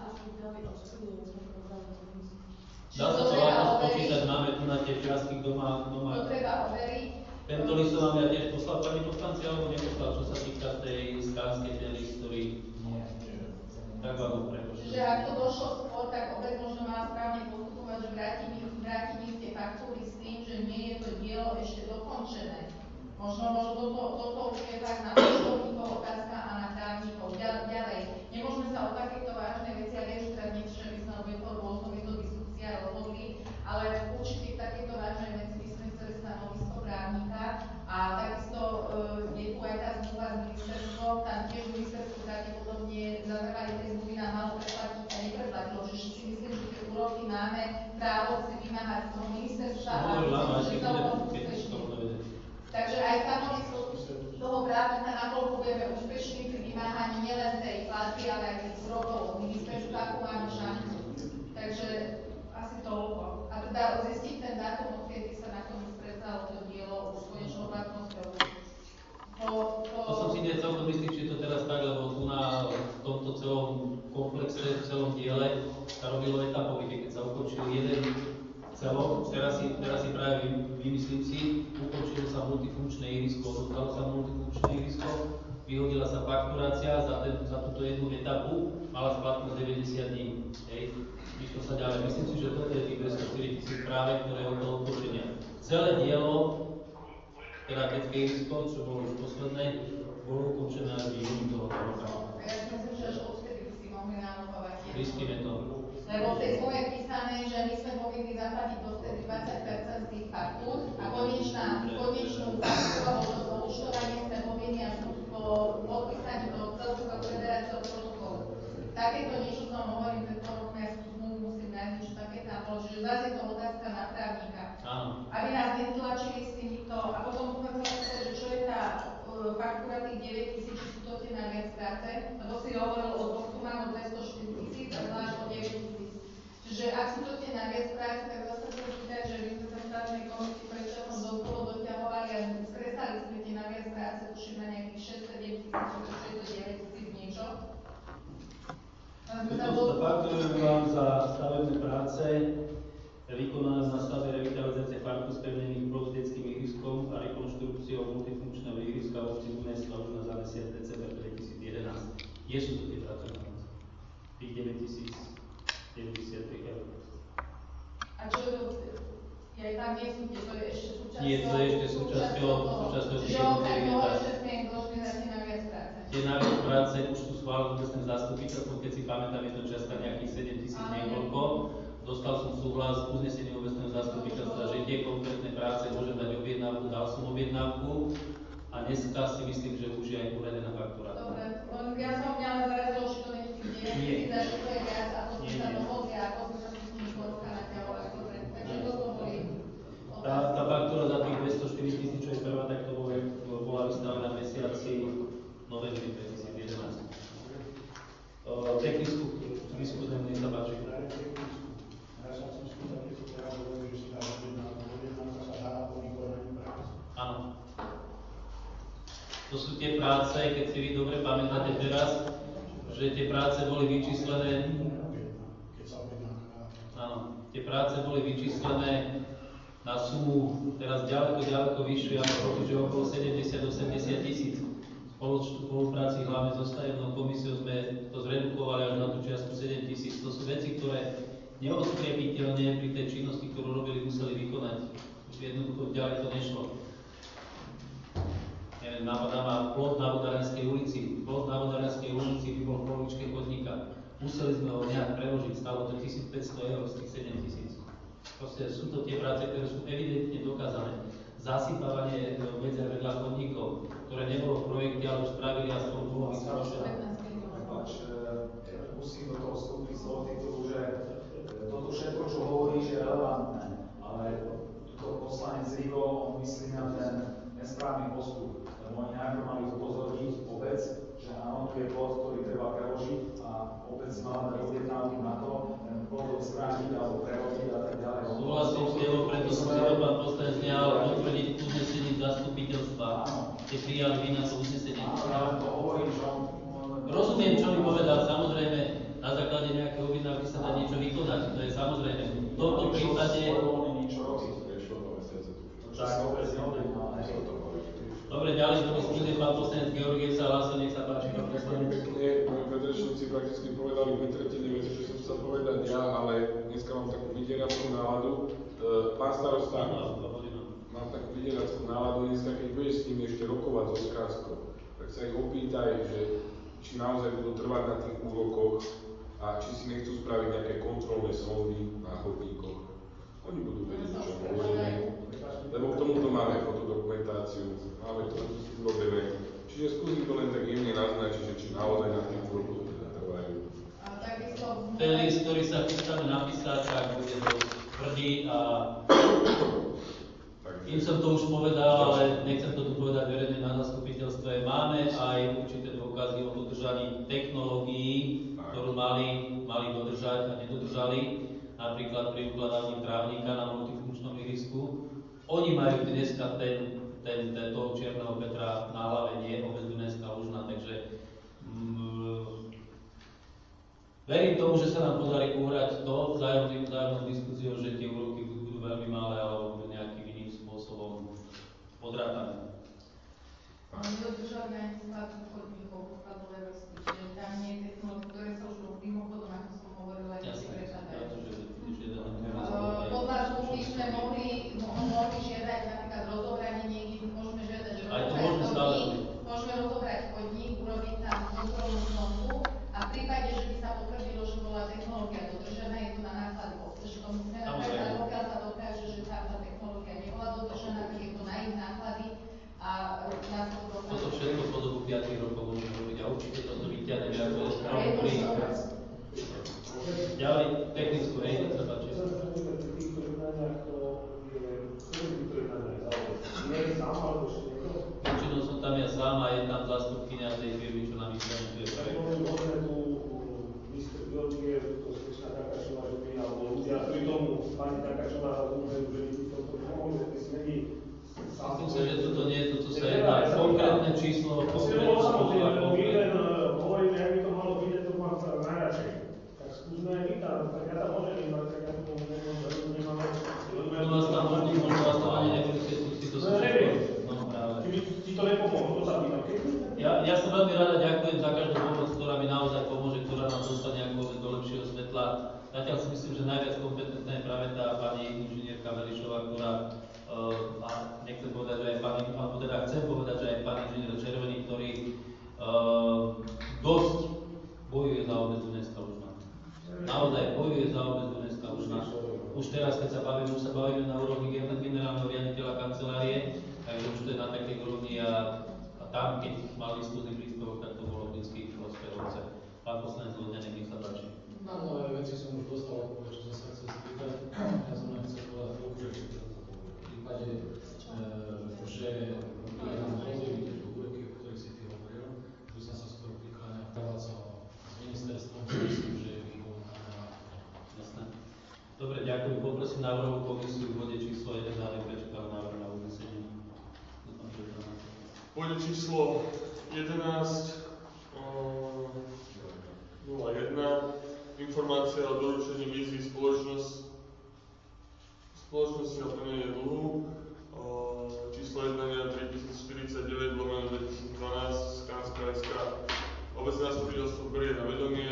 Dá sa to ľahko spočítať, máme tu na tie čiastky doma. To treba overiť. Tento list som vám ja tiež poslal pani poslanci, alebo neposlal, čo sa týka tej skánskej ten list, ktorý... Tak vám ho prepočítam. Čiže ak to došlo skôr, tak obec možno má správne postupovať, že vráti mi tie faktúry s tým, že nie je to dielo ešte dokončené. Možno toto už je tak na účtovníkov otázka a na právnikov. Ďalej, nemôžeme sa o takéto vážne veci, a viem, že teraz niečo, že by sme o to rôzno, je to diskusia rozhodli, ale v určitých takéto vážne veci by sme chceli stanovisko právnika a takisto je tu aj tá zmluva s ministerstvom, tam tiež ministerstvo pravdepodobne za základe tej zmluvy nám malo preplatiť a nepredplatilo, čiže si myslím, že tie úroky máme právo si vymáhať z toho ministerstva a myslím, že sa o tom zistiť ten dátum, odkedy sa nakoniec prevzalo to dielo už s konečnou platnosťou. To som si nie celkom istý, či je to teraz tak, lebo tu v tomto celom komplexe, v celom diele sa robilo etapovite, keď sa ukončil jeden celok, teraz si práve vymyslím si, ukončilo sa multifunkčné ihrisko, dostalo sa multifunkčné ihrisko, vyhodila sa fakturácia za túto jednu etapu, mala splatnosť 90 dní. Išlo sa ďalej. Myslím si, že toto je tých 204 000 práve, ktoré od toho ukončenia. Celé dielo, teda detské ihrisko, čo bolo už posledné, bolo ukončené až v júni tohoto roka. Ja si myslím, že až odtedy by si mohli nárokovať. Riskíme to. Lebo v tej zmluve je písané, že my sme povinni zaplatiť dovtedy 20% z tých faktúr a konečnú faktúru alebo to účtovanie sme povinni až po podpísaní toho celkového federáciou protokolu. Takéto niečo som hovorím, že to ja si tú zmluvu musím nájsť, niečo také tam bolo, že zase je to otázka na právnika. Aby nás netlačili s týmito a potom budeme sa povedať, že čo je tá faktúra tých 9 000, či sú to tie naviac práce, lebo si hovoril o dvoch sumách o 204 000 a zvlášť o 9 000. Čiže ak sú to tie naviac práce, tak zase sa pýtať, že my sme sa v štátnej komisii predčasom dlhodobo doťahovali a skresali sme tie naviac práce, tuším na nejakých 6-7 000, čo je to 9 000 niečo. Fakturujem vám za stavebné práce vykonané na stavbe revitalizácie parku spevnených blok s detským ihriskom a rekonštrukciou multifunkčného ihriska obci Dunaj Slavužna za mesiac december 2011. Kde sú to tie práce? Tých 9 093 eur. A čo je to? Ja tam nie sú, to je ešte súčasťou. Nie, to je ešte súčasťou Čiže okrem toho ešte sme im dlžní za tie naviac práce. Tie naviac práce už sú schválené obecným zastupiteľstvom, keď si pamätám, je to čiastka nejakých 7 000 niekoľko. Dostal som súhlas z uznesenia obecného zastupiteľstva, že tie konkrétne práce môžem dať objednávku, dal som objednávku a dneska si myslím, že už je aj uvedená faktúra. Dobre, ja som mňa ale zarazilo, že to nie je tých 9 000, že to je viac a to sme sa dohodli a ako sme sa s tým Slovenska naťahovali. Dobre, takže toto boli otázky. Tá faktúra za tých 204 000, čo je prvá, tak to bola vystavená v mesiaci novembri 2011. Technickú diskusiu, nech sa páči. Áno. To sú tie práce, keď si vy dobre pamätáte teraz, že tie práce boli vyčíslené. Áno, tie práce boli vyčíslené na sumu teraz ďaleko vyššiu, ako že okolo 70-80 tisíc. V spolupráci hlavne so stavebnou komisiou sme to zredukovali až na tú čiastku 7 tisíc. To sú veci, ktoré neodkriepiteľne pri tej činnosti, ktorú robili, museli vykonať. Jednoducho ďalej to nešlo. Napadá ma plot na Vodárenskej ulici. Plot na Vodárenskej ulici by bol v polovičke chodníka. Museli sme ho nejak preložiť, stalo to 1500 eur z tých 7 000. Proste sú to tie práce, ktoré sú evidentne dokázané. Zasypávanie medzer vedľa chodníkov, ktoré nebolo v projekte, ale už spravili a skôr bolo vyskúšené. Musím do toho vstúpiť z toho titulu, že toto všetko, čo hovoríš, je relevantné, ale tuto poslanec Rigo, on myslí na ten nesprávny postup. Oni najprv mali upozorniť obec, že áno, tu je plot, ktorý treba preložiť a obec mala dať objednávku na to, ten plot odstrániť alebo preložiť a tak ďalej. Súhlasím s tebou, preto som si to pán poslanec nehal potvrdiť uznesení zastupiteľstva, keď prijali vy na to uznesenie. Ja to hovorím, že on... Rozumiem, čo mi povedal, samozrejme, na základe nejakého objednávky sa dá niečo vykonať, to je samozrejme. V tomto prípade... Dobre, ďalej do diskusie pán poslanec Georgiev sa hlásil, nech sa páči, pán poslanec. Moji predrečníci prakticky povedali vytretenie veci, čo som chcel povedať ja, ale dneska mám takú vydierackú náladu. Pán starosta, mám takú vydierackú náladu dneska, keď budeš s nimi ešte rokovať so Skárskou, tak sa ich opýtaj, že či naozaj budú trvať na tých úrokoch a či si nechcú spraviť nejaké kontrolné sondy na chodníkoch. Oni budú vedieť, čo hovoríme. Lebo k tomuto máme fotodokumentáciu, máme to urobené. Čiže skúsim to len tak jemne naznačiť, že či naozaj na tých úrokoch trvajú. Ten list, ktorý sa chystáme napísať, tak bude to tvrdý a im som to už povedal, ale nechcem to tu povedať verejne na zastupiteľstve. Máme aj určité dôkazy o dodržaní technológií, ktorú mali dodržať a nedodržali. napríklad pri ukladaní trávnika na multifunkčnom ihrisku. Oni majú dneska toho čierneho Petra na hlave, nie obec Dunajská Lužná, takže verím tomu, že sa nám podarí uhrať to vzájomnou diskusiou, že tie úroky budú veľmi malé alebo budú nejakým iným spôsobom odrátané. Nedodržali ani skladbu chodníkov, skladové vrstvy, čiže tam nie je technológie, ktoré sa už mimochodom, ako som hovorila, Jasné, prepadajú. podľa zmluvy sme mohli žiadať napríklad rozobranie niekde, môžeme žiadať, že aj to môžeme stále môžeme rozobrať chodník, urobiť tam kontrolnú znovu a v prípade, že by sa potvrdilo, že bola technológia dodržaná, je to na náklady obce, že to musíme napraviť, pokiaľ sa dokáže, že tá technológia nebola dodržaná, tak je to na ich náklady a nás to dokáže. Toto všetko po dobu 5 rokov môžeme robiť a určite toto vyťahne viac ako ďalej technickú, hej, nech sa páči. Pri týchto jednaniach to je, ktoré jednania zaujať. Nie je sám, alebo ešte niekto? Väčšinou som tam ja sám a je tam zástupkynia tej firmy, čo nám implementuje projekt. Môžeme tu Mr. Bielky, to slečna Takačová, že by, alebo ľudia, ktorí tomu pani Takačová rozumiejú, že by v tomto pomohli, že by sme myslím sa, že toto nie je to, co sa jedná. Konkrétne číslo, hovoríme, ak by to malo byť, to mám sa najradšej. Tak skúsme aj my tam, tak ja tam môžem ísť, tak ja to nemám. To vás tam možno vás tam ani nebudú si to neviem. No práve. Ti to nepomohlo, to sa pýtam. Ja som veľmi rada, ďakujem za každú pomoc, ktorá mi naozaj pomôže, ktorá nám dostane ako do lepšieho svetla. Zatiaľ si myslím, že najviac kompetentná je práve tá pani inžinierka Velišová, ktorá a nechcem povedať, že aj pani, alebo teda chcem povedať, že aj pán inžinier Červený, ktorý dosť bojuje za obec Dunajská Lužná. Naozaj bojuje za obec Dunajská Lužná. Už teraz, keď sa bavíme na úrovni generálneho riaditeľa kancelárie, takže už to je na takej úrovni a tam, keď mal diskusný príspevok, tak to bolo vždycky prosperujúce. Pán poslanec Lodňanek, nech sa páči. Na mnohé veci som už dostal odpoveď, čo som sa chcel spýtať. Ja som len chcel povedať toľko, že v prípade, že je nám hrozí vidieť úroky, o ktorých si ty hovoril, že som sa skôr prikláňal právať sa s ministerstvom, myslím, že je výhodná. Jasné. Dobre, ďakujem. Poprosím návrhovú komisiu v bode číslo 1 dáme prečkal návrh na uznesenie. V bode číslo 11 01 informácia o doručení výzvy spoločnosti na plnenie dlhu číslo 1 3049/2012 Skanská SK. Obecné zastupiteľstvo berie na vedomie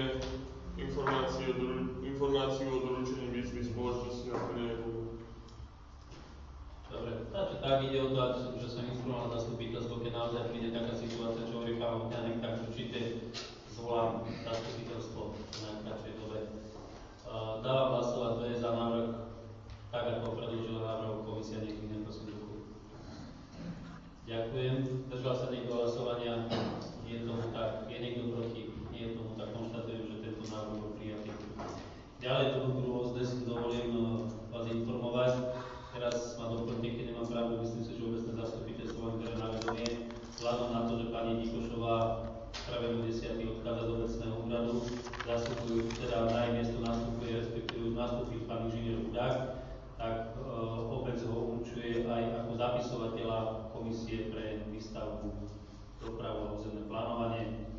informáciu o doručení výzvy spoločnosti na plnenie dlhu. Dobre, takže tak ide o to, že som informoval zastupiteľstvo, keď naozaj príde taká situácia, čo hovorí pán Lutňanek, tak určite zvolám zastupiteľstvo v najkratšej dobe. Dávam hlasovať, to je za návrh, tak ako predložila návrhová komisia, nech mi neprosím ruku. Ďakujem. Držal sa niekto hlasovania? Nie je tomu tak. Je niekto proti? Nie je tomu tak. Konštatujem, že tento návrh bol prijatý. Ďalej tu budú rôzne, si dovolím vás informovať. Teraz ma doplňte, keď nemám pravdu, myslím si, že obecné zastupiteľstvo vám berie na vedomie. Vzhľadom na to, že pani Dikošová práve do 10. odchádza z obecného úradu, zastupujú, teda na jej miesto nastupuje, respektíve už nastupí pán inžinier Hudák, tak obec ho určuje aj ako zapisovateľa komisie pre výstavbu, dopravu a územné plánovanie.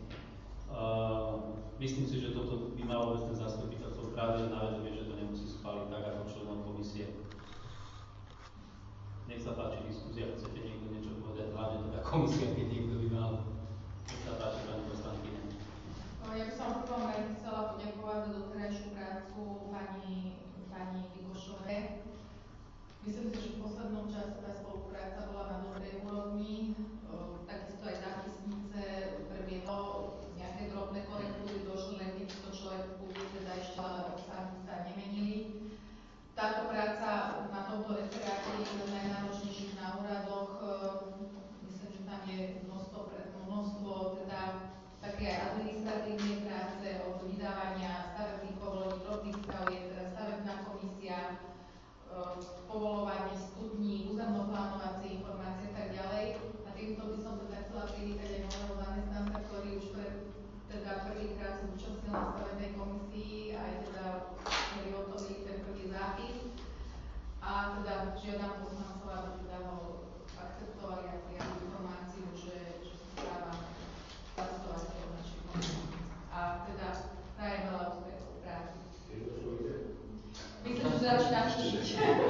Myslím si, že toto by malo obecné zastupiteľstvo práve na vedomie, že to nemusí schváliť tak ako členov komisie. Nech sa páči diskusia, chcete niekto niečo povedať, hlavne teda komisia, keď niekto by mal. Nech sa páči, pani poslankyňa. Ja by som v prvom rade chcela poďakovať za doterajšiu prácu pani Dikošovej. Myslím si, že v poslednom čase tá spolupráca bola na dobrej úrovni. Takisto aj zápisnice prebiehlo nejaké drobné korektúry, došlo len keď to človek bude teda ešte sami sa nemenili. Táto práca na tomto referáte je jedna z najnáročnejších na úradoch. Myslím, že tam je množstvo teda také administratívnej práce od vydávania stavebných povolení, drobných stavieb, teda stavebná komisia, povolovanie žiadam poslancov, aby teda ho akceptovali ako informáciu, že sa stáva hlasovateľom našej komisie. A teda prajem veľa úspechov v práci. Myslím, že začína tušiť.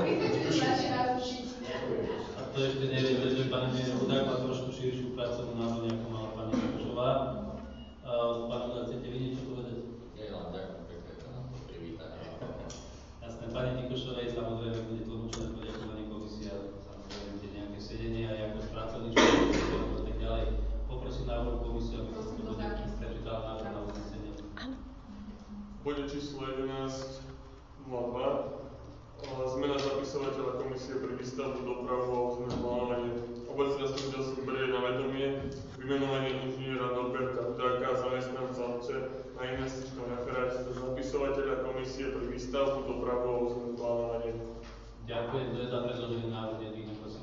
A to ešte neviem, že pán Mier Hudák má trošku širšiu pracovnú náplň, ako mala pani Košová. Pán Hudák, chcete vy niečo povedať? Nie, len ďakujem pekne za nám to privítanie. Jasné, pani Nikošovej samozrejme bude tlmočené poďakovanie komisia, samozrejme bude nejaké sedenie aj ako pracovníčka a tak ďalej. Poprosím návrh komisiu, aby som to prečítal návrh na uznesenie. Bude číslo 11.02. Zmena zapisovateľa komisie pre výstavbu, dopravu a územné plánovanie. Obecné zastupiteľstvo berie na vedomie vymenovanie inžiniera Norberta Hudáka, zamestnanca obce na investičnom referáte za zapisovateľa komisie pre výstavbu, dopravu a územné plánovanie. Ďakujem, to je za predložený návrh, jedný, prosím.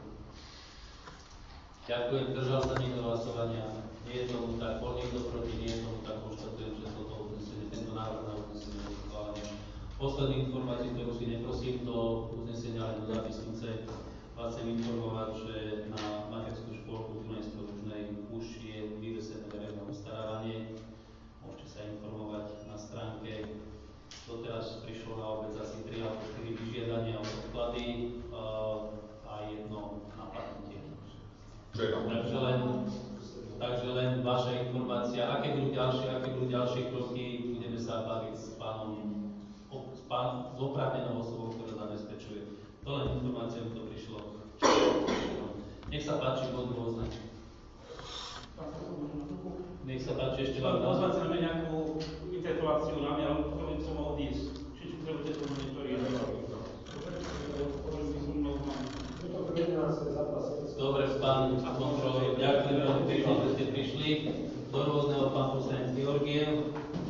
Ďakujem, držal sa niekto hlasovania. Nie je tomu tak, bol niekto proti, nie je tomu tak, konštatujem, že toto uznesenie, tento návrh na uznesenie je schválený. Poslednú informáciu, ktorú si neprosím do uznesenia, ale do zápisnice, vás chcem informovať, že na materskú škôlku v Dunajskej Lužnej už je vyvesené verejné obstarávanie. Môžete sa informovať na stránke. Doteraz prišlo na obec asi 3 alebo 4 vyžiadania o odklady a jedno napadnutie. Takže len vaša informácia, aké budú ďalšie kroky, budeme sa baviť s oprávnenou osobou, ktorá zabezpečuje. To len informácia, to prišlo. Nech sa páči, bod rôzne. Nech sa páči, ešte vám dám. Pozvať sa na nejakú interpeláciu na mňa, ale potrebujem som odísť. Čiže potrebujete to monitorovať. Dobre, pán kontrolor, ďakujem veľmi pekne, že ste prišli. Do rôzneho pán poslanec Georgiev.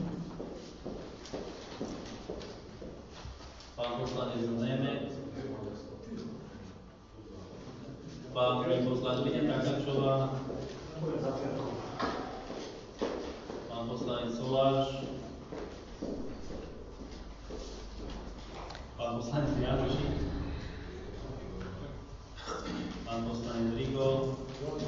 Pán poslanec Nemec. Pán poslankyňa Takáčová. Pán poslanec Soláš. Pán poslanec Janošik. Pán poslanec Rigo.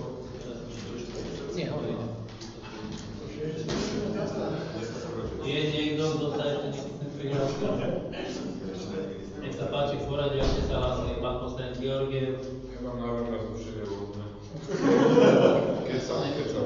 Je niekto, kto sa ešte neprihlásil? Nech sa páči, v poradí, ak ste sa hlásili, pán poslanec Georgiev. Ja mám návrh na zrušenie rôzne. Keď sa.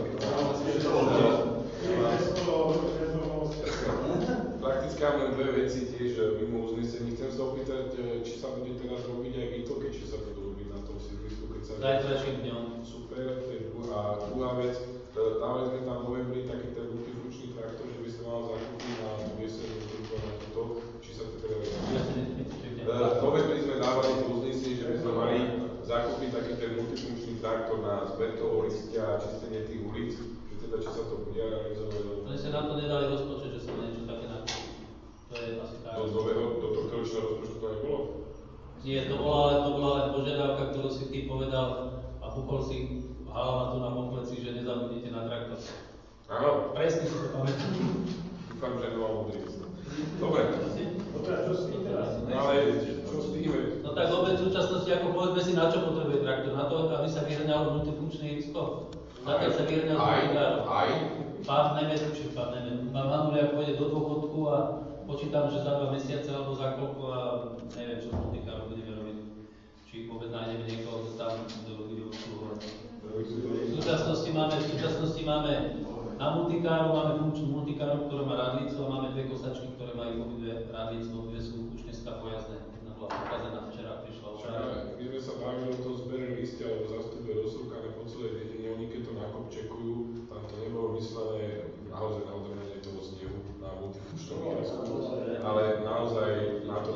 Prakticky mám len dve veci tiež mimo uznesení. Chcem sa opýtať, či sa bude teraz robiť aj výtoky, či sa budú robiť na tom sídlisku, keď sa... Zajtrajším dňom. Super, to je druhá vec. Dávali sme tam v novembri taký ten multifunkčný traktor, že by sa mal zakúpiť na tú jeseň, na toto, či sa to teda... V novembri sme dávali to uznesenie, že by sme mali zakúpiť taký ten multifunkčný traktor na zber toho listia a čistenie tých ulic, že teda či sa to bude realizovať. Oni sa na to nedali rozpočet, že sa niečo také nakúpi. To je asi tak. Do tohto ročného rozpočtu to nebolo? Nie, to bola len požiadavka, ktorú si ty povedal a púkol si hlava tu na kompleci, že nezabudnite na traktor. Áno. Presne si to pamätám. Dúfam, že nemám modrý. Dobre. Dobre, čo s tým teraz? Ale čo s tým? No tak obec v súčasnosti, ako povedzme si, na čo potrebuje traktor? Na to, aby sa vyhrňalo multifunkčné ihrisko? Na to, aby sa vyhrňalo multikár. Pán Nemec, Manuliak pôjde do dôchodku a počítam, že za 2 mesiace alebo za koľko a neviem, čo multikárom budeme robiť. Či vôbec nájdeme niekoho, kto tam bude obsluhovať. V súčasnosti máme na multikáru, máme funkčnú multikáru, ktorá má radlicu a máme 2 kosačky, ktoré majú obidve radlicu, obidve sú už dneska pojazdné. Jedna bola pokazená, včera prišla opravda. My sme sa bavili o tom zbere listia, alebo zastupe rozsúkané po celej dedine, oni keď to nakopčekujú, tam to nebolo myslené naozaj na odrmenie toho snehu, na multifunkčnom ihrisku, ale naozaj na to...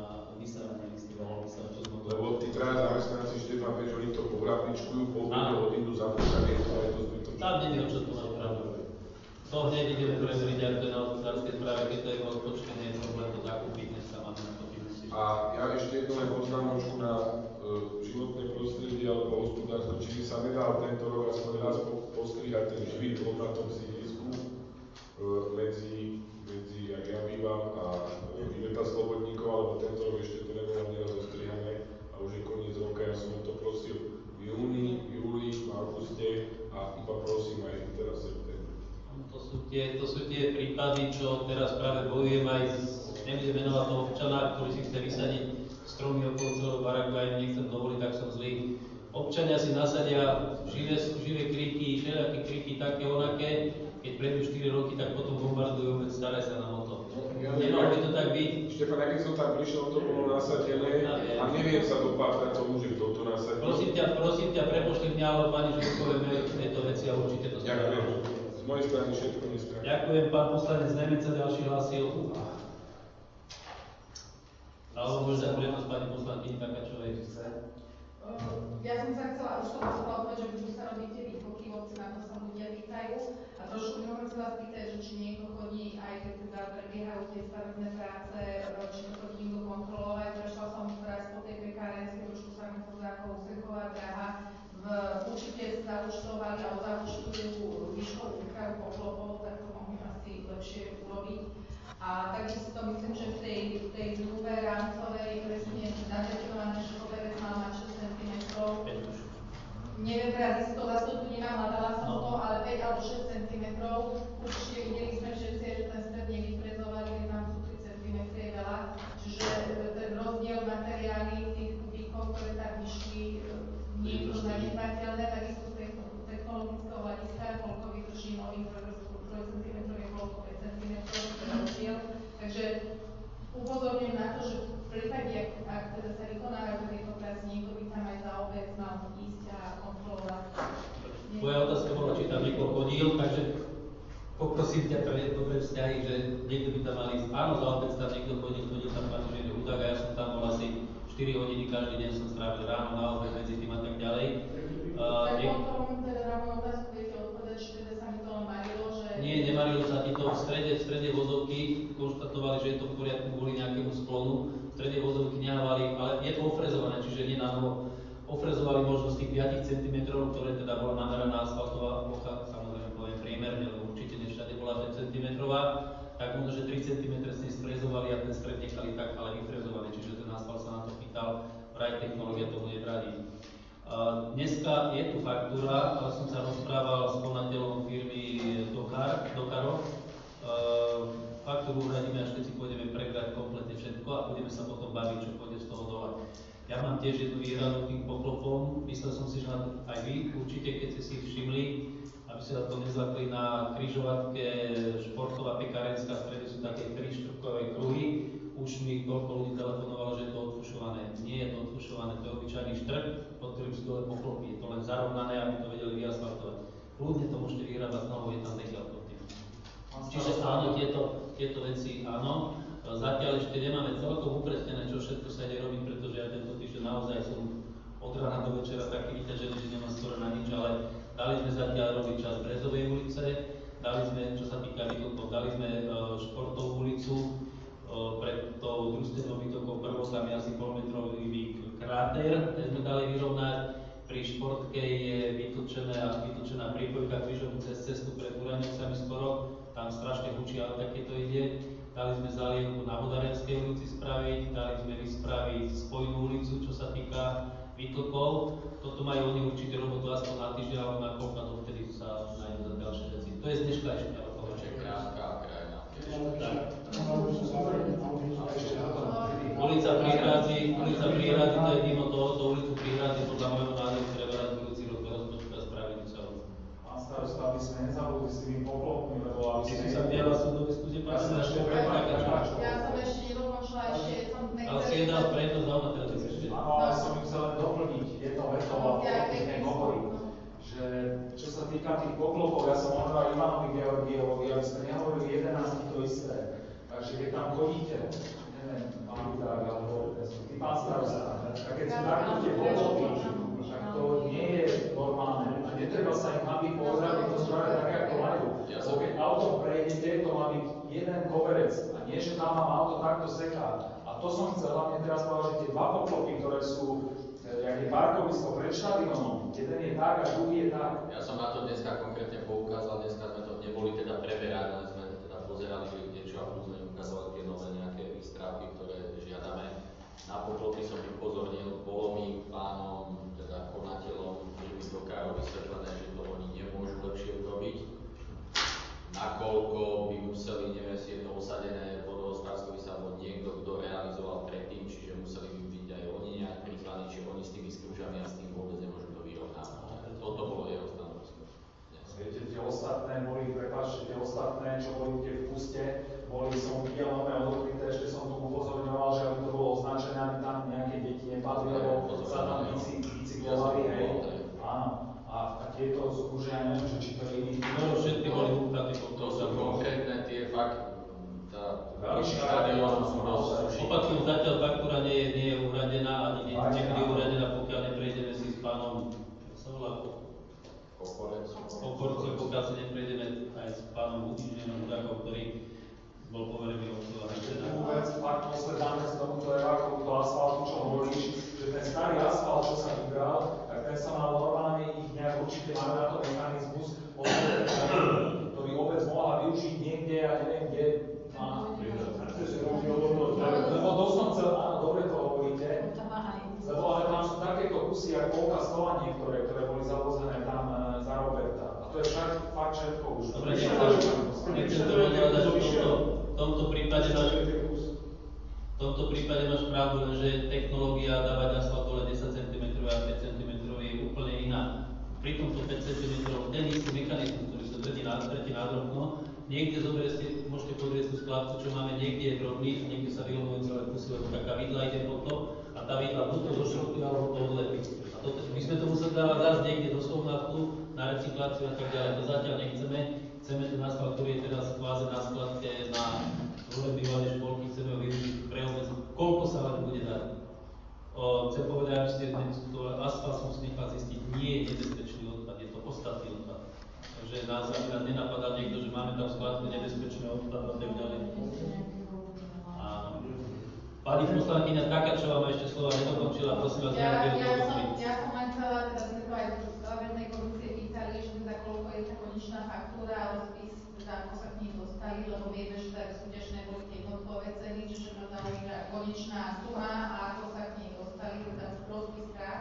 Lebo tí traja zamestnanci Štefan Peč, oni to pohľadničkujú, odídu zapúšťané, to je to zbytočné. Tam nie je čo to máš pravdu. To hneď ideme preveriť, ak to je na hospodárskej správe, keď to je v rozpočte, nie je problém to zakúpiť, dnes sa máme na to vymyslieť. A ja ešte jednu len poznámočku na životné prostredie alebo hospodárstvo, či by sa nedal tento rok aspoň raz postrihať ten živý plod na tom sídlisku medzi, jak ja bývam, a Iveta Slobodníkov, alebo tento rok ešte to nebolo ani raz ostrihané. A príklady, čo teraz práve bojujem aj nebudem menovať toho občana, ktorý si chce vysadiť stromy okolo celého baraku, aj nechcem dovoliť, tak som zlý. Občania si nasadia živé kríky, všelijaké kríky, také onaké, keď prejdú 4 roky, tak potom bombardujú, veď staraj sa nám o to. Nemalo by to tak byť? Štefan, keď som tam prišiel, to bolo nasadené a neviem sa dopátrať tomu, že kto to nasadil. Prosím ťa, prepošli mňa, alebo pani Žilkovej mail tieto veci a určite to spravím. Ďakujem. Z mojej strany všetko dneska. Ďakujem, pán poslanec Nemec sa ďalší hlásil. Alebo možno prednosť pani poslankyni Takáčovej. Ja som sa chcela, už som chcela odpovedať, že budú sa robiť tie výfoky, obce na to sa ľudia pýtajú. A trošku by som chcela spýtať, že či niekto chodí, aj keď teda prebiehajú tie stavebné práce, či to chodí niekto kontrolovať. Prešla som teraz po tej pekárenskej, trošku sa mi to ako úseková dráha. Určite zaučtovali alebo zaučtujú výškovú úpravu poklopov, tak to mohli asi lepšie urobiť. A takisto myslím, že v tej zmluve rámcovej presne nadefinované, že koberec mal mať 6 cm. Neviem teraz isto, zase to tu nemám, hľadala som to, ale 5 alebo 6 cm. Určite videli sme všetci, že ten stred nevyfrezovali, keď tam sú 3 cm je veľa. Čiže ten rozdiel materiály tých kubíkov, ktoré tam vyšli, nie je to zanedbateľné, takisto z technologického hľadiska, koľko vydrží nových 3 cm, koľko 5 cm, takže upozorňujem na to, že v prípade, ak teda sa vykonávajú tieto práce, niekto by tam aj za obec mal ísť a kontrolovať. Moja otázka bola, či tam niekto chodil, takže poprosím ťa pre dobré vzťahy, že niekto by tam mal ísť. Áno, za obec tam niekto chodil tam pani Žene Hudák a ja som tam bol asi 4 hodiny, každý deň som strávil ráno, na obed, medzi tým a tak ďalej. Tak potom teda na moju otázku viete odpovedať, či teda sa mi to len marilo, že... Nie, nemarilo sa ti to. V strede vozovky konštatovali, že je to v poriadku kvôli nejakému sklonu. V strede vozovky nehávali, ale je to ofrezované, čiže nie na novo. Ofrezovali možno z tých 5 cm, ktoré teda bola nameraná asfaltová plocha, samozrejme poviem priemerne, lebo určite nie všade bola 5 cm, tak možno, že 3 cm s nej sfrezovali a ten stred nechali tak, ale vyfrezovaný, čiže ten asfalt sa na to pýtal, vraj technológia tomu nebradí. Dneska je tu faktúra, ale som sa rozprával s konateľom firmy Dokaro. Faktúru uhradíme, až keď si pôjdeme pregrať kompletne všetko a budeme sa potom baviť, čo pôjde z toho dole. Ja mám tiež jednu výhradu tým poklopom, myslel som si, že aj vy určite, keď ste si všimli, aby sa to nezlakli na križovatke športová pekárenská, v strede sú také 3 štrukové kruhy. Už mi koľko ľudí telefonovalo, že je to odfušované. Nie je to odfušované, to je obyčajný štrk, pod ktorým sú dole poklopy. Je to len zarovnané, aby to vedeli vyasfaltovať. Kľudne to môžete vyhrabať znovu, je tam dekel pod tým. Čiže áno, tieto veci áno. Zatiaľ ešte nemáme celkom upresnené, čo všetko sa ide robiť, pretože ja tento týždeň naozaj som od rána do večera taký vyťažený, že nemám skoro na nič, ale dali sme zatiaľ robiť časť Brezovej ulice, dali sme, čo sa týka výkopov, dali sme Športovú ulicu, pred tou družstevnou výtokou prvou tam je asi polmetrový kráter, ten sme dali vyrovnať. Pri Športke je vytlčená prípojka križovú cez cestu pred Uranicami skoro, tam strašne hučí, ale takéto ide. Dali sme zalievku na Vodarenskej ulici spraviť, dali sme vyspraviť spojnú ulicu, čo sa týka výtlkov. Toto majú oni určite robotu aspoň na týždeň alebo na koľko, to vtedy sa nájdú za ďalšie veci. To je z dneška ešte. Ulica Príhrady, to je mimo tohoto ulicu Príhrady, podľa môjho názoru treba dať budúci rok do rozpočtu a spraviť celú. Pán starosta, aby sme nezabudli s tými poklopmi, lebo aby sme... Ty som viela sú do diskusie, pán starosta. Ja som ešte nedokončila, ešte som nechcel... Ale si je dal prednosť, ona teraz ešte. Áno, ale som ju chcel len doplniť jednou vetou, a to hovorí, že čo sa týka tých poklopov, ja som hovoril Ivanovi Georgievovi, aby sme nehovorili 11 to isté. Takže keď tam chodíte, neviem, pán Hudák, alebo pán starosta, a keď sú takto tie poklopy, tak to nie je normálne. A netreba sa im hambiť povedať, to spraviť tak, ako majú. Lebo keď autom prejdete, to má byť jeden koberec. A nie, že tam mám auto takto seká. A to som chcel hlavne teraz povedať, že tie dva poklopy, ktoré sú, jak je parkovisko pred štadiónom, jeden je tak a druhý je tak. Ja som na to dneska konkrétne poukázal, dneska sme to neboli teda preberať, ale sme teda pozerali, že kde čo a plus sme ukázali tie nové nejaké výstrávky, ktoré žiadame. Na poklopy som upozornil, bolo mi pánom, teda konateľom firmy Dokaro vysvetlené, že to oni nemôžu lepšie urobiť. Nakoľko by museli, neviem, nepadli, lebo sa tam bicyklovali, hej. Áno. A tieto sú už, ja neviem, že či to je iný. No, všetky boli úpravy. To sú konkrétne tie fakt, štadión sú dosť. Opakujem, zatiaľ faktúra nie je uhradená, ani nebude uhradená, pokiaľ neprejdeme si s pánom Kokorecom, pokiaľ sa neprejdeme aj s pánom inžinierom Hudákom, ktorý bol poverený obsluhovať. Vôbec fakt posledná z tomuto evaku, to asfaltu, čo hovoríš, že ten starý asfalt, čo sa vybral, tak ten sa mal normálne ich nejak určite majú na to mechanizmus, ktorý obec mohla využiť niekde, ja neviem kde, lebo dosť áno, dobre to hovoríte, lebo ale tam sú takéto kusy, ako polka stolanie, ktoré boli zavozené tam za Roberta. A to je fakt všetko už. Dobre, nechcem to rozhľadať, v tomto prípade máš pravdu, lenže technológia dávať asfalt dole 10 cm a 5 cm je úplne iná. Pri tomto 5 cm ten istý mechanizmus, ktorý sa tretí nádrobno, niekde zoberie môžete pozrieť tú skladku, čo máme, niekde je drobný, niekde sa vylomujú celé kusy, lebo taká vidla ide po to a tá vidla buď to zošrotuje alebo to odlepí. A to, my sme to museli dávať zase niekde do skládku, na recykláciu a tak ďalej. To zatiaľ nechceme. Chceme ten asfalt, ktorý je teraz v báze na skladke na dole bývalej školky, chceme ho využiť pre obec, koľko sa len bude dať. Chcem povedať, aby ste asfalt som si nechal zistiť, nie je nebezpečný odpad, je to ostatný odpad. Takže nás nenapadá niekto, že máme tam skladku nebezpečného odpadu a tak ďalej. Pani poslankyňa Takáčová ma ešte slova nedokončila, prosím vás, Ja som len chcela, teda sme to aj z stavebnej komisie pýtali, že teda koľko je tá konečná faktúra, ale spis, teda ako sa k nej dostali, lebo vieme, že tak súťažné boli tie jednotkové ceny, čiže ma zaujíma konečná suma a ako sa k nej dostali, teda rozpis prác.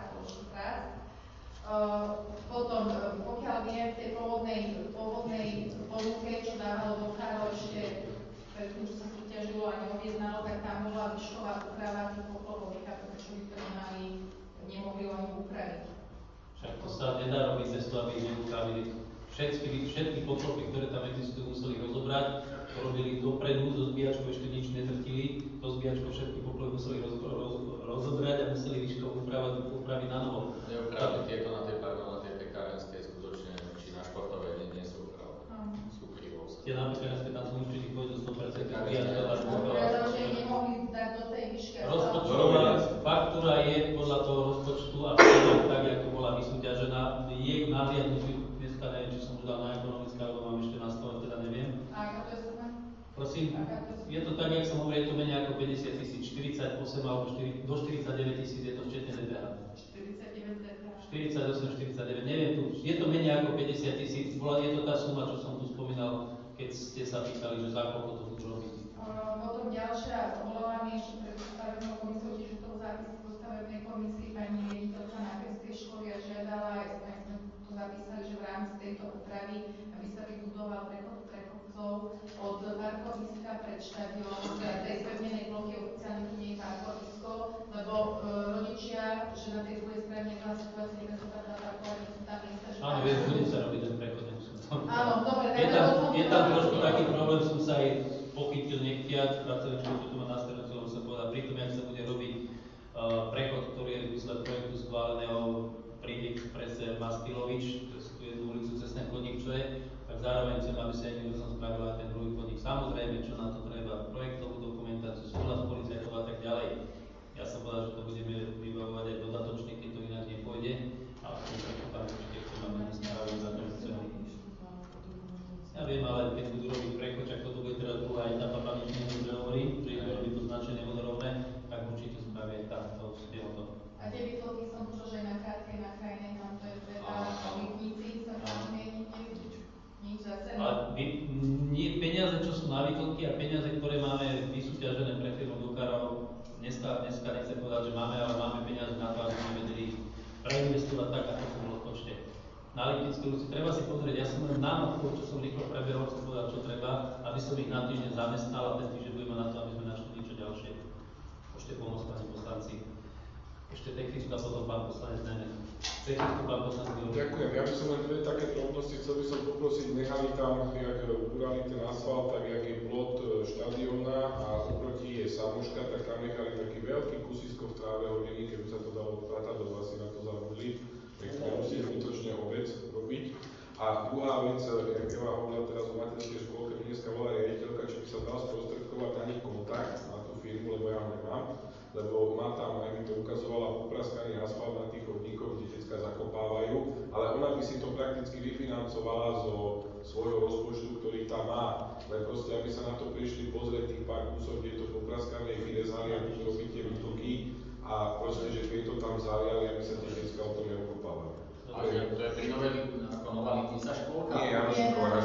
Potom, pokiaľ viem, v tej pôvodnej ponuke, čo dávalo do Károv ešte pred tým, čo sa súťažilo a neobjednalo, tak tam bola výšková úprava tých poklopov, čo by to nemohli oni upraviť. Však to sa nedá robiť bez toho, aby ich neupravili. Všetky poklopy, ktoré tam existujú, museli rozobrať, to robili dopredu, so zbíjačkou ešte nič nedrtili, to zbíjačkou všetky poklopy museli rozobrať a museli výškovú upraviť na novo. Neupravili tieto na tej pekárenskej skutočne, či na športovej nie sú upravené. Sú krivosť. Tie na pekárenskej tam sú určitých pôjdu 100% Pretože ich nemohli dať do tej výšky. Rozpočtová faktúra je podľa toho rozpočtu a tak, ako bola vysúťažená, je k nahliadnutiu. Dneska neviem, či som už dal na ekonomické, alebo mám ešte na stole, teda neviem. A aká to je suma? Prosím, je to tak, jak som hovoril, je to menej ako 50 000, 48 alebo do 49 000 je to včetne DPH. 49 DPH. 48, 49, neviem tu, je to menej ako 50 000, je to tá suma, čo som tu spomínal, keď ste sa pýtali, že za koľko to budú robiť. Potom ďalšia, bola mi ešte pred stavebnou komisiou, tiež u toho zápisu do stavebnej komisii pani riaditeľka Nákresskej školy a žiadala, aj sme to zapísali, že v rámci tejto úpravy, aby sa vybudoval prechod prechodcov od parkoviska pred štadiónom, teda tej spevnenej plochy, oficiálne to nie je parkovisko, lebo rodičia, že na tej druhej strane bola situácia, kde sa dá parkovať, sú tam miesta, že... Áno, bude sa robiť ten prechod, áno, dobre, je tam trošku taký problém, som sa aj pochytil nechtiac, pracovný človek, čo to má na starosti, lebo som povedal, pri tom, jak sa bude robiť prechod, ktorý je výsled projektu schváleného pri Expresse Mastilovič, tu je ulicu cez ten chodník, čo je, tak zároveň chcem, aby sa jedným som spravila aj ten druhý chodník. Samozrejme, čo na to treba, projektovú dokumentáciu, súhlas policajtov a tak ďalej. Ja som povedal, že to budeme vybavovať aj dodatočne, keď to inak nepôjde, ale v tom tam určite chcem, aby sme spravili za to chceli. Ja viem, ale keď budú robiť prechod, čak toto bude teda druhá etapa, pani Číňa hovorí, že ich robí to značenie vodorovné, tak určite spravia aj tam, to je o to. A tie výtloky som počul, že aj na kárke, na krajnej, tam to je teda výtnici, sa tam zmieniť, nič zase. Ale peniaze, čo sú na výtloky a peniaze, ktoré máme vysúťažené pre firmu Dukarov, dneska nechcem povedať, že máme, ale máme peniaze na to, aby sme vedeli preinvestovať tak, ako som bol v počte. Na Lipinskej ulici treba si pozrieť, ja som len náhodou, čo som rýchlo prebehol, som povedal, čo treba, aby som ich na týždeň zamestnal a ten týždeň budeme na to, aby sme našli niečo ďalšie. Môžete pomôcť, pani poslanci. Ešte technická, potom pán poslanec Nemec. Technickú pán poslanec Miloš. Ďakujem, ja by som len dve také drobnosti, chcel by som poprosiť, nechali tam, jak urali ten asfalt, tak jak je plot štadióna a oproti je Samoška, tak tam nechali taký veľký kusisko v tráve hodení, keby sa to dalo pratať, lebo asi na to zabudli, tak to musí zbytočne obec robiť. A druhá vec, jak Eva hovorila teraz o materskej škôlke, dneska volá riaditeľka, či by sa dal sprostredkovať na nich kontakt na tú firmu, lebo ja ho nemám, lebo má tam, aj mi to ukazovala, popraskaný asfalt na tých chodníkoch, kde decká zakopávajú, ale ona by si to prakticky vyfinancovala zo svojho rozpočtu, ktorý tam má. Len proste, aby sa na to prišli pozrieť tých pár kusov, kde je to popraskané, vyrezali, aby to robiť tie výtoky a proste, že keď to tam zaliali, aby sa tie decká o tom neokopávali. A to je pri novej, ako nová Litnica škôlka? Nie, Jana Šiková,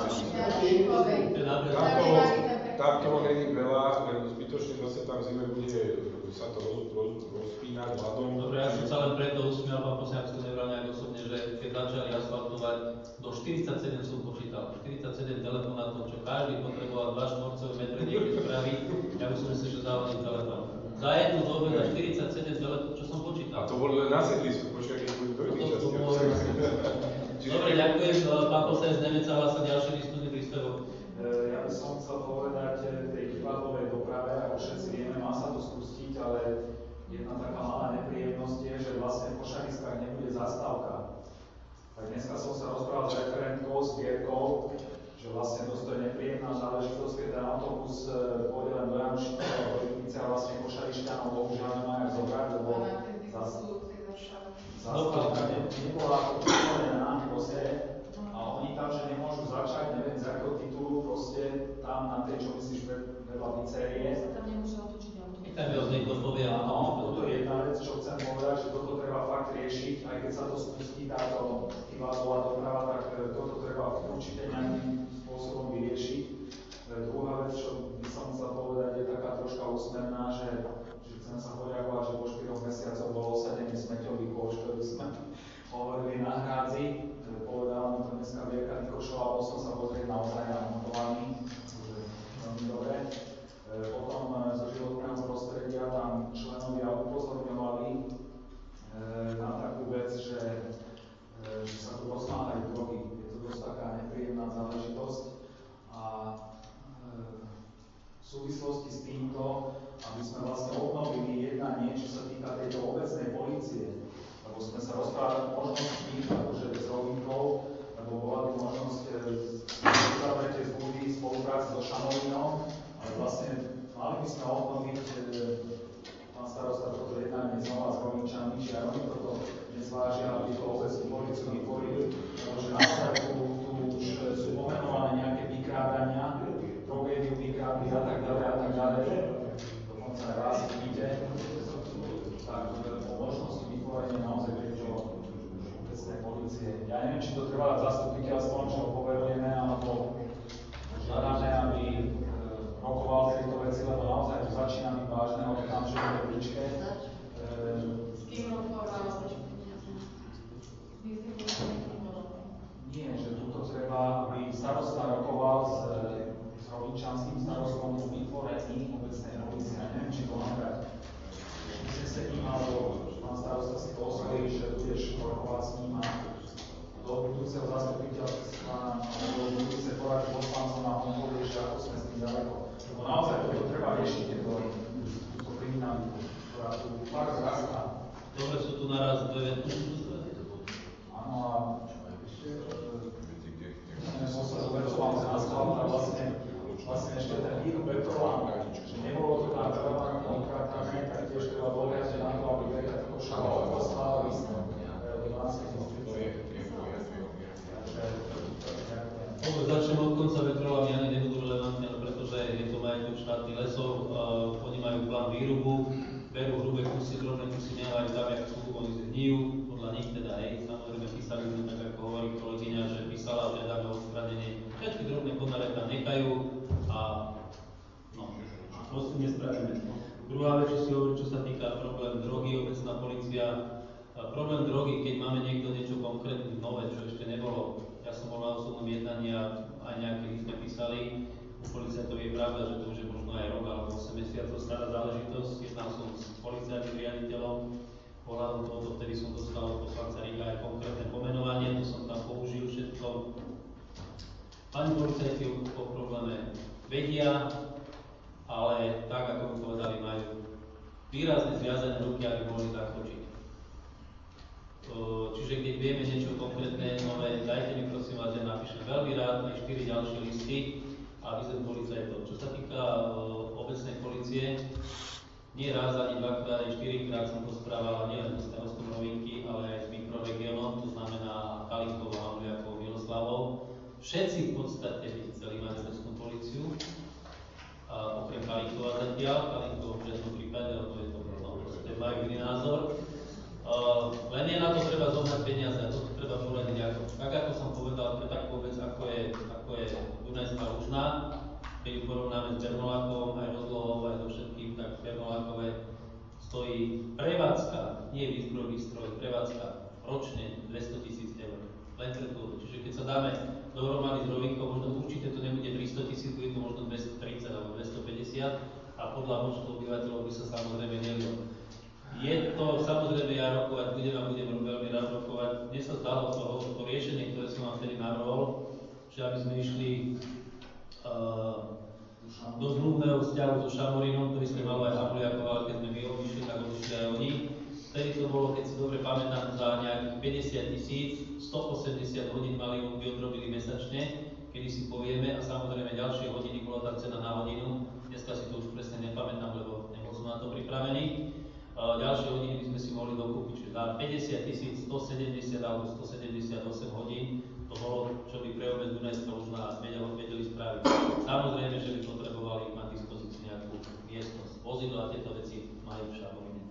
tam toho není veľa, len zbytočne zase tam zime bude sa to rozpínať ľadom. Dobre, ja som sa len preto usmial, pán poslanec, to nebral nejak osobne, že keď začali asfaltovať, do 47 som počítal, 47 telefonátov, čo každý potreboval 2 štvorcové metre niekde spraviť, ja by som myslel, že závodný telefón. Za jednu dobu na 47 telefón, čo som počítal. A to bolo len na sídlisku, počkaj, keď budú do iných časti. Dobre, ďakujem, pán poslanec Nemec sa hlása ďalší diskusný príspevok. Ja by som chcel povedať tej chybadlovej doprave, ako všetci vieme, má sa to spustiť, ale jedna taká malá nepríjemnosť je, že vlastne v Košariskách nebude zastávka. Tak dneska som sa rozprával s referentkou, s Vierkou, že vlastne dosť to je nepríjemná záležitosť, keď ten autobus pôjde len do Janušikova, do Litnice a vlastne Košarišťanov bohužiaľ nemá jak zobrať, lebo zastávka nebola ako pripomená proste a oni tam, že nemôžu začať, neviem z akého titulu, proste tam na tej, čo myslíš, vedľa pizzerie. Tam nemôže otočiť autobus. Tak mi niekto povie. Áno, toto je jedna vec, čo chcem povedať, že toto treba fakt riešiť, aj keď sa to spustí táto chybadlová doprava, tak toto treba určite nejakým spôsobom vyriešiť. Druhá vec, čo by som chcel povedať, je taká troška úsmevná, že chcem sa poďakovať, že po 4 mesiacoch bolo osadený smeťový koš, ktorý sme hovorili na Hrádzi. Povedala mi to dneska Vierka Nikošová, bol som sa pozrieť naozaj namontovaný, takže veľmi dobre. Potom zo životného prostredia tam členovia upozorňovali na takú vec, že sa tu rozmáhajú drogy. Je to dosť taká nepríjemná záležitosť a v súvislosti s týmto, aby sme vlastne obnovili jednanie, čo sa týka tejto obecnej polície, lebo sme sa rozprávali o možnosti, akože s Rovinkou, lebo bola tu možnosť uzavretie zmluvy spolupráci so Šamorínom, ale vlastne mali by sme obnoviť, pán starosta, toto jednanie znova s Rovinčanmi, či aj oni toto nezvážia, aby to obecnú políciu vytvorili, pretože naozaj tu už sú pomenované nejaké vykrádania, tragédiu vykradli a tak ďalej, dokonca aj raz ide, tak o možnosti vytvorenia naozaj tejto obecnej polície. Ja neviem, či to trvá zastupiteľstvom, čo ho poverujeme, alebo žiadame, aby rokoval tieto veci, lebo naozaj to začína byť vážne, ale tam, že je bličke. S kým rokoval? Nie, že tuto treba, aby starosta rokoval s Rovinčanským starostom o vytvorení obecnej polície. Ja neviem, či to mám brať uznesením, alebo pán starosta si to osvojí, že budeš rokovať s ním a do budúceho zastupiteľstva alebo do budúcej porady poslancov a on povie, že ako sme s tým ďaleko. Lebo naozaj toto treba riešiť, túto kriminalitu, ktorá tu fakt rastá. Dobre, sú tu naraz dve vety. Áno, a som sa zobercoval z asfalt a vlastne ešte ten výrub Petrova, že nebolo to tam veľa upratané, tak tiež treba dohľadať na to, aby Vierka Nikošová poslala list do domácej inštitúcie. Začnem od konca Vetrova, mi ani nebudú relevantné, pretože je to majetok štátnych lesov, oni majú plán výrubu, berú hrubé kusy, drobné kusy nehajú tam, jak sú, oni zhnijú, podľa nich teda, samozrejme písali sme tak, ako hovorí kolegyňa, že písala, že dáme odstranenie, všetky drobné konare tam nechajú a no, proste nespravíme. Druhá vec, čo si hovorí, čo sa týka problém drogy, obecná polícia, problém drogy, keď máme niekto niečo konkrétne nové, čo ešte nebolo. Ja som bol na osobnom jednaní a aj nejaké sme písali. U policajtov je pravda, že to už je možno aj rok alebo 8 mesiacov stará záležitosť. Jednal som s policajným riaditeľom. Ohľadom tohoto vtedy som dostal od poslanca Riga aj konkrétne pomenovanie, to som tam použil všetko. Pani policajti o probléme vedia, ale tak, ako mi povedali, majú výrazne zviazané ruky, aby mohli zakročiť. Čiže keď vieme niečo konkrétne, nové, dajte mi prosím vás, ja napíšem veľmi rád aj 4 ďalšie listy a vyzvem policajtov. Čo sa týka obecnej polície, nie raz, ani dvakrát, ani 4-krát som rozprával nielen so starostom Rovinky, ale aj s mikroregiónom, to znamená Kalinkov, Havliakov, Miloslavov. Všetci v podstate by chceli mať obecnú políciu, okrem Kalinkova zatiaľ, Kalinkov v žiadnom prípade, lebo je to proste majú iný názor. Len je na to treba zohnať peniaze a to treba poradiť ako. Tak ako som povedal, pre takú vec, ako je Dunajská Lužná, keď ju porovnáme s Bernolákovom, aj rozlohou, aj so všetkým, tak v Bernolákove stojí prevádzka, nie výzbrojný stroj, prevádzka ročne 200 000 eur. Len pre tú. Čiže keď sa dáme dohromady s Rovinkou, možno určite to nebude 300 000, bude to možno 230 alebo 250 a podľa počtu obyvateľov by sa samozrejme milión. Je to, samozrejme, ja rokovať budem a budem veľmi rád rokovať. Mne sa zdalo to riešenie, ktoré som vám vtedy navrhol, že aby sme išli do zmluvného vzťahu so Šamorinom, ktorý sme mali aj Havliakov, ale keď sme my odišli, tak odišli aj oni. Vtedy to bolo, keď si dobre pamätám, za nejakých 50 000, 180 hodín mali by odrobili mesačne, kedy si povieme, a samozrejme ďalšie hodiny bola tá cena na hodinu. Dneska si to už presne nepamätám, lebo nebol som na to pripravený. Ďalšie hodiny by sme si mohli dokúpiť, čiže za 50 000, 170 alebo 178 hodín, to bolo, čo by pre obec Dunajská Lužná vedeli spraviť. Samozrejme, že by potrebovali mať k dispozícii nejakú miestnosť. Vozidlo a tieto veci majú v Šamoríne.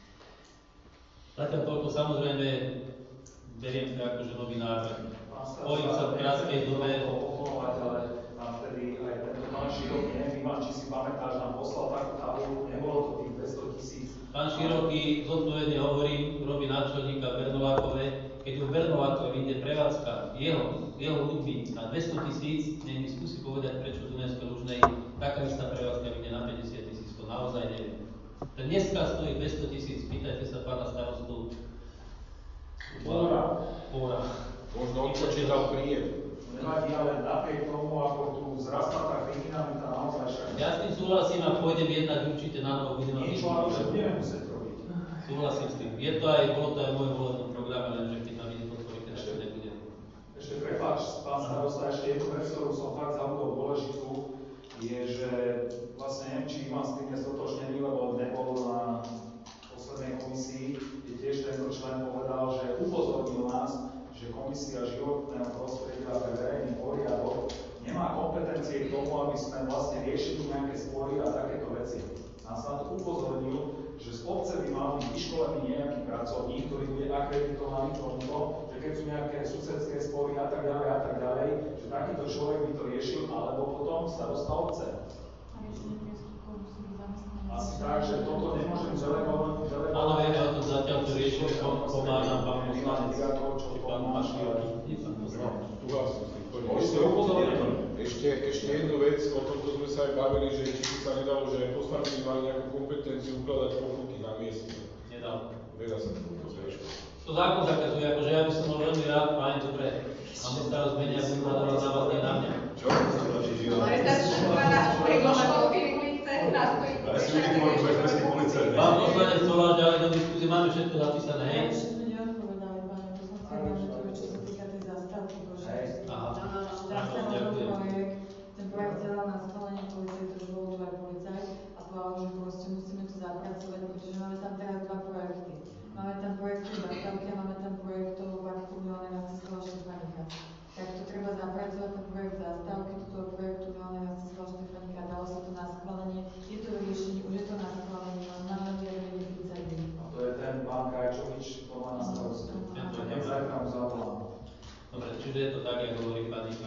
Zatiaľ toľko, samozrejme, beriem to ako, že novinár, spojím sa v krátkej dobe. Ale nám vtedy aj tento pán Široký, neviem, či si pamätáš, nám poslal takú tabuľu, nebolo to tých 200 000. Pán Široký, zodpovedne hovorím, robí náčelníka v Bernolákove. Keď v Bernolákove vyjde prevádzka jeho ľudí na 200 000, nech mi skúsi povedať, prečo v Dunajskej Lužnej taká istá prevádzka vyjde na 50 000, to naozaj neviem. Ten dneska stojí 200 000, pýtajte sa pána starostu. Póra. Možno odpočítal príjem. Nevadí, ale napriek tomu, ako tu zrastla tá kriminalita naozaj však. Ja s tým súhlasím a pôjdem jednať určite na novo, budem mať niečo, ale už budeme musieť robiť. Súhlasím s tým. Bolo to aj v mojom volebnom programe, lenže keď ma vidieť podporí, teda to nebude. Ešte prepáč, pán starosta, ešte jednu vec, ktorú som fakt zabudol dôležitú, je, že vlastne neviem, či Ivan s tým je stotočnený, lebo nebol na poslednej komisii, kde tiež tento člen povedal, že upozornil nás, že Komisia životného prostredia pre verejný poriadok nemá kompetencie k tomu, aby sme vlastne riešili nejaké spory a takéto veci. Nás na to upozornil, že z obce by mal byť vyškolený nejaký pracovník, ktorý bude akreditovaný tomuto, že keď sú nejaké susedské spory a tak ďalej, že takýto človek by to riešil, alebo potom starosta obce. Asi tak, že toto nemôžem delegovať. Áno, vieme o tom zatiaľ, čo riešil, pomáham pán poslanec, či pán Mašiak. Ešte jednu vec, o tomto sme sa aj bavili, že či sa nedalo, že poslanci mali nejakú kompetenciu ukladať pokuty na mieste. Nedá sa to zriešť. To zákon zakazuje, akože ja by som bol veľmi rád, páni, dobre, máme starosť menia, budú nadávať na vás, nie na mňa. Čo? Ale tak sa na predložkou Filipice, na stojí. Pán poslanec Soláš, ďalej do diskusie, máme všetko zapísané, hej? Ten projekt vzal na schválenie policie, to bol aj policajt a povedal, že proste musíme to zapracovať, pretože máme tam teraz dva projekty. Máme tam projekt zastávky a máme tam projekt parku Milana Rastislava Štefanika. Tak to treba zapracovať, ten projekt zastávky, toto projektu Milana Rastislava Štefanika, dalo sa to na schválenie, je to riešenie, už je to na schválenie, máme vyjadrenie 30 dní. A to je ten pán Krajčovič, to má na starosti. Zajtra mu zavolám. Dobre, čiže je to tak, ako hovorí pani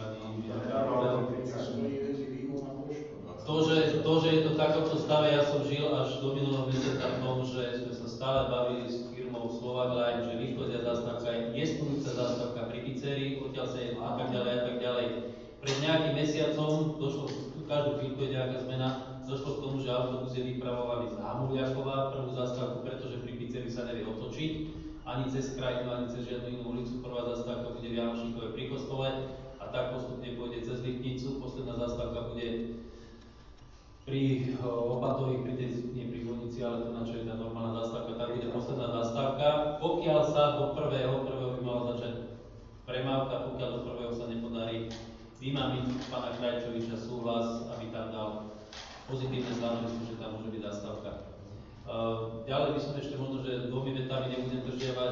To, že je to v takomto stave, ja som žil až do minulého mesiaca v tom, že sme sa stále bavili s firmou Slovagline, že východia zástavka je jestvujúca zástavka pri pizzerii, odtiaľ sa je a tak ďalej a tak ďalej. Pred nejakým mesiacom došlo, každú chvíľku je nejaká zmena, došlo k tomu, že autobus je vypravovaný z Hamuliakova, prvú zástavku, pretože pri pizzerii kedy sa nevie otočiť, ani cez krajinu, ani cez žiadnu inú ulicu. Prvá zastávka bude v Janošníkove pri kostole a tak postupne pôjde cez Lipnicu. Posledná zastávka bude pri Opatovi, nie pri Vojnici, ale to na čo je tá normálna zastávka, tak bude posledná zastávka. Pokiaľ sa do prvého by mala začať premávka, pokiaľ do prvého sa nepodarí vymámiť pána Krajčoviča súhlas, aby tam dal pozitívne stanovisko, že tam môže byť zastávka. Ďalej by som ešte možno, že dvomi vetami nebudem držiavať.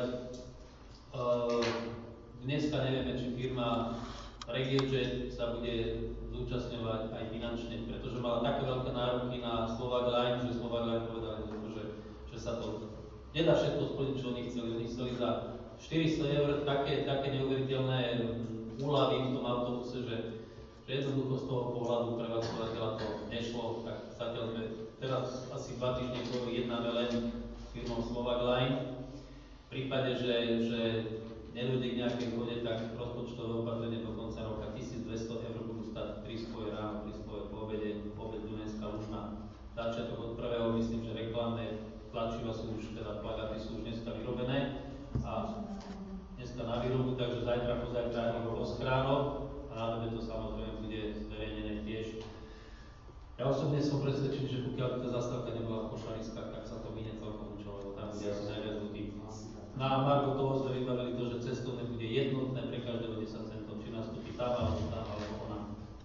Dneska nevieme, či firma RegioJet sa bude zúčastňovať aj finančne, pretože mala také veľké nároky na Slovak Line, že Slovak Line povedali, že sa to nedá všetko splniť, čo oni chceli. Oni chceli za 400 eur také neuveriteľné úľavy v tom autobuse, že jednoducho z toho pohľadu prevádzkovateľa to nešlo, tak zatiaľ sme teraz asi 2 týždne jednáme len s firmou Slovak Line. V prípade, že nedôjde k nejakej zhode, tak rozpočtové opatrenie do konca roka 1200 eur budú stať 3 spoje ráno, 3 spoje po obede, obed Dunajská Lužná. Začiatok od prvého, myslím, že reklamné tlačiva sú už, teda plagáty sú už dneska vyrobené a dneska na výrobu, takže zajtra, pozajtra ich bolo schránok a na webe to samozrejme bude zverejnené tiež. Ja osobne som presvedčený, že pokiaľ by tá zastávka nebola v Košariskách, tak sa to minie celkom účelo, lebo tam bude asi najviac ľudí. Na margo toho sme vybavili to, že cestovné bude jednotné pre každého 10 centov, či nastúpi tam, alebo ona.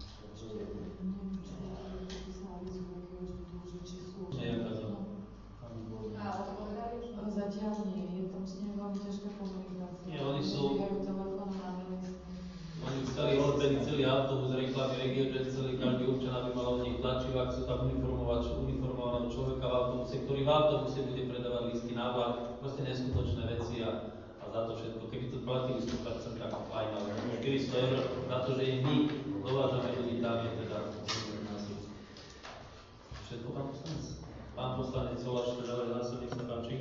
Zatiaľ nie, je tam s nimi veľmi ťažká komunikácia. Nie, oni chceli odbediť celý autobus, reklamy RegioJet, celý každý občan, aby mal od nich tlačivák, chcú tam uniformovaného človeka v autobuse, ktorý v autobuse bude predávať lístky na vlak, proste neskutočné veci a za to všetko. Keby to platili 100%, tak fajn, ale 400 eur za to, že my dovážame ľudí tam, je teda všetko, pán poslanec. Pán poslanec Solaš, teda zase, nech sa páči.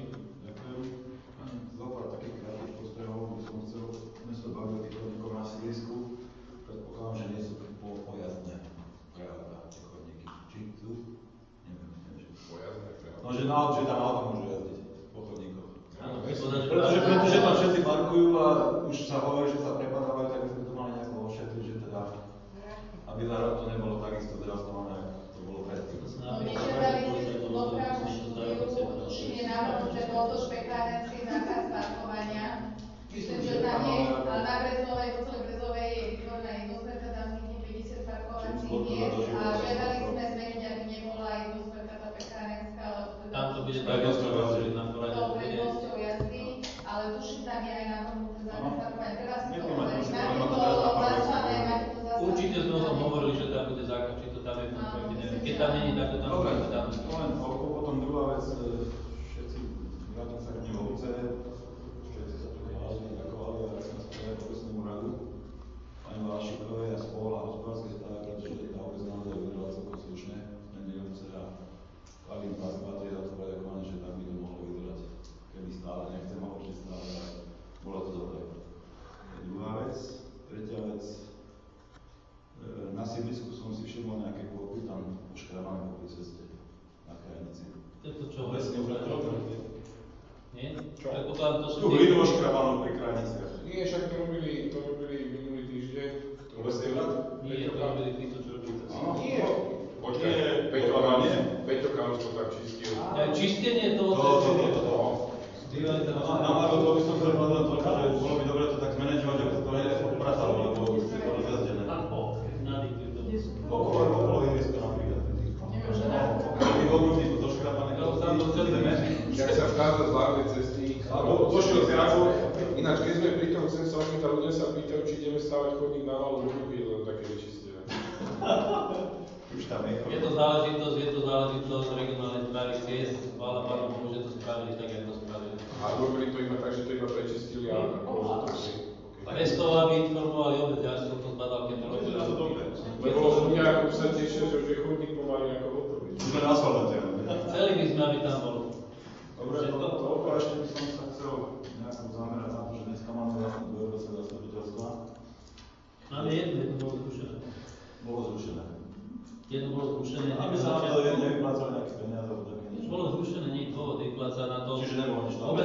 Zopár takých krátkych postrehov, by som chcel, my sa bavili o tých chodníkoch na sídlisku, predpokladám, že nie sú pojazdné pre auta, tie chodníky. Či sú? Neviem. Pojazdné pre auta? No, že tam auto môžu jazdiť po chodníkoch. Pretože tam všetci parkujú a už sa hovorí, že sa prepadávajú, tak by sme to mali nejako ošetriť, že teda, aby za rok to nebolo takisto devastované, ako to bolo predtým. Nežiadali ste tú dopravnú štúdiu, tuším je navrhnuté bol to špekárenský zákaz parkovania. Myslím, že tam je, ale na Brezovej, po celej Brezovej je výborná jednozberka, tam vznikne 50 parkovacích miest a žiadali sme zmeniť, aby nebola jednozberka tá pekárenská, lebo teda tam to bude tak jasné, na poradne tou prednosťou jazdy, ale tuším tam je aj navrhnuté zákaz parkovania. Treba si to overiť. Máte to hlasované, máte to zastavené. Určite sme o tom hovorili, že tam bude zákaz, či to tam je v tom projekte, neviem. Keď tam není, tak to tam bude tam. Len potom druhá vec, všetci, vrátim sa k Nevovice, všetci sa tu chválili, ďakovali, ale ja som spravedal obecnému radu, pani Valašikovej a spol a hospodárskej správe, pretože tá obec naozaj vyberala celkom slušne, Nevovice a Kalín patrí za to poďakovanie, že tak by to mohlo vyberať, keby stále, nechcem hovoriť, že stále, ale bolo to dobré. To je druhá vec. Tretia vec, na sídlisku som si všimol nejaké kôpy tam poškrábané po ceste na krajnici. To je to, čo nie? Čo? Predpokladám, to sú Tu vidno oškrábanú pri krajniciach. Nie, však to robili minulý týždeň. Obecný úrad? Nie, to robili títo, čo robili. Nie. Počkaj, Peťo Kalus to tak čistil. Čistenie toho... Na Margo to by som chcel povedať toľko, že bolo by dobre to tak zmanéžovať, že to nepratalo, lebo už je to rozjazdené. Okolo ihriska napríklad. Tých obľudí to doškrapané. Jak sa vchádza z hlavnej cesty, došiel z Jaku. Ináč, keď sme pri tom, chcem sa opýtať, ľudia sa pýtajú, či ideme stavať chodník na Valu, ľudí je len také vyčistené. Už tam je. Je to záležitosť regionálnej správy ciest, chvála Pánu Bohu, že to spravili tak, ako to spravili. A robili to iba tak, že to iba prečistili a bolo to bez toho, aby informovali obec, ja som to zbadal, keď to robili. Lebo ľudia ako sa tešia, že už je chodník pomaly ako hotový. Už sme na asfaltáte. Chceli by sme, aby tam bol. Dobre, toľko ešte by som sa chcel nejako zamerať na to, že dneska máme vlastne do Európskeho zastupiteľstva. Máme jedno, bolo zrušené. Bolo zrušené. Jedno bolo zrušené. Aby sa na to nevyplácali nejaké peniaze, alebo také niečo. Bolo zrušené, nie dôvod vyplácať na to. Čiže nebolo nič tam.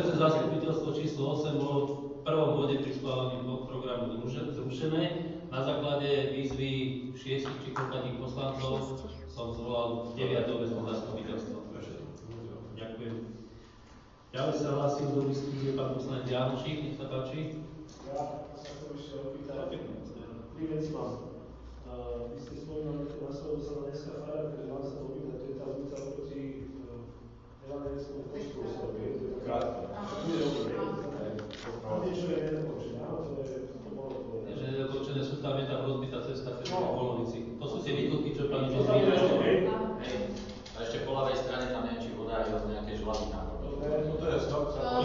číslo 8 bolo v prvom bode pri schválení programu zrušené. Na základe výzvy 6 či koľkých poslancov som zvolal 9. obecné zastupiteľstvo. Ďakujem. Ďalej sa hlásil do diskusie pán poslanec Jánošík, nech sa páči. Ja sa chcem ešte opýtať, 3 veci mám. Vy ste spomínali, že na slovo sa na dneska farár, že mám sa to opýtať, to je tá ulica oproti Evangelickému kostolu sa robí, to je taká... Tam niečo je nedokončené, áno, to bolo to... Že nedokončené sú tam, je tam rozbitá cesta cez polovici. To sú tie výkopy, čo pani Česný A ešte po ľavej strane tam neviem, či voda je z nejakej žlavy tam. To je stop.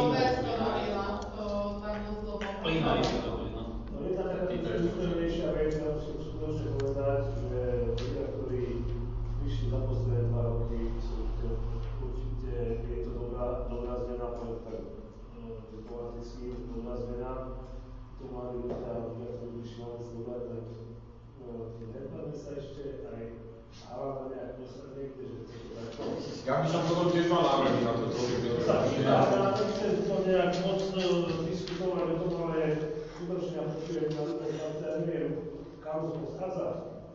Plína je to dobrý, no. No je tam taká ústrednejšia vec, ja musím skutočne povedať, že ľudia, ktorí prišli za posledné 2 roky, sú určite, je to dobrá zmena, tak diplomaticky dobrá zmena. Tu mali ľudia, ktorí prišli na vec dobrá, tak nepadne sa ešte aj Alan nejak posledne, že to takto. Ja by som potom tiež mal návrhy na to, čo Ja to chcem to nejak moc diskutovať o tom, ale skutočne ja počujem na to, ja neviem, kam to schádza.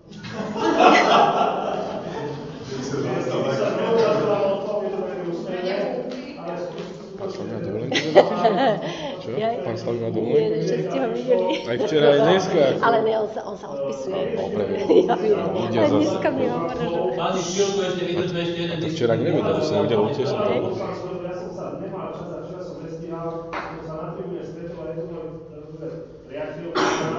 Pán Slavík na dovolenku zatížil? Čo? Pán Slavík na dovolenku? Nie, že ste ho videli. Aj včera, aj dneska. Ale ne, on sa odpisuje. Dobre. Ja viem. Ide Aj zase. dneska mi hovoril, že... Pani chvíľku ešte vydržme ešte jeden To včera nevedel, to som videl tiež. Ja som sa nemal čas a včera som nestíhal, som sa na tribúne stretol a je to reakciou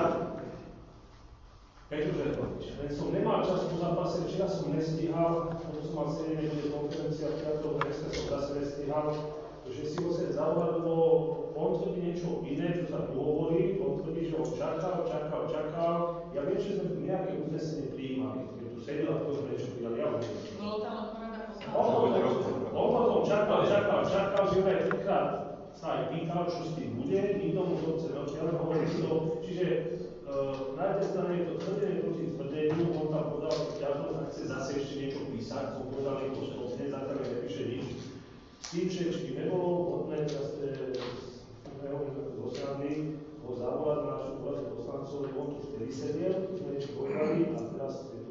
Petr Žerkovič. Len som nemal čas po zápase, včera som nestíhal, lebo som mal sedenie, bude konferencia, dneska som zase nestíhal. Že si ho sa zavolať, lebo on tvrdí niečo iné, čo sa tu hovorí, on tvrdí, že on čakal. Ja viem, že sme tu nejaké uznesenie prijímali, keď tu sedel a to sme niečo prijali, ja viem. Bolo tam odporada poslancov. On potom čakal, že aj trikrát sa aj pýtal, čo s tým bude, nikto mu to chce len hovorí to. Čiže na jednej strane je to tvrdenie proti tvrdeniu, on tam podal ťažnosť a chce zase ešte niečo písať, som povedal niekoho stopne, zatiaľ nepíše nič. S tým, že či nebolo vhodné, teraz ste dosradní, ho zavolať na našu vládu poslancov, lebo on tu vtedy sedel, sme niečo povedali a teraz je tu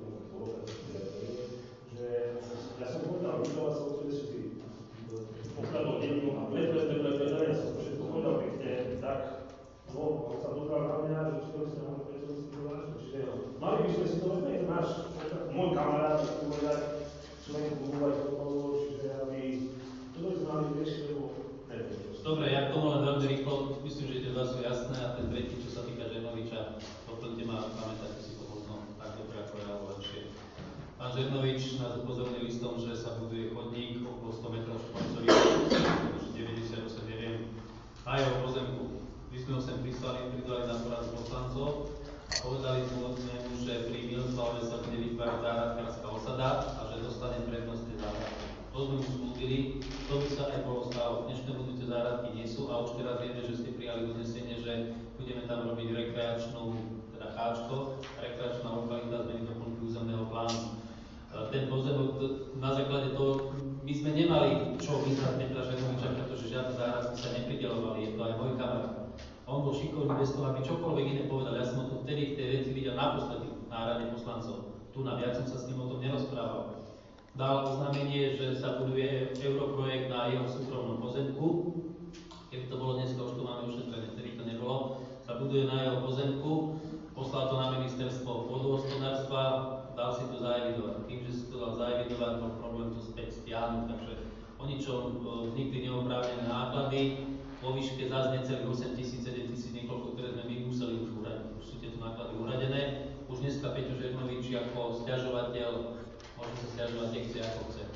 že ja som povedal, vyžovať sa o to, že sú tí pokladov denník a ja som všetko povedal pekne, tak no, on sa pozval na mňa, že či to by sme mohli prečo vysvetľovať, čiže mali by sme si to vedieť, náš môj kamarát, tak povedať, člen klubu aj podporu, čiže aby to by sme mali riešiť, lebo neviem. Dobre, ja k tomu len veľmi rýchlo, myslím, že tie dva sú jasné a ten tretí, čo sa týka Žernoviča, doplňte ma, pamätáte si to možno tak dobre ako ja, alebo lepšie. Pán Žernovič nás upozornil listom, že sa buduje chodník okolo 100 metrov štvorcových, 98, neviem, na jeho pozemku. My sme ho sem pridali na poradu poslancov a povedali sme mu, že pri Miloslave sa bude vytvárať záhradkárska osada a že dostane prednostné záhradky. To sme mu slúbili, to by sa aj bolo stalo. Dnešné budúce záhradky nie sú a už teraz vieme, že ste prijali uznesenie, že budeme tam robiť rekreačnú, teda cháčko, rekreačná lokalita zmeny doplnky územného plánu. Ten pozemok, na základe toho, my sme nemali čo vyzvať Petra Žernoviča, pretože žiadne záhradky sa neprideľovali, je to aj môj kamarát. On bol šikovný bez toho, aby čokoľvek iné povedal. Ja som ho tu vtedy v tej veci videl naposledy na rade poslancov. Tu na viac som sa s ním o tom nerozprával. Dal oznámenie, že sa buduje europrojekt na jeho súkromnom pozemku. Keby to bolo dneska, už to máme ušetrené, vtedy to nebolo. Sa buduje na jeho pozemku, poslal to na ministerstvo pôdohospodárstva, dal si to zaevidovať. Tým, že si to dal zaevidovať, bol problém to späť stiahnuť, takže o ničom vznikli neoprávnené náklady. Vo výške zase necelých 8 000, 7 000, niekoľko, ktoré sme my museli už uradiť. Už sú tieto náklady uradené. Už dneska Peťo Žernovič ako sťažovateľ môže sa sťažovať, kde chce, ako chce.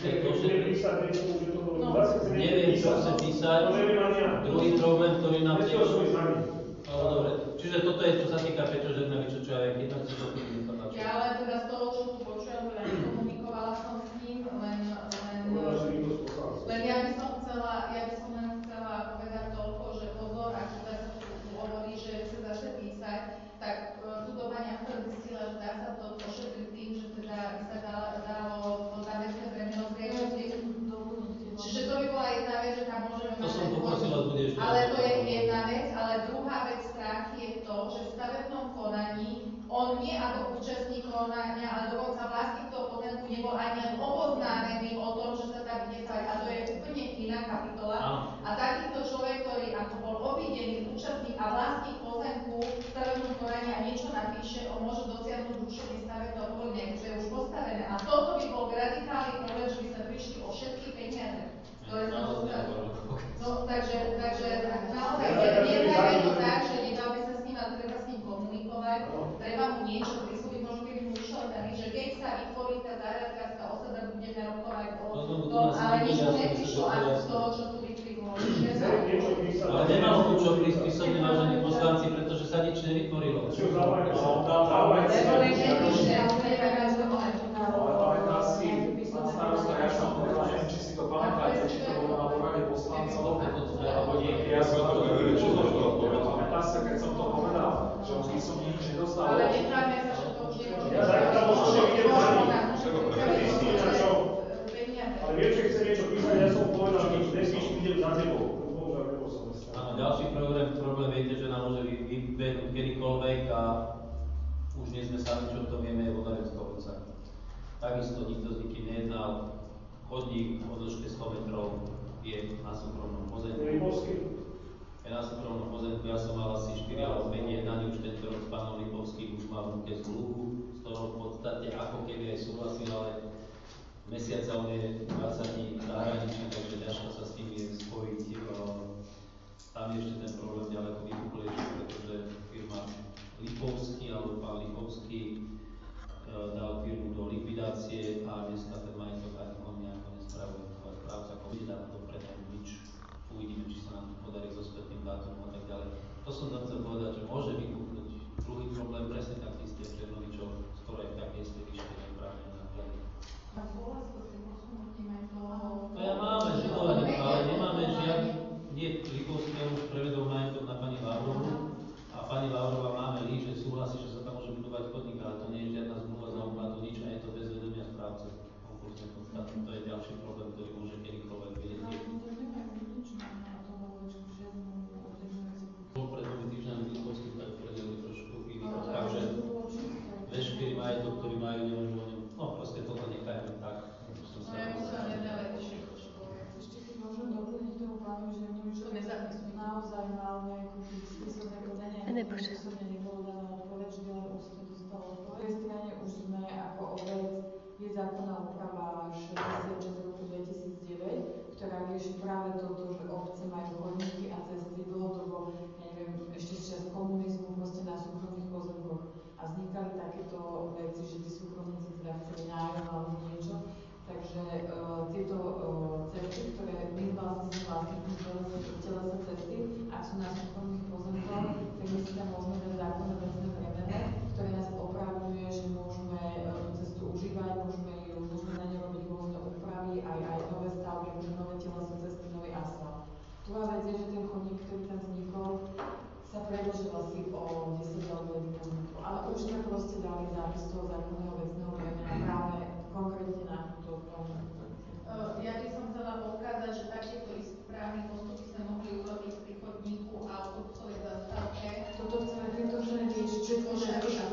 Neviem, čo chce písať. Druhý problém, ktorý nám... Dobre, čiže toto je, čo sa týka Peťo Žernoviča, čo ja viem, keď tam chce doplniť informáciu. Ja ale teda z toho, čo tu počujem, teda nekomunikovala som s ním, len ja by som len chcela povedať toľko, že pozor, ak teda sa tu hovorí, že chce zase písať, tak budovania, ktoré zistila, že dá sa to pošetriť tým, že teda by sa dalo to záväzné bremeno zriadiť. Čiže to by bola jedna vec, že tam môžeme mať... To som poprosila, bude ešte. Ale to je navyše on môže dosiahnuť rušenie stavebného povolenia, keďže je už postavené. A toto by bol radikálny problém, že by sme prišli o všetky peniaze, ktoré sme dostali. No, takže naozaj nebráme to tak, že nedá by sa s ním, ale treba s ním komunikovať, treba mu niečo prisúdiť, možno keby mu vyšlo tam, že keď sa vytvorí tá záhradkárska osada, budeme rokovať o tom, ale nič mu neprišlo ani z toho, čo tu vyplynulo. Ale nemalo tu čo prísť písomne, vážení poslanci, pretože sa nič nevytvorilo. Pamätá si, pán starosta, ja som povedal, neviem, či si to pamätáte, či to bolo na porade poslancov, alebo nie, ja som to pamätá sa, keď som to povedal, že on písomne nič nedostal. Ale necháme sa, že to už nemôže. Ja zajtra možno nevidím ale viem, že chce niečo písať, ja som povedal, že nesmíš vidieť za tebou. Áno, ďalší problém, viete, že nám môže vybehnúť kedykoľvek a už nie sme sami, čo to vieme, je Vodavecká ulica. Takisto nikto s nikým nejednal, chodník o dĺžke 100 metrov je na súkromnom pozemku. Je na súkromnom pozemku, ja som mal asi 4 alebo 5 jednaní už tento rok s pánom Lipovským, už mal v ruke zmluvu, s ktorou v podstate ako keby aj súhlasil, ale mesiaca on je 20 dní v zahraničí, takže ťažko sa s tým je spojiť. Tam je ešte ten problém ďaleko vypuklejší, pretože firma Lipovský alebo pán Lipovský dal firmu do likvidácie a dneska ten majetok ani on nejako nespravuje. Ale správca komisie dá to pre nič. Uvidíme, či sa nám to podarí so spätným dátumom a tak ďalej. To som chcel povedať, že môže vypuknúť druhý problém, presne taký ste v Černovičov, skoro aj v takej ste výške neoprávnené náklady. To ja máme, ale nemáme žiadny, nie, Lipovský už prevedol majetok na pani Vavrovu a pani Vavrova máme líž, že súhlasí, že sa tam môže budovať chodník, ale to nie je žiadna zmluva za úplatu nič a je to bez vedomia správce. Konkursne podstatné, to je ďalší problém, ktorý môže kedykoľvek vedieť. Pred 2 týždňami Lipovský tak predelili trošku iný, takže veškerý majetok, ktorý majú, nemôžu o ňom, no proste toto nechajme tak. Ešte keď môžem doplniť tomu pánu Žernovičovi, že naozaj mal nejakú písomné podanie, písomne nebolo daná odpoveď, že len ústne dostala odpoveď. Na druhej strane už sme ako obec, je zákonná úprava 66 z roku 2009, ktorá rieši práve toto, že obce majú chodníky a cesty dlhodobo, ja neviem, ešte z čas komunizmu, proste na súkromných pozemkoch. A vznikali takéto veci, že tí súkromníci teda chceli nájom alebo niečo. Takže tieto cesty, ktoré my vlastne telesa cesty, ak sú na súkromných pozemkoch, tak my si tam môžeme dať zákonné vecné bremene, ktoré nás opravňuje, že môžeme tú cestu užívať, môžeme na ne robiť rôzne úpravy, aj nové stavby, akože nové telesa cesty, nový asfalt. Druhá vec je, že ten chodník, ktorý tam vznikol, sa predĺžil asi o 10 alebo 11 rokov. Ale už sme proste dali zápis toho zákonného vecného bremena práve konkrétne na túto formu. Ja by som chcela poukázať, že takéto správne postupy sme mohli urobiť pri chodníku a autobusovej zastávke. Toto chceme riešiť všetko, že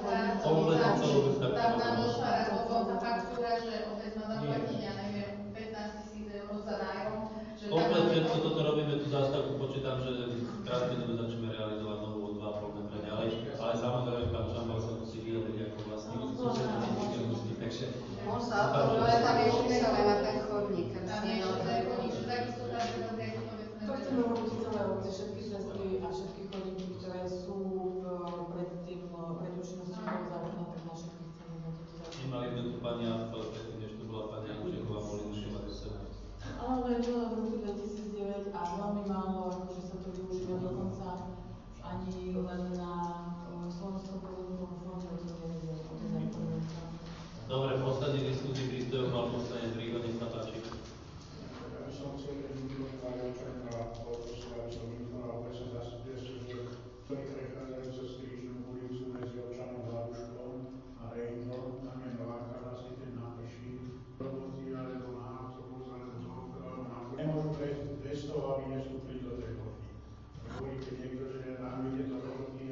tam nám došla dokonca faktúra, že obec má zaplatiť, ja neviem, 15 000 eur za nájom. Komplet všetko toto robíme, tú zástavku počítam, že krátke dobe začneme realizovať novú o 2,5 metra ďalej, ale samozrejme pán Šambal sa musí vyjadriť ako vlastník skúsenosti, takže... Ale tam je už na ten chodník. Tam je ešte chodník, že takisto tam je to vecné. To chceme robiť celé obce, všetky cesty a všetky chodníky, ktoré sú pred účinnosťou toho zákona, tak na všetky chceme na toto zákon. Nemali sme tu pani Anfel, predtým, než tu bola pani Ančeková, boli ušívať o sebe. Ale to na roku 2009 a veľmi málo, akože sa to využíva dokonca ani len na Slovenskom pozemkovom fonde, to nevidia o tom nepovedom. Dobre, posledný diskuzí príspevok mal poslanec Rigo, nech sa páči. Ja by som chcel využiť občania Volkoslava, čo vykonal presne zastupuje, že ktorí prechádzajú cez Krížnu ulicu medzi občanom Hlavuškom a Rejnom, tam je nová kapacita na peši, roboty alebo na autobus alebo z autobus, nemôžu prejsť bez toho, aby nestúpili do tej plochy. Hovorí, keď niekto, že nám ide do roboty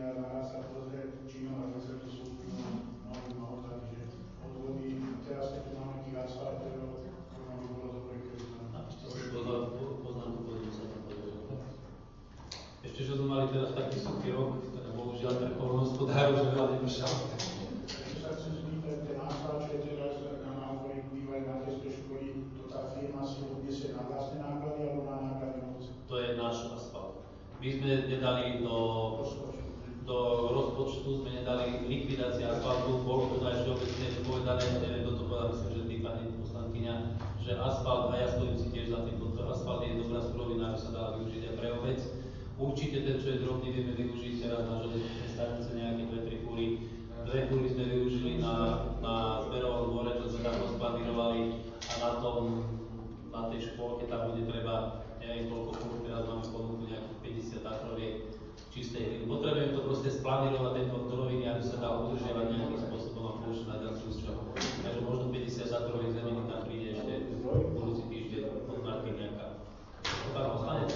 ešte, že sme mali teraz taký suchý rok, teda bohužiaľ pre poľnohospodárov, že veľa nepršalo. Sa chcem spýtať, ten asfalt, čo je teraz na návorí bývajú materské školy, to tá firma si odniesie na vlastné náklady alebo na náklady obce? To je náš asfalt. My sme nedali do rozpočtu, sme nedali likvidácia asfaltu, bolo to aj všeobecne povedané, neviem, kto to povedal, myslím, že ty, pani poslankyňa, že asfalt, a ja stojím si tiež za tým, to asfalt je dobrá surovina, aby sa dala využiť aj pre obec. Určite ten, čo je drobný, vieme využiť teraz na železničnej stanice nejaké 2-3 fúry. 2 fúry sme využili na Zberovom dvore, čo sa tam rozplanírovali a na tej škôlke tam bude treba, neviem koľko fúr, teraz máme ponuku nejakých 50 takroviek čistej hliny. Potrebujeme to proste splanírovať tento doroviny, aby sa dal udržiavať nejakým spôsobom a použiť na ďalšiu časť. Takže možno 50 takroviek zeminy tam príde ešte budúci týždeň od Martiniaka. Pán poslanec?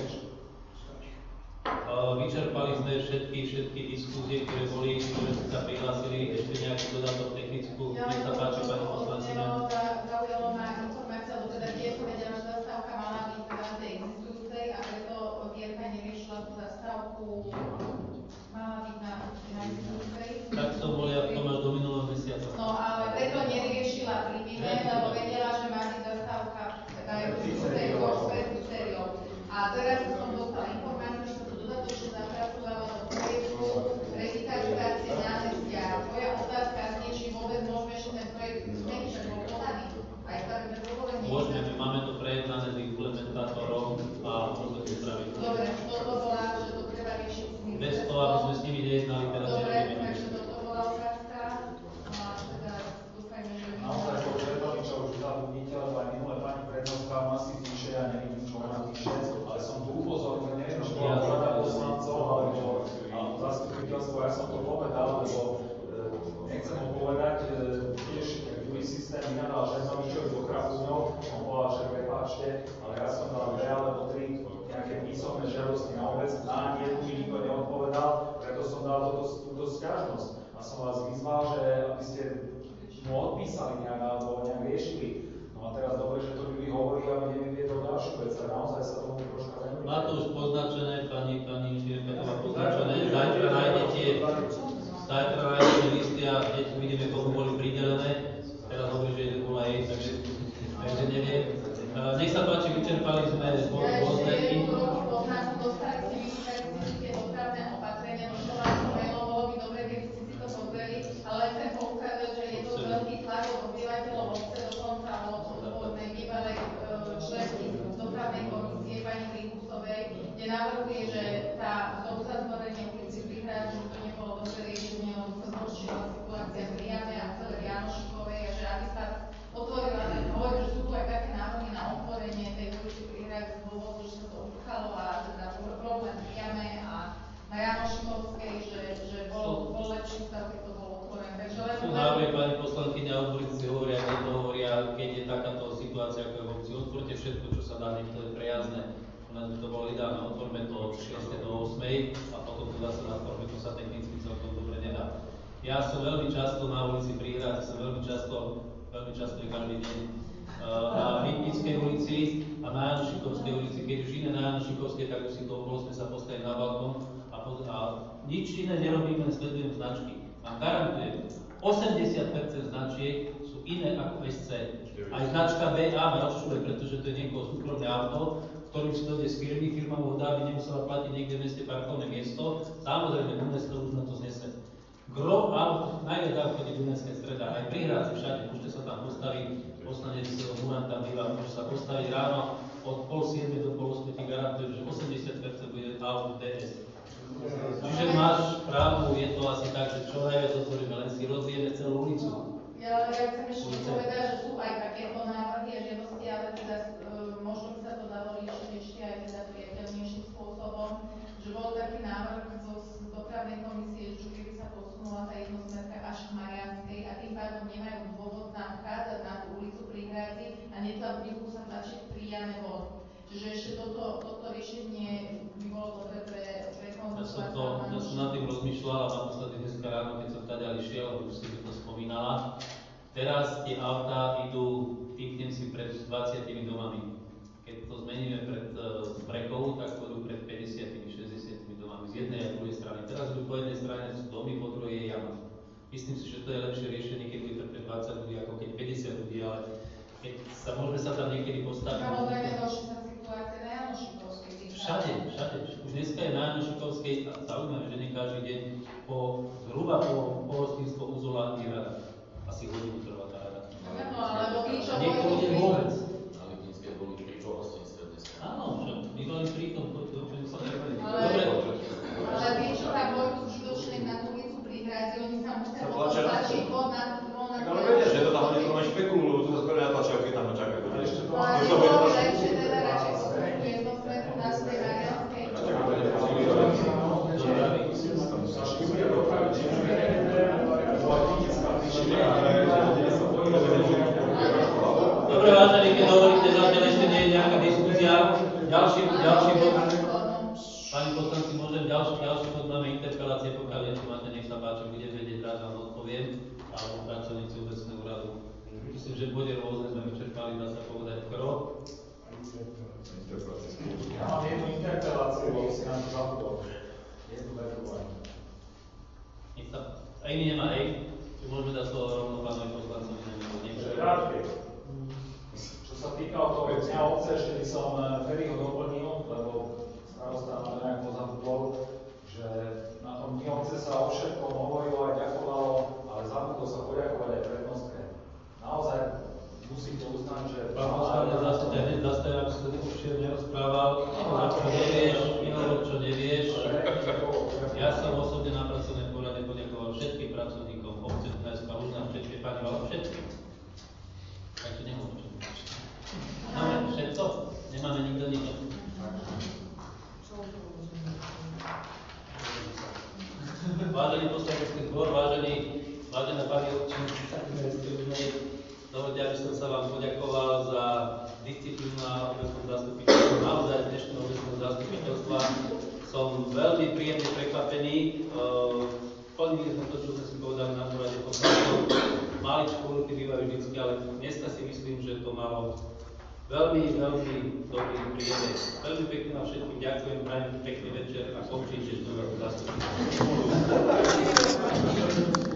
Vyčerpali sme všetky diskusie, ktoré boli, ktoré ste sa prihlásili, ešte nejaký dodatok technickú. Nech sa páči, pani poslankyňa. Zaujalo ma informácia, lebo teda tiež som vedela, že zastávka mala byť teda na tej existujúcej a preto Vierka neriešila tú zastávku, mala byť na existujúcej. Tak som bol ja v tom až do minulého mesiaca. No ale preto neriešila pri mine, lebo vedela, že má byť zastávka na existujúcej pred Piceriou. A teraz som dostala informáciu, že sa to dodatočne zapracovalo do projektu revitalizácie námestia. Moja otázka znie, či vôbec môžeme ešte ten projekt zmeniť, že bol podaný. Aj stavebné povolenie. Môžeme, my máme to prejednané s implementátorom a môžeme to spraviť. Dobre, toto bola, že to treba riešiť s nimi. Bez toho, aby sme s nimi nejednali teraz. Dobre, takže toto bola otázka. A teda dúfajme, že... Naozaj to predali, čo už zabudnite, lebo aj minulé pani prednostka má si píše, ja neviem, čo ona píše, ale som tu upozornil, neviem, či bola rada poslancov, alebo zastupiteľstvo, ja som to povedal, lebo nechcem ho povedať, tiež druhý systém vynadal Žeznovičovi do Krafuňov, on povedal, že prepáčte, ale ja som dal 2 alebo 3 nejaké písomné žiadosti na obec, na jednu mi nikto neodpovedal, preto som dal túto sťažnosť. A som vás vyzval, že aby ste mu odpísali nejak alebo nejak riešili. No a teraz dobre, že to Ľudí hovorí, aby nevyviedol ďalšiu vec, a naozaj sa tomu troška venuje. Má to už poznačené, pani Šírka to má poznačené, zajtra nájdete listy a hneď vidíme, komu boli pridelené. Teraz hovorí, že jeden bola jej, takže neviem. Nech sa páči, vyčerpali sme rôzne ale chcem poukázať, že je to veľký tlak od obyvateľov obce, dokonca od odbornej bývalej členky dopravnej komisie pani Príkusovej, kde navrhuje, že tá do uzatvorenia ulici Prihrád, že to nebolo dobré riešenie, lebo sa zhoršila situácia v Riame a celé Janošikovej a že aby sa otvorila ten hovorí, že sú tu aj také návrhy na otvorenie tej ulici Prihrád z dôvodu, že sa to upchalo a teda problém v Riame a na Janošikovskej, že bol lepší stav, keď to bolo otvorené. Sú návrhy, pani poslankyňa, odborníci hovoria, keď hovoria, keď je takáto situácia, ako je v obci, otvorte všetko, čo sa dá, nech to je prejazné. Len by to bolo ideálne, otvorme to od 6. do 8. a potom to zase natvorme, to sa technicky celkom dobre nedá. Ja som veľmi často na ulici Prihrád, som veľmi často je každý deň na Bytnickej ulici a na Janošikovskej ulici. Keď už iné na Janošikovskej, tak už si to okolo sme sa postavili na balkón a nič iné nerobíme, len sledujem značky. A garantujem, 80% značiek sú iné ako SC. Aj značka BA ma rozčuje, pretože to je niekoho súkromné auto, ktorým si dojde z firmy, firma mu dá, aby nemusela platiť niekde v meste parkovné miesto. Samozrejme, Dunajské už na to znese. Gro aut, najviac aut chodí Dunajské streda, aj Prihradci všade, môžete sa tam postaviť, poslanec Human tam býva, môže sa postaviť ráno od 6:30 do 7:30, ti garantujem, že 80% bude aut DS. Čiže máš pravdu, je to asi tak, že čo najviac otvoríme, len si rozvieme celú ulicu. Ja chcem ešte povedať, že sú aj takéto návrhy a žiadosti, ale teda možno by sa to dalo riešiť ešte aj teda priateľnejším spôsobom, že bol taký návrh z dopravnej komisie, že keby sa posunula tá jednosmerka až k Marianskej a tým pádom nemajú dôvod nám vchádzať na tú ulicu Prihradzi a nebudú sa tlačiť pri Jane Vod. Čiže ešte toto riešenie by bolo dobre pre konzultovať. Ja som nad tým rozmýšľal a naposledy dneska ráno, keď som tady išiel, už si to spomínala. Teraz tie autá idú, píknem si pred 20 domami. Keď to zmeníme pred brekou, tak to idú pred 50-60 domami. máme z jednej a druhej strany. Teraz po jednej strane sú domy, po druhej je jama. Myslím si, že to je lepšie riešenie, keď bude pre 20 ľudí, ako keď 50 ľudí, ale keď môžeme sa tam niekedy postaviť. Samozrejme, horšie sa situácia na Janošikovskej. Všade. Už dneska je na Janošikovskej a zaujímavé, že nie každý deň zhruba po hostinstvo Uzola je rada. Asi hodinu trvá tá rada. Áno, alebo tí, čo Niekoho nie vôbec. Na Lipinskej boli pri hostinstve dneska. Áno, však bývali pri tom, to sa neboli. Ale tí, čo tam boli skutočne na ulicu pri hrade, oni sa musia potlačiť von na ale vedia, že to tam oni to špekulujú, lebo tu sa skoro natlačia, keď tam čakajú. ale je to lepšie teda radšej sú jednostretnú na svojej Marianskej. Dobre, vážení, keď hovoríte, zatiaľ ešte nie je nejaká diskusia. Ďalší bod. Pani poslanci, môžem ďalší bod, máme interpelácie, pokiaľ niečo máte, nech sa páči, budem vedieť, rád vám odpoviem, alebo pracovníci obecného úradu. Myslím, že bude rôzne, sme vyčerpali, dá sa povedať, gro. Ja mám jednu interpeláciu, lebo si nám to zabudol. Jednu vetu len. A iný nemá, hej? Či môžeme dať slovo rovno pánovi poslancovi, Krátke. Čo sa týka toho dňa obce, ešte by som Ferryho doplnil, lebo starosta nám nejak pozabudol, že na tom dni obce sa o všetkom hovorilo aj ďakovalo, ale zabudlo sa poďakovať aj prednostke. Naozaj musíte uznať, že... Pán poslanec, zase ťa hneď zastavím, aby sa určite nerozprával, čo nevieš, čo nevieš. Ja som osobne na pracovnej porade poďakoval všetkým pracovníkom obce Dunajská Lužná, všetkým pani Valov, všetkým. Takže nemôžem. Máme všetko? Nemáme nikto nič. Vážený poslanecký zbor, vážená pani občianska dovoľte, aby som sa vám poďakoval za disciplínu na obecnom zastupiteľstve. Naozaj z dnešného obecného zastupiteľstva som veľmi príjemne prekvapený. Plnili sme to, čo sme si povedali na porade poslancov. Maličko úroky bývajú vždycky, ale dneska si myslím, že to malo veľmi dobrý priebeh. Veľmi pekne vám všetkým ďakujem, prajem pekný večer a končím dnešnú zastupiteľstvo.